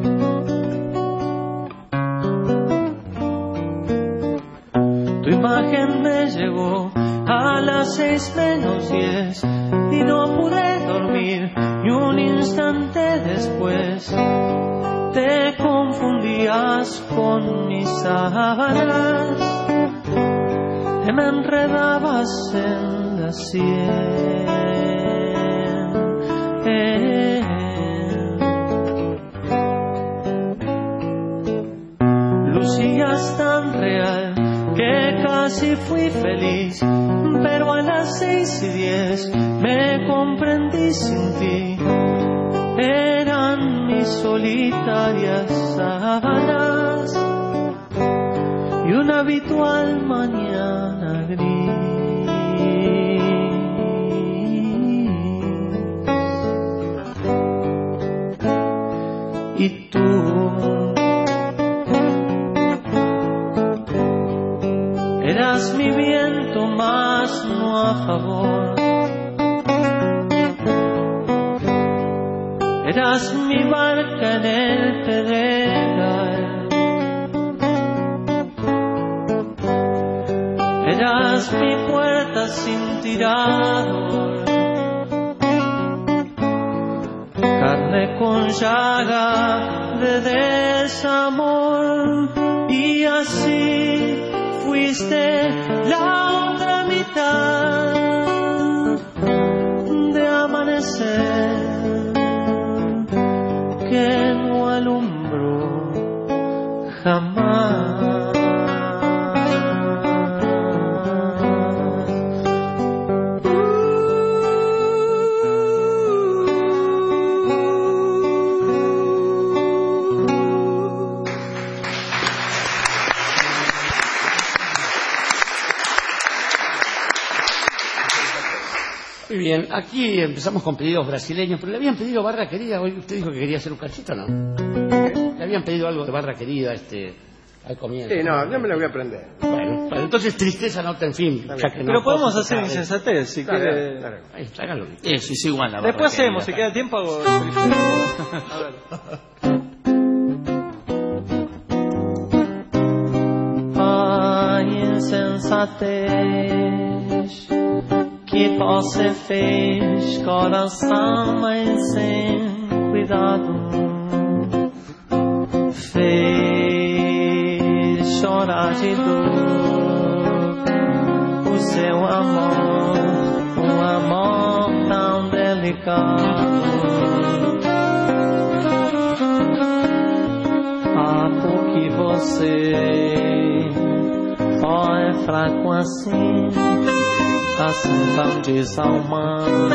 Tu imagen me llegó a las seis menos diez y no pude dormir ni un instante después. Te confundías con mis sábanas, te me enredabas en la sien. Eh, lucías tan real que casi fui feliz, pero a las seis y diez me comprendí sin ti. Eran mis solitarias sábanas y una habitual mañana gris. Y tú eras mi viento, más no a favor. Eras mi barca en el pedregal. Eras mi puerta sin tirador. Carne con llaga de desamor. Y así fuiste la otra mitad de amanecer que no alumbro jamás. Muy bien, aquí empezamos con pedidos brasileños, pero le habían pedido Barra Querida. Hoy usted dijo que quería hacer un cachito, ¿no? Le habían pedido algo de Barra Querida este, al comienzo. Sí, no, yo me lo voy a aprender. Bueno, bueno, entonces tristeza nota en fin. Ya que Pero no podemos puedo hacer tocar, insensatez, si Claro, quiere. claro. Ahí está, hágalo. Eso es igual la Después Barra hacemos, si Querida. queda tiempo hago. A ver. A insensatez que pó se fez, coração mas sem cuidado, fez chorar de dor o seu amor, um amor tão delicado. Ah, porque você ó é fraco assim, assim tão desalmado.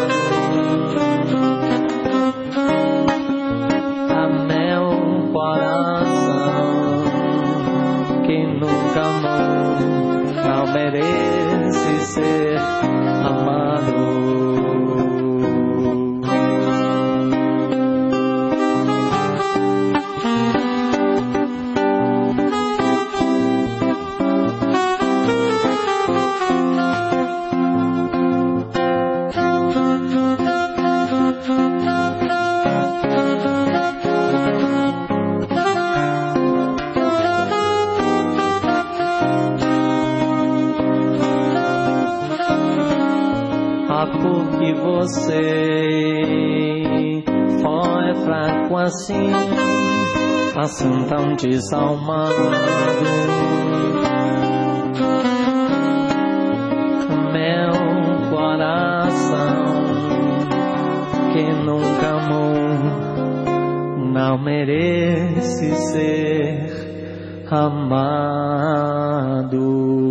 A meu coração que nunca amou, não merece ser amado. que você foi fraco assim, assim tão desalmado. Meu coração que nunca amou não merece ser amado.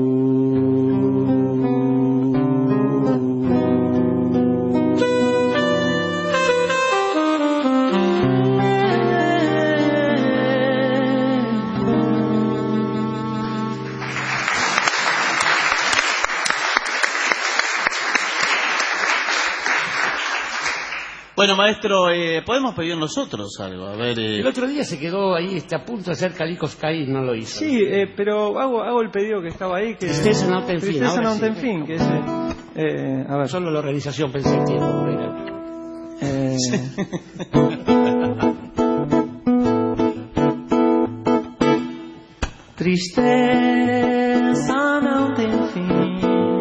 Bueno, maestro, eh, podemos pedir nosotros algo. A ver, eh... El otro día se quedó ahí, está a punto de hacer Calicos Caí y no lo hizo. Sí, eh, pero hago, hago el pedido que estaba ahí. Que Tristeza no ten fin. Tristeza Ahora no ten sí. fin, que es... Eh, a ver. Solo la realización pensé en tiempo, Moreira. Eh... Tristeza não tem fim,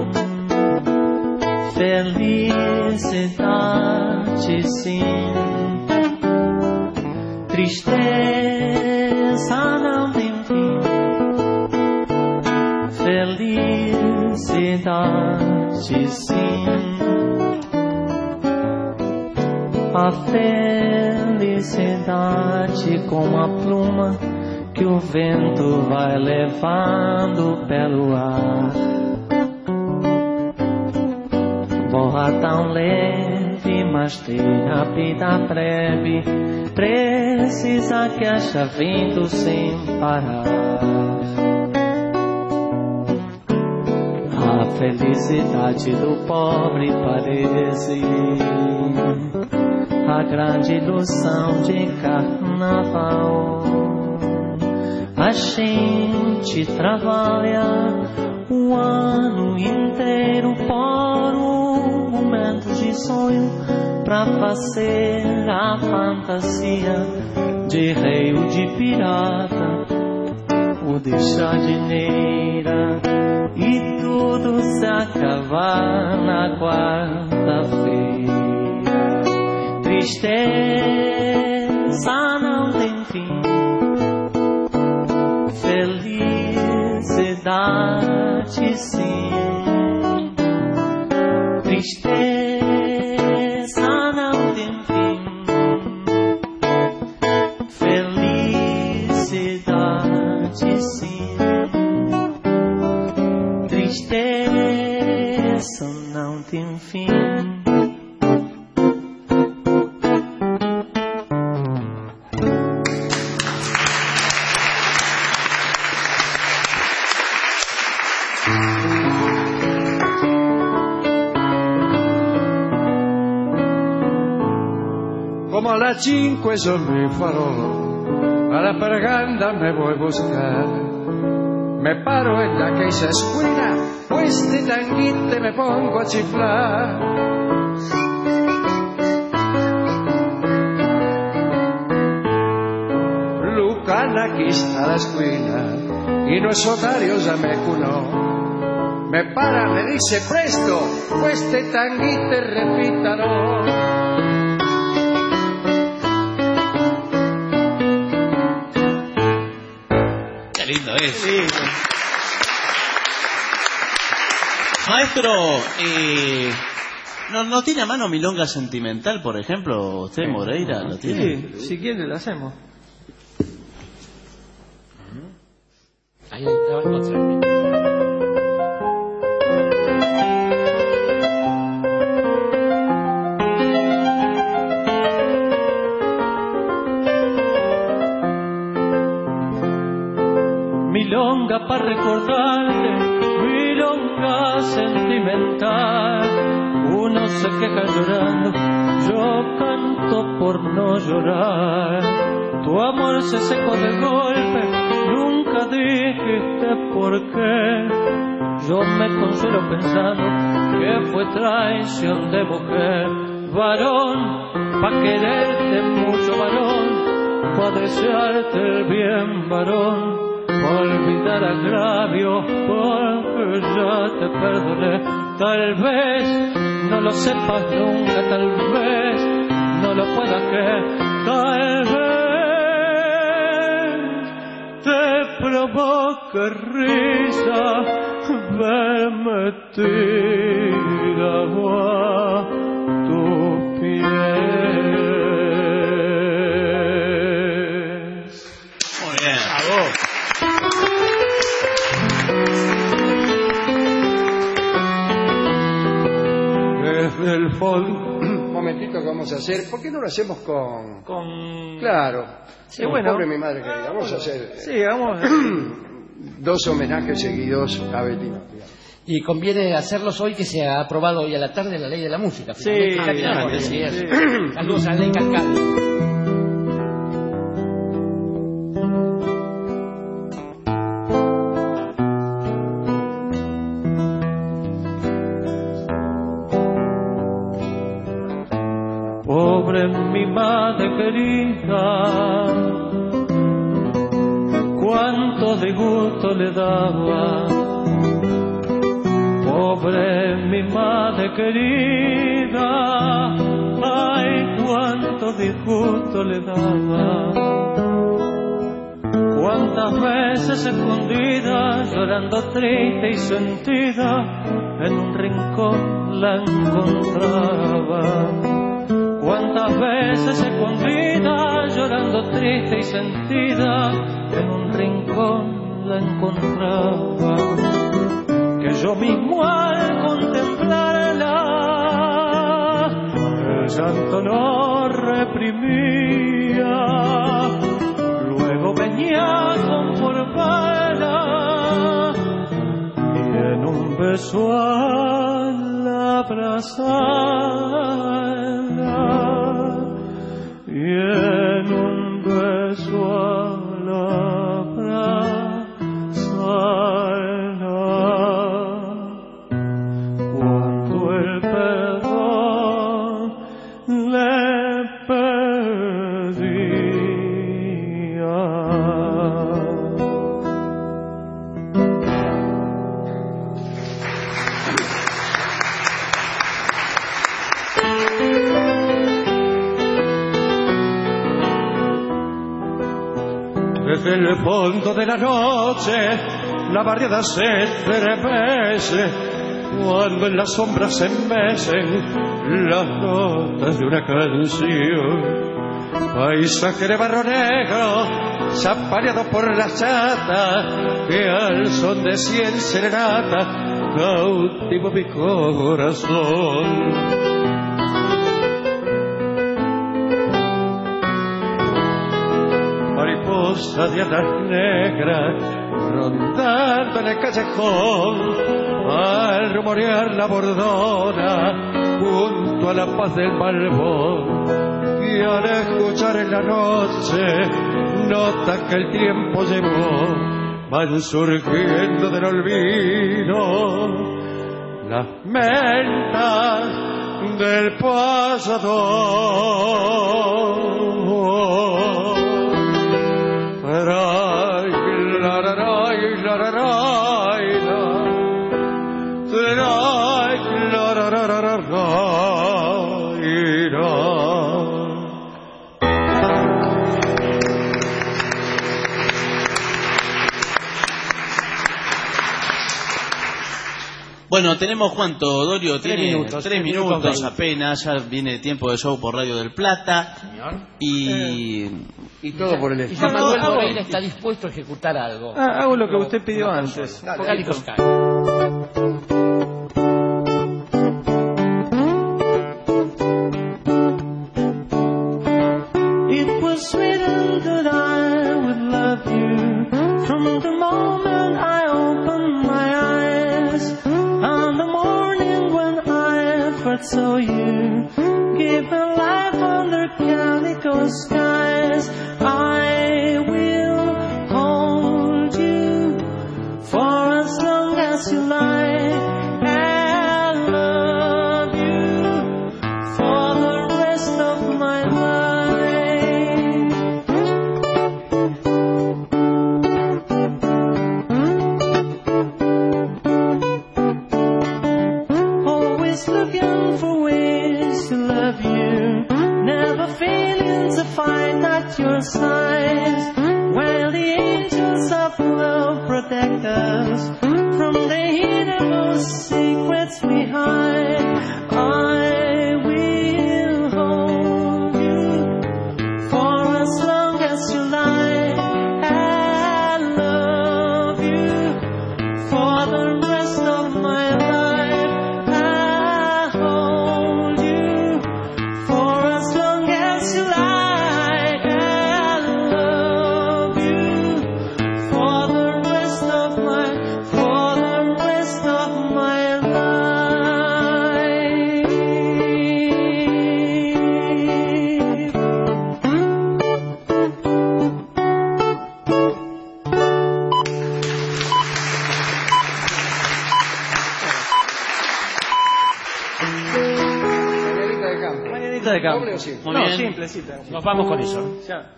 felicidade sim. Tristeza não tem fim, felicidade sim. A felicidade como a pluma que o vento vai levando pelo ar, voa tão leve, mas tem a vida breve, precisa que haja vento sem parar. A felicidade do pobre parece a grande ilusão de carnaval. A gente trabalha o ano inteiro por um momento de sonho pra fazer a fantasia de rei ou de pirata ou de jardineira, e tudo se acaba na quarta-feira. Tristeza não tem fim, felicidade sim. Tristeza não tem fim, felicidade sim. Tristeza não tem fim. Como a las cinco yo me farò, a la paraganda me voy a buscar. Me paro en aquella esquina, pues de tanguite me pongo a chiflar. Lucana aquí está la esquina, y no es horario ya me cunó. Me para, me dice presto, pues de tanguite repítalo. Lindo es. Sí. Maestro, eh, ¿no, ¿no tiene a mano milonga sentimental, por ejemplo? ¿Usted, Moreira, lo tiene? Sí, si quiere la hacemos. Ahí la va a encontrar. Milonga para recordarte, milonga sentimental. Uno se queja llorando, yo canto por no llorar. Tu amor se secó de golpe, nunca dijiste por qué. Yo me consuelo pensando que fue traición de mujer. Varón, pa' quererte mucho varón, pa' desearte el bien varón, olvidar agravio porque ya te perdoné. Tal vez no lo sepas nunca, tal vez no lo puedas creer, tal vez te provoque risa verme tirado a tus pies. Muy bien. Bravo. Desde el fondo. Un momentito que vamos a hacer. ¿Por qué no lo hacemos con...? Con... Claro. Sí, con bueno. Pobre mi madre querida. Vamos a hacer... Sí, vamos. dos homenajes seguidos a Bettino. Y conviene hacerlos hoy que se ha aprobado hoy a la tarde la ley de la música. Sí, Finalmente, sí, sí, sí. Saludos a la ley Calcado. Pobre mi madre querida, cuánto disgusto le daba. Pobre mi madre querida, ay, cuánto disgusto le daba. Cuántas veces escondida, llorando triste y sentida, en un rincón la encontraba. Cuántas veces escondida, llorando triste y sentida, en un rincón la encontraba. Que yo mismo al contemplarla, el llanto no reprimía. Luego venía a conformarla y en un beso al abrazarla, y en un beso al abrazarla, cuando el perdón le pedía. Desde el fondo de la noche la barriada se estremece, cuando en las sombras se mecen las notas de una canción. Paisaje de barro negro, zapareado por las chatas, que al son de cien serenatas cautivo mi corazón. Mariposa de alas negras rondando en el callejón, al rumorear la bordona junto a la paz del balbón, y al escuchar en la noche nota que el tiempo llevó, van surgiendo del olvido las mentas del pasado. Bueno, tenemos cuánto, Dorio, Tres tiene minutos, tres tres minutos, minutos apenas, ya viene tiempo de show por Radio del Plata. Señor. Y, y todo por el Y estilo. Juan Manuel Moreira está dispuesto a ejecutar algo. Ah, hago lo que usted pidió antes. Dale, Oscar. It was written that I would love you from the moment I opened my eyes, on the morning when I first saw you, given life under calico skies. I will hold you for as long as you like, and love you for the rest of my life. Buenos Aires, where the angels of love protect us from the innermost secrets we hide. I will hold you for as long as you like, and love you for the rest of my life. I hold you for as long as you like, and love you for the rest of my, for the rest of my life. Mañanita de campo. Mañanita de campo. ¿Doble o simple? Muy No, bien. simple, simple. Nos vamos con eso. Ya.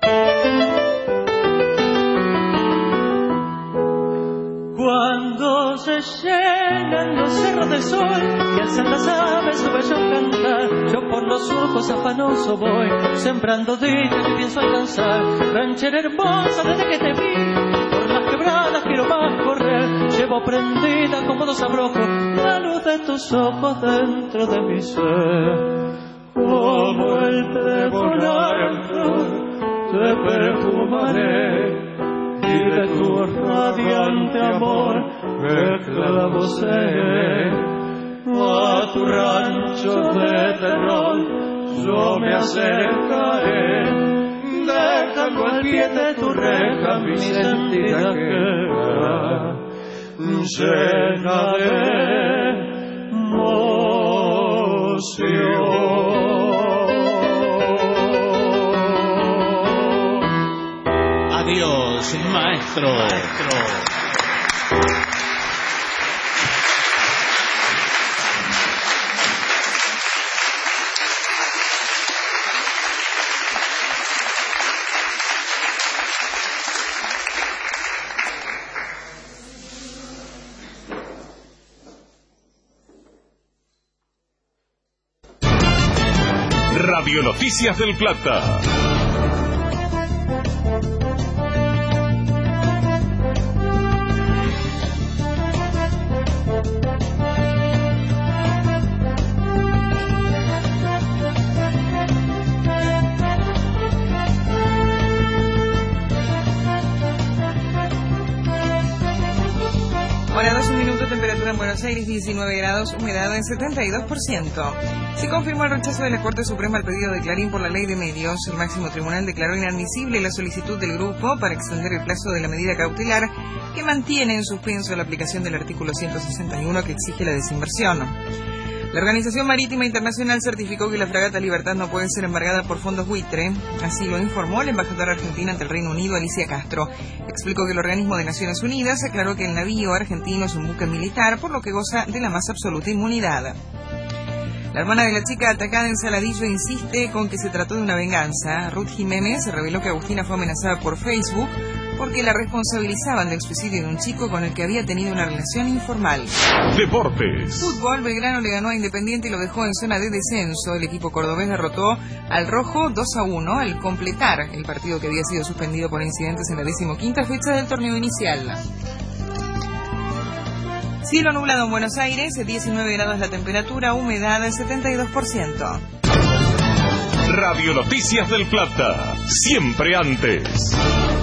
Cuando se llenan los cerros del sol y alzan las aves su bello cantar, yo por los surcos afanoso voy, sembrando dichas que pienso alcanzar. Ranchera hermosa desde que te vi, por las quebradas quiero más correr. Llevo prendida como dos abrojos la luz de tus ojos dentro de mi ser. Como el pregonante te perfumaré, y de tu radiante amor me clavo seré. A tu rancho de terror yo me acercaré, dejando al pie de tu reja mi sentida queja, llena de emoción. Adiós, maestro. maestro. Radio Noticias del Plata. Hora dos, un minuto, temperatura en Buenos Aires diecinueve grados, humedad en setenta y dos por ciento. Se confirmó el rechazo de la Corte Suprema al pedido de Clarín por la Ley de Medios. El máximo tribunal declaró inadmisible la solicitud del grupo para extender el plazo de la medida cautelar que mantiene en suspenso la aplicación del artículo ciento sesenta y uno que exige la desinversión. La Organización Marítima Internacional certificó que la fragata Libertad no puede ser embargada por fondos buitre. Así lo informó la embajadora argentina ante el Reino Unido, Alicia Castro. Explicó que el organismo de Naciones Unidas aclaró que el navío argentino es un buque militar, por lo que goza de la más absoluta inmunidad. La hermana de la chica atacada en Saladillo insiste con que se trató de una venganza. Ruth Jiménez reveló que Agustina fue amenazada por Facebook porque la responsabilizaban del suicidio de un chico con el que había tenido una relación informal. Deportes. Fútbol, Belgrano le ganó a Independiente y lo dejó en zona de descenso. El equipo cordobés derrotó al Rojo dos a uno al completar el partido que había sido suspendido por incidentes en la decimoquinta fecha del torneo inicial. Cielo nublado en Buenos Aires, diecinueve grados la temperatura, humedad del setenta y dos por ciento. Radio Noticias del Plata. Siempre antes.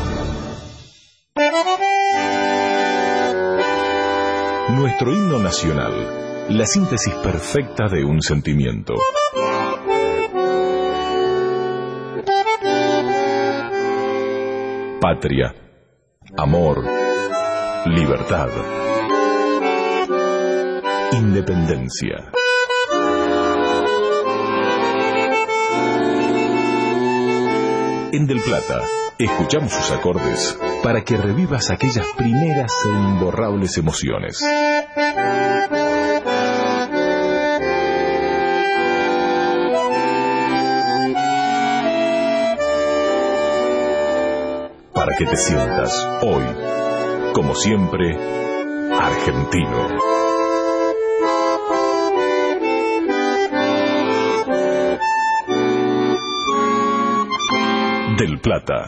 Nuestro himno nacional, la síntesis perfecta de un sentimiento. Patria, amor, libertad, independencia. En Del Plata, escuchamos sus acordes para que revivas aquellas primeras e imborrables emociones. Para que te sientas hoy, como siempre, argentino. del Plata.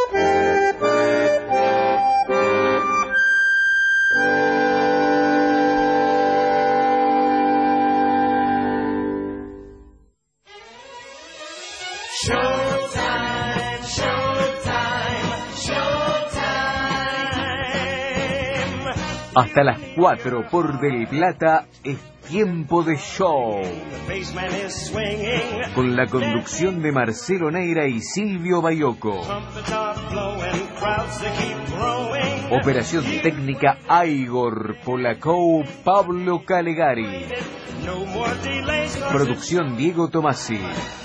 Hasta las cuatro por Del Plata es tiempo de show. Con la conducción de Marcelo Neira y Silvio Bayoco. Operación técnica Igor Polacou, Pablo Calegari. Producción Diego Tomasi.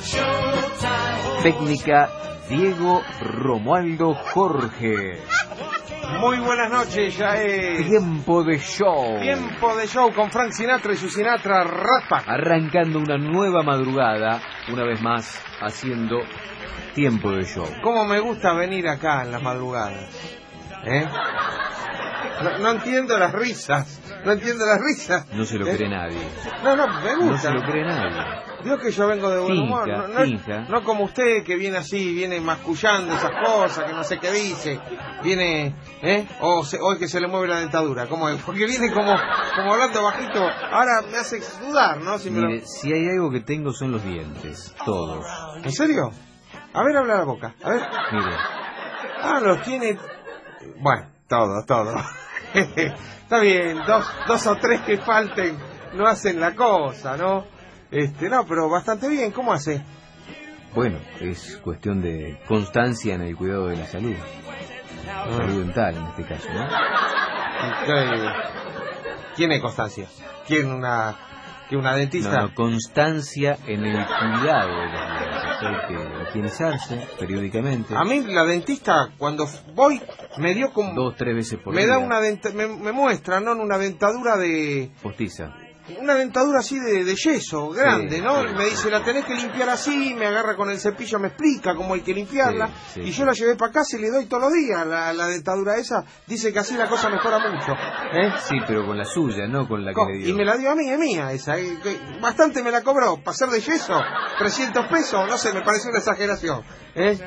Técnica Diego Romualdo Jorge. Muy buenas noches, ya es... Tiempo de show. Tiempo de show con Frank Sinatra y su Sinatra Rat Pack. Arrancando una nueva madrugada, una vez más, haciendo Tiempo de show. Cómo me gusta venir acá en las madrugadas. ¿Eh? No, no entiendo las risas. No entiendo las risas. No se lo ¿Eh? cree nadie. No, no, me gusta. No se lo cree nadie. Digo que yo vengo de buen finja, humor, no, no, finja. no como usted que viene así, viene mascullando esas cosas, que no sé qué dice, viene, ¿eh? O, se, o es que se le mueve la dentadura, ¿cómo es? Porque viene como, como hablando bajito, ahora me hace dudar, ¿no? Si, me Mire, lo... si hay algo que tengo son los dientes, todos. ¿En serio? A ver, habla la boca, a ver. Mire. Ah, los tiene, bueno, todos, todos. Está bien, dos, dos o tres que falten no hacen la cosa, ¿no? Este, no, pero bastante bien, ¿cómo hace? Bueno, es cuestión de constancia en el cuidado de la salud. Ah. Salud dental, en este caso, ¿no? ¿Qué, ¿Quién es Constancia? ¿Quién una, que una dentista? No, no, constancia en el cuidado de los dientes. Hay que higienizarse periódicamente. A mí la dentista, cuando voy, me dio como... Dos, tres veces por me día. da una dent... me, me muestra, ¿no? Una dentadura de... Postiza. Una dentadura así de, de yeso, grande, sí, ¿no? Sí, me dice, la tenés que limpiar así, me agarra con el cepillo, me explica cómo hay que limpiarla. Sí, sí, y sí. yo la llevé para casa y le doy todos los días la, la dentadura esa. Dice que así la cosa mejora mucho. ¿Eh? Sí, pero con la suya, no con la que le dio. Y me la dio a mí, es mía esa. eh, que bastante me la cobró. Para ser de yeso, trescientos pesos, no sé, me pareció una exageración. ¿Eh?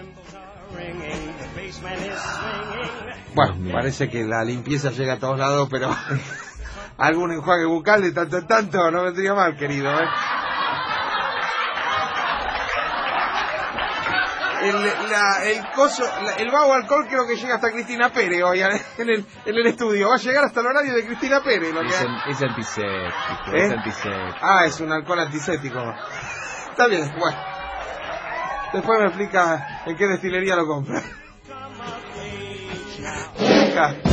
Bueno, parece que la limpieza llega a todos lados, pero... algún enjuague bucal de tanto en tanto no vendría mal, querido, ¿eh? El, la, el coso, la, el vago alcohol creo que llega hasta Cristina Pérez hoy en el, en el estudio. Va a llegar hasta el horario de Cristina Pérez. Lo que... es, es antiséptico, ¿Eh? es antiséptico. Ah, es un alcohol antiséptico. Está bien, bueno. Después me explica en qué destilería lo compra.